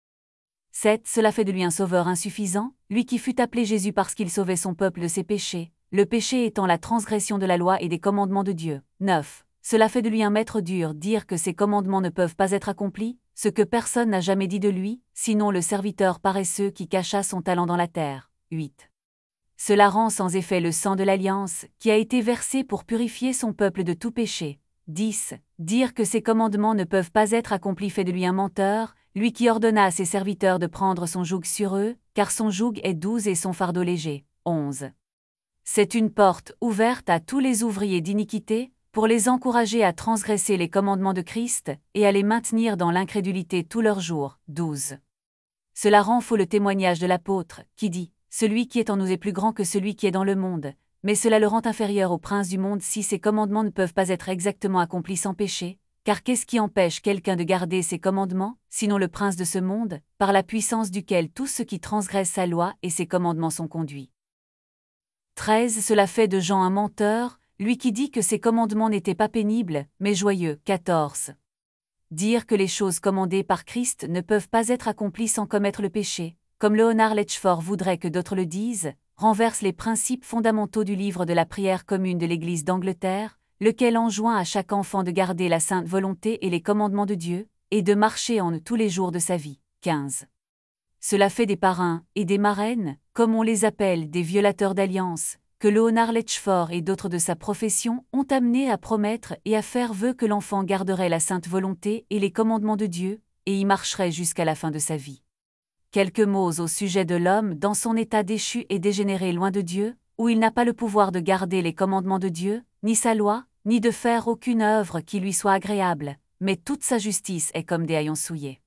Speaker 1: 7. Cela fait de lui un sauveur insuffisant, lui qui fut appelé Jésus parce qu'il sauvait son peuple de ses péchés, le péché étant la transgression de la loi et des commandements de Dieu. 9. Cela fait de lui un maître dur, dire que ses commandements ne peuvent pas être accomplis, ce que personne n'a jamais dit de lui, sinon le serviteur paresseux qui cacha son talent dans la terre. 8. Cela rend sans effet le sang de l'alliance, qui a été versé pour purifier son peuple de tout péché. 10. Dire que ses commandements ne peuvent pas être accomplis fait de lui un menteur, lui qui ordonna à ses serviteurs de prendre son joug sur eux, car son joug est doux et son fardeau léger. 11. C'est une porte ouverte à tous les ouvriers d'iniquité, pour les encourager à transgresser les commandements de Christ, et à les maintenir dans l'incrédulité tous leurs jours. 12. Cela rend faux le témoignage de l'apôtre, qui dit « Celui qui est en nous est plus grand que celui qui est dans le monde », mais cela le rend inférieur au prince du monde si ses commandements ne peuvent pas être exactement accomplis sans péché, car qu'est-ce qui empêche quelqu'un de garder ses commandements, sinon le prince de ce monde, par la puissance duquel tous ceux qui transgressent sa loi et ses commandements sont conduits. 13. Cela fait de Jean un menteur, lui qui dit que ses commandements n'étaient pas pénibles, mais joyeux. 14. Dire que les choses commandées par Christ ne peuvent pas être accomplies sans commettre le péché, comme Leonard Letchford voudrait que d'autres le disent, renverse les principes fondamentaux du livre de la prière commune de l'Église d'Angleterre, lequel enjoint à chaque enfant de garder la sainte volonté et les commandements de Dieu, et de marcher en eux tous les jours de sa vie. 15. Cela fait des parrains et des marraines, comme on les appelle, des violateurs d'alliance, que Leonard Letchford et d'autres de sa profession ont amené à promettre et à faire vœu que l'enfant garderait la sainte volonté et les commandements de Dieu, et y marcherait jusqu'à la fin de sa vie. Quelques mots au sujet de l'homme dans son état déchu et dégénéré loin de Dieu, où il n'a pas le pouvoir de garder les commandements de Dieu, ni sa loi, ni de faire aucune œuvre qui lui soit agréable, mais toute sa justice est comme des haillons souillés.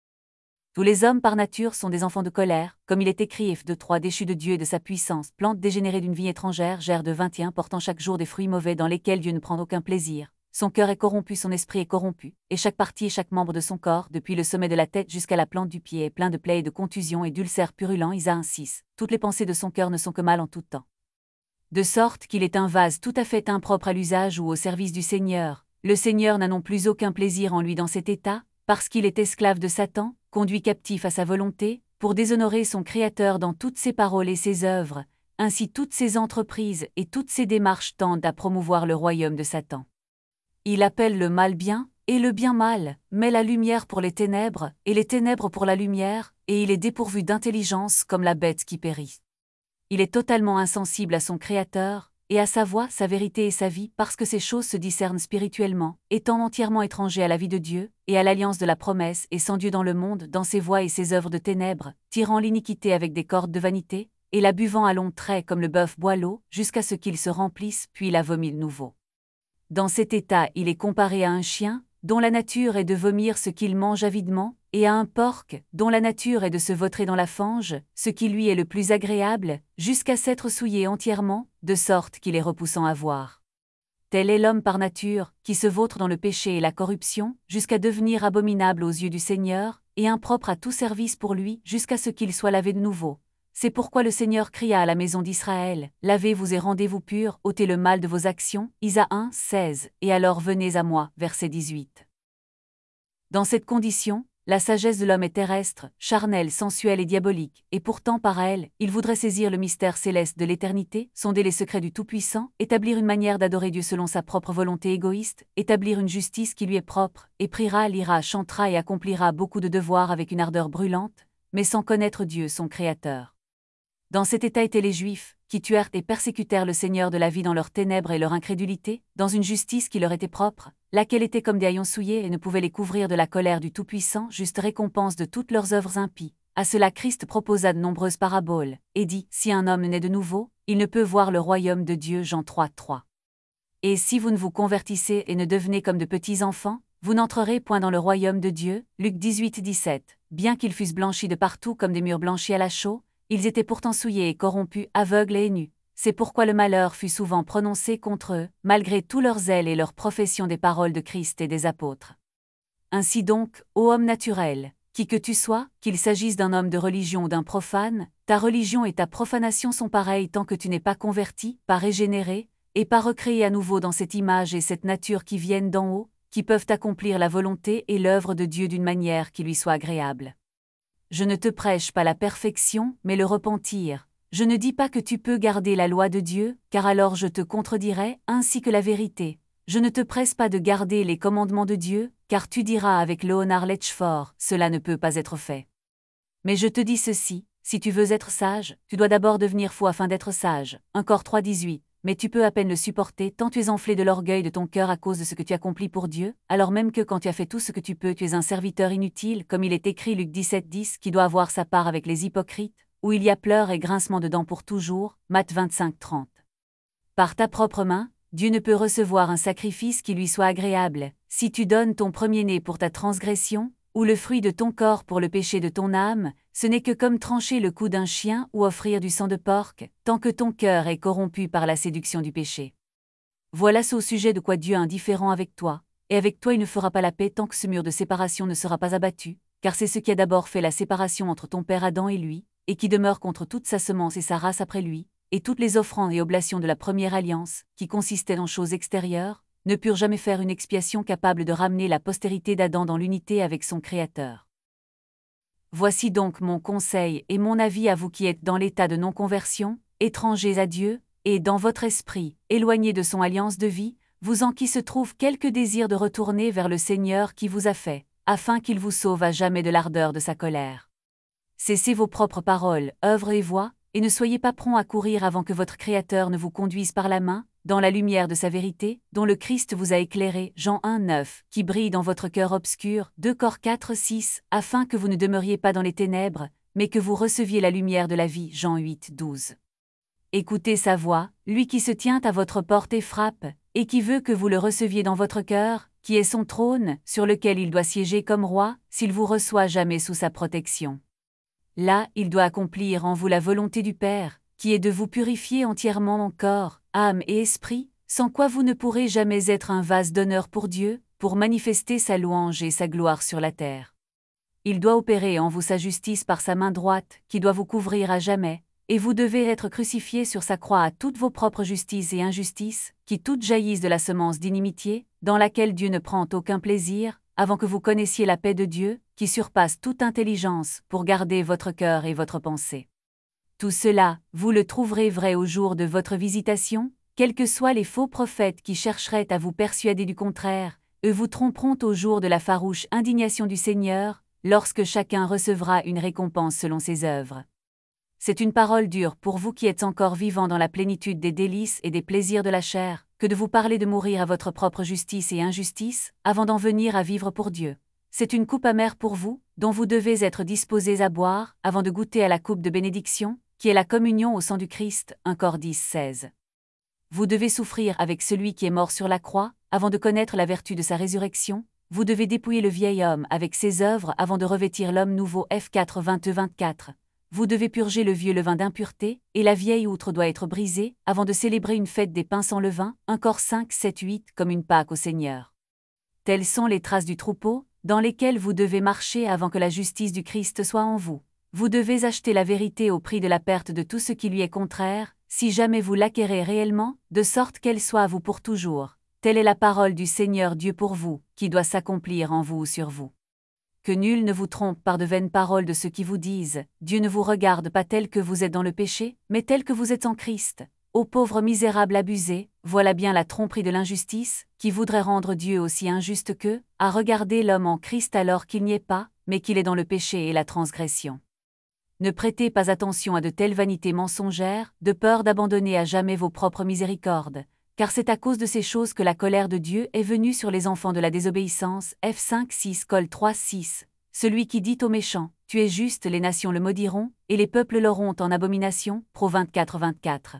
Speaker 1: Tous les hommes par nature sont des enfants de colère, comme il est écrit F 2:3 déchus de Dieu et de sa puissance, plante dégénérée d'une vie étrangère, Gère de 21 portant chaque jour des fruits mauvais dans lesquels Dieu ne prend aucun plaisir. Son cœur est corrompu, son esprit est corrompu, et chaque partie et chaque membre de son corps, depuis le sommet de la tête jusqu'à la plante du pied, est plein de plaies et de contusions et d'ulcères purulents. Isaïe 6. Toutes les pensées de son cœur ne sont que mal en tout temps. De sorte qu'il est un vase tout à fait impropre à l'usage ou au service du Seigneur. Le Seigneur n'a non plus aucun plaisir en lui dans cet état, parce qu'il est esclave de Satan, conduit captif à sa volonté, pour déshonorer son Créateur dans toutes ses paroles et ses œuvres. Ainsi toutes ses entreprises et toutes ses démarches tendent à promouvoir le royaume de Satan. Il appelle le mal bien, et le bien mal, met la lumière pour les ténèbres, et les ténèbres pour la lumière, et il est dépourvu d'intelligence comme la bête qui périt. Il est totalement insensible à son Créateur, et à sa voix, sa vérité et sa vie, parce que ces choses se discernent spirituellement, étant entièrement étranger à la vie de Dieu, et à l'alliance de la promesse, et sans Dieu dans le monde, dans ses voies et ses œuvres de ténèbres, tirant l'iniquité avec des cordes de vanité, et la buvant à longs traits comme le bœuf boit l'eau, jusqu'à ce qu'il se remplisse, puis la vomit de nouveau. Dans cet état, il est comparé à un chien, dont la nature est de vomir ce qu'il mange avidement, et à un porc, dont la nature est de se vautrer dans la fange, ce qui lui est le plus agréable, jusqu'à s'être souillé entièrement, de sorte qu'il est repoussant à voir. Tel est l'homme par nature, qui se vautre dans le péché et la corruption, jusqu'à devenir abominable aux yeux du Seigneur, et impropre à tout service pour lui, jusqu'à ce qu'il soit lavé de nouveau. C'est pourquoi le Seigneur cria à la maison d'Israël, « Lavez-vous et rendez-vous purs, ôtez le mal de vos actions. » Isaïe 1, 16, et alors venez à moi, verset 18. Dans cette condition, la sagesse de l'homme est terrestre, charnelle, sensuelle et diabolique, et pourtant par elle, il voudrait saisir le mystère céleste de l'éternité, sonder les secrets du Tout-Puissant, établir une manière d'adorer Dieu selon sa propre volonté égoïste, établir une justice qui lui est propre, et priera, lira, chantera et accomplira beaucoup de devoirs avec une ardeur brûlante, mais sans connaître Dieu son Créateur. Dans cet état étaient les Juifs, qui tuèrent et persécutèrent le Seigneur de la vie dans leurs ténèbres et leur incrédulité, dans une justice qui leur était propre, laquelle était comme des haillons souillés et ne pouvait les couvrir de la colère du Tout-Puissant, juste récompense de toutes leurs œuvres impies. À cela Christ proposa de nombreuses paraboles, et dit, si un homme naît de nouveau, il ne peut voir le royaume de Dieu. Jean 3, 3. Et si vous ne vous convertissez et ne devenez comme de petits enfants, vous n'entrerez point dans le royaume de Dieu. Luc 18, 17. Bien qu'ils fussent blanchis de partout comme des murs blanchis à la chaux, ils étaient pourtant souillés et corrompus, aveugles et nus. C'est pourquoi le malheur fut souvent prononcé contre eux, malgré tout leur zèle et leur profession des paroles de Christ et des apôtres. Ainsi donc, ô homme naturel, qui que tu sois, qu'il s'agisse d'un homme de religion ou d'un profane, ta religion et ta profanation sont pareilles tant que tu n'es pas converti, pas régénéré, et pas recréé à nouveau dans cette image et cette nature qui viennent d'en haut, qui peuvent accomplir la volonté et l'œuvre de Dieu d'une manière qui lui soit agréable. Je ne te prêche pas la perfection, mais le repentir. Je ne dis pas que tu peux garder la loi de Dieu, car alors je te contredirais, ainsi que la vérité. Je ne te presse pas de garder les commandements de Dieu, car tu diras avec Leonard Letchford, cela ne peut pas être fait. Mais je te dis ceci, si tu veux être sage, tu dois d'abord devenir fou afin d'être sage. 1 Cor 3, 18. Mais tu peux à peine le supporter tant tu es enflé de l'orgueil de ton cœur à cause de ce que tu accomplis pour Dieu, alors même que quand tu as fait tout ce que tu peux, tu es un serviteur inutile, comme il est écrit Luc 17, 10, qui doit avoir sa part avec les hypocrites, où il y a pleurs et grincement de dents pour toujours, Matthieu 25, 30. Par ta propre main, Dieu ne peut recevoir un sacrifice qui lui soit agréable, si tu donnes ton premier-né pour ta transgression, ou le fruit de ton corps pour le péché de ton âme, ce n'est que comme trancher le cou d'un chien ou offrir du sang de porc, tant que ton cœur est corrompu par la séduction du péché. Voilà ce au sujet de quoi Dieu est indifférent avec toi, et avec toi il ne fera pas la paix tant que ce mur de séparation ne sera pas abattu, car c'est ce qui a d'abord fait la séparation entre ton père Adam et lui, et qui demeure contre toute sa semence et sa race après lui, et toutes les offrandes et oblations de la première alliance, qui consistaient en choses extérieures, ne purent jamais faire une expiation capable de ramener la postérité d'Adam dans l'unité avec son Créateur. Voici donc mon conseil et mon avis à vous qui êtes dans l'état de non-conversion, étrangers à Dieu, et dans votre esprit, éloignés de son alliance de vie, vous en qui se trouve quelque désir de retourner vers le Seigneur qui vous a fait, afin qu'il vous sauve à jamais de l'ardeur de sa colère. Cessez vos propres paroles, œuvres et voix, et ne soyez pas prompts à courir avant que votre Créateur ne vous conduise par la main, dans la lumière de sa vérité, dont le Christ vous a éclairé, Jean 1, 9, qui brille dans votre cœur obscur, 2 Cor 4, 6, afin que vous ne demeuriez pas dans les ténèbres, mais que vous receviez la lumière de la vie, Jean 8, 12. Écoutez sa voix, lui qui se tient à votre porte et frappe, et qui veut que vous le receviez dans votre cœur, qui est son trône, sur lequel il doit siéger comme roi, s'il vous reçoit jamais sous sa protection. Là, il doit accomplir en vous la volonté du Père, qui est de vous purifier entièrement en corps, âme et esprit, sans quoi vous ne pourrez jamais être un vase d'honneur pour Dieu, pour manifester sa louange et sa gloire sur la terre. Il doit opérer en vous sa justice par sa main droite, qui doit vous couvrir à jamais, et vous devez être crucifiés sur sa croix à toutes vos propres justices et injustices, qui toutes jaillissent de la semence d'inimitié, dans laquelle Dieu ne prend aucun plaisir, avant que vous connaissiez la paix de Dieu, qui surpasse toute intelligence, pour garder votre cœur et votre pensée. Tout cela, vous le trouverez vrai au jour de votre visitation, quels que soient les faux prophètes qui chercheraient à vous persuader du contraire, eux vous tromperont au jour de la farouche indignation du Seigneur, lorsque chacun recevra une récompense selon ses œuvres. C'est une parole dure pour vous qui êtes encore vivants dans la plénitude des délices et des plaisirs de la chair, que de vous parler de mourir à votre propre justice et injustice, avant d'en venir à vivre pour Dieu. C'est une coupe amère pour vous, dont vous devez être disposés à boire, avant de goûter à la coupe de bénédiction, qui est la communion au sang du Christ, 1 Cor 10, 16. Vous devez souffrir avec celui qui est mort sur la croix, avant de connaître la vertu de sa résurrection. Vous devez dépouiller le vieil homme avec ses œuvres avant de revêtir l'homme nouveau, F4 22-24. Vous devez purger le vieux levain d'impureté, et la vieille outre doit être brisée, avant de célébrer une fête des pains sans levain, 1 Cor 5, 7, 8, comme une Pâque au Seigneur. Telles sont les traces du troupeau, dans lesquelles vous devez marcher avant que la justice du Christ soit en vous. Vous devez acheter la vérité au prix de la perte de tout ce qui lui est contraire, si jamais vous l'acquérez réellement, de sorte qu'elle soit à vous pour toujours. Telle est la parole du Seigneur Dieu pour vous, qui doit s'accomplir en vous ou sur vous. Que nul ne vous trompe par de vaines paroles de ceux qui vous disent « Dieu ne vous regarde pas tel que vous êtes dans le péché, mais tel que vous êtes en Christ ». Ô pauvres misérables abusés, voilà bien la tromperie de l'injustice, qui voudrait rendre Dieu aussi injuste qu'eux, à regarder l'homme en Christ alors qu'il n'y est pas, mais qu'il est dans le péché et la transgression. Ne prêtez pas attention à de telles vanités mensongères, de peur d'abandonner à jamais vos propres miséricordes, car c'est à cause de ces choses que la colère de Dieu est venue sur les enfants de la désobéissance, F5 6 Col 3 6. Celui qui dit aux méchants, « Tu es juste », les nations le maudiront, et les peuples l'auront en abomination, Pro 24 24.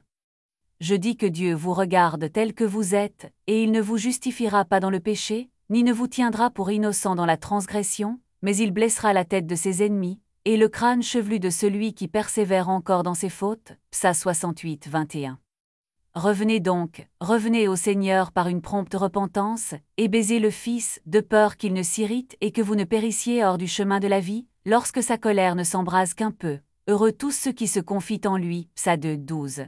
Speaker 1: Je dis que Dieu vous regarde tel que vous êtes, et il ne vous justifiera pas dans le péché, ni ne vous tiendra pour innocent dans la transgression, mais il blessera la tête de ses ennemis, et le crâne chevelu de celui qui persévère encore dans ses fautes, Psa 68 21. Revenez donc, revenez au Seigneur par une prompte repentance, et baisez le Fils, de peur qu'il ne s'irrite et que vous ne périssiez hors du chemin de la vie, lorsque sa colère ne s'embrase qu'un peu. Heureux tous ceux qui se confient en lui, Psa 2 12.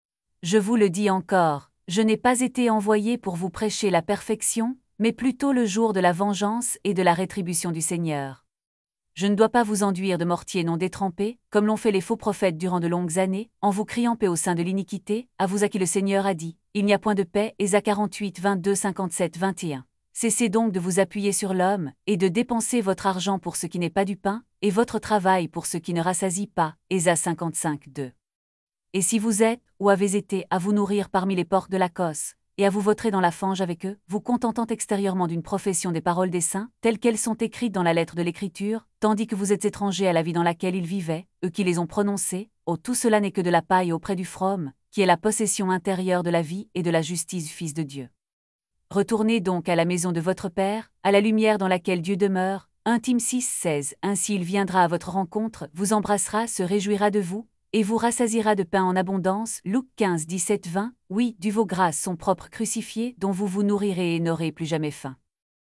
Speaker 1: Je vous le dis encore, je n'ai pas été envoyé pour vous prêcher la perfection, mais plutôt le jour de la vengeance et de la rétribution du Seigneur. Je ne dois pas vous enduire de mortier non détrempé, comme l'ont fait les faux prophètes durant de longues années, en vous criant paix au sein de l'iniquité, à vous à qui le Seigneur a dit, il n'y a point de paix, Ésa 48 22 57 21. Cessez donc de vous appuyer sur l'homme, et de dépenser votre argent pour ce qui n'est pas du pain, et votre travail pour ce qui ne rassasie pas, Ésa 55 2. Et si vous êtes, ou avez été, à vous nourrir parmi les porcs de la cosse, et à vous vautrer dans la fange avec eux, vous contentant extérieurement d'une profession des paroles des saints, telles qu'elles sont écrites dans la lettre de l'Écriture, tandis que vous êtes étrangers à la vie dans laquelle ils vivaient, eux qui les ont prononcées, oh tout cela n'est que de la paille auprès du fromme, qui est la possession intérieure de la vie et de la justice du Fils de Dieu. Retournez donc à la maison de votre Père, à la lumière dans laquelle Dieu demeure, 1 Tim 6 16, ainsi il viendra à votre rencontre, vous embrassera, se réjouira de vous, et vous rassasiera de pain en abondance, Luc 15 17 20, oui, du vos grâces sont propres crucifiées, dont vous vous nourrirez et n'aurez plus jamais faim.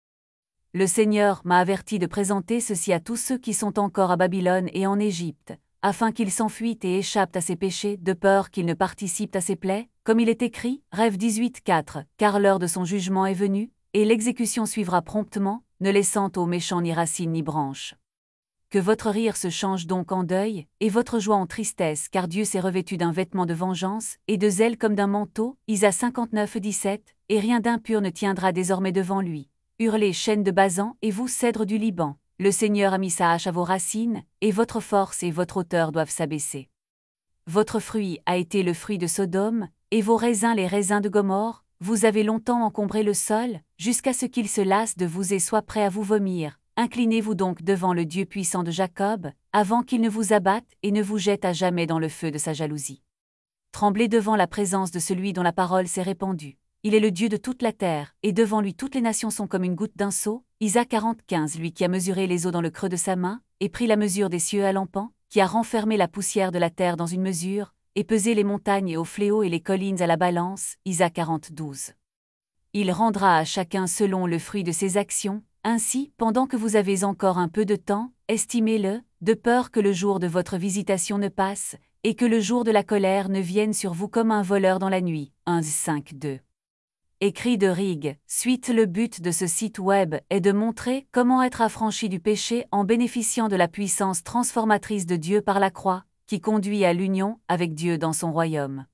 Speaker 1: Le Seigneur m'a averti de présenter ceci à tous ceux qui sont encore à Babylone et en Égypte, afin qu'ils s'enfuient et échappent à ses péchés, de peur qu'ils ne participent à ses plaies, comme il est écrit, Rêve 18:4, car l'heure de son jugement est venue, et l'exécution suivra promptement, ne laissant aux méchants ni racines ni branches. Que votre rire se change donc en deuil, et votre joie en tristesse, car Dieu s'est revêtu d'un vêtement de vengeance, et de zèle comme d'un manteau, Isaïe 59:17, et rien d'impur ne tiendra désormais devant lui. Hurlez, chênes de Basan, et vous, cèdres du Liban. Le Seigneur a mis sa hache à vos racines, et votre force et votre hauteur doivent s'abaisser. Votre fruit a été le fruit de Sodome, et vos raisins les raisins de Gomorrhe. Vous avez longtemps encombré le sol, jusqu'à ce qu'il se lasse de vous et soit prêt à vous vomir. Inclinez-vous donc devant le Dieu puissant de Jacob, avant qu'il ne vous abatte et ne vous jette à jamais dans le feu de sa jalousie. Tremblez devant la présence de celui dont la parole s'est répandue. Il est le Dieu de toute la terre, et devant lui toutes les nations sont comme une goutte d'un seau. Isaïe 40:15, lui qui a mesuré les eaux dans le creux de sa main, et pris la mesure des cieux à l'empan, qui a renfermé la poussière de la terre dans une mesure, et pesé les montagnes au fléau et les collines à la balance. Isaïe 40:12. Il rendra à chacun selon le fruit de ses actions. Ainsi, pendant que vous avez encore un peu de temps, estimez-le, de peur que le jour de votre visitation ne passe, et que le jour de la colère ne vienne sur vous comme un voleur dans la nuit. 1:5-2. Écrit de Rig, suite. Le but de ce site web est de montrer comment être affranchi du péché en bénéficiant de la puissance transformatrice de Dieu par la croix, qui conduit à l'union avec Dieu dans son royaume.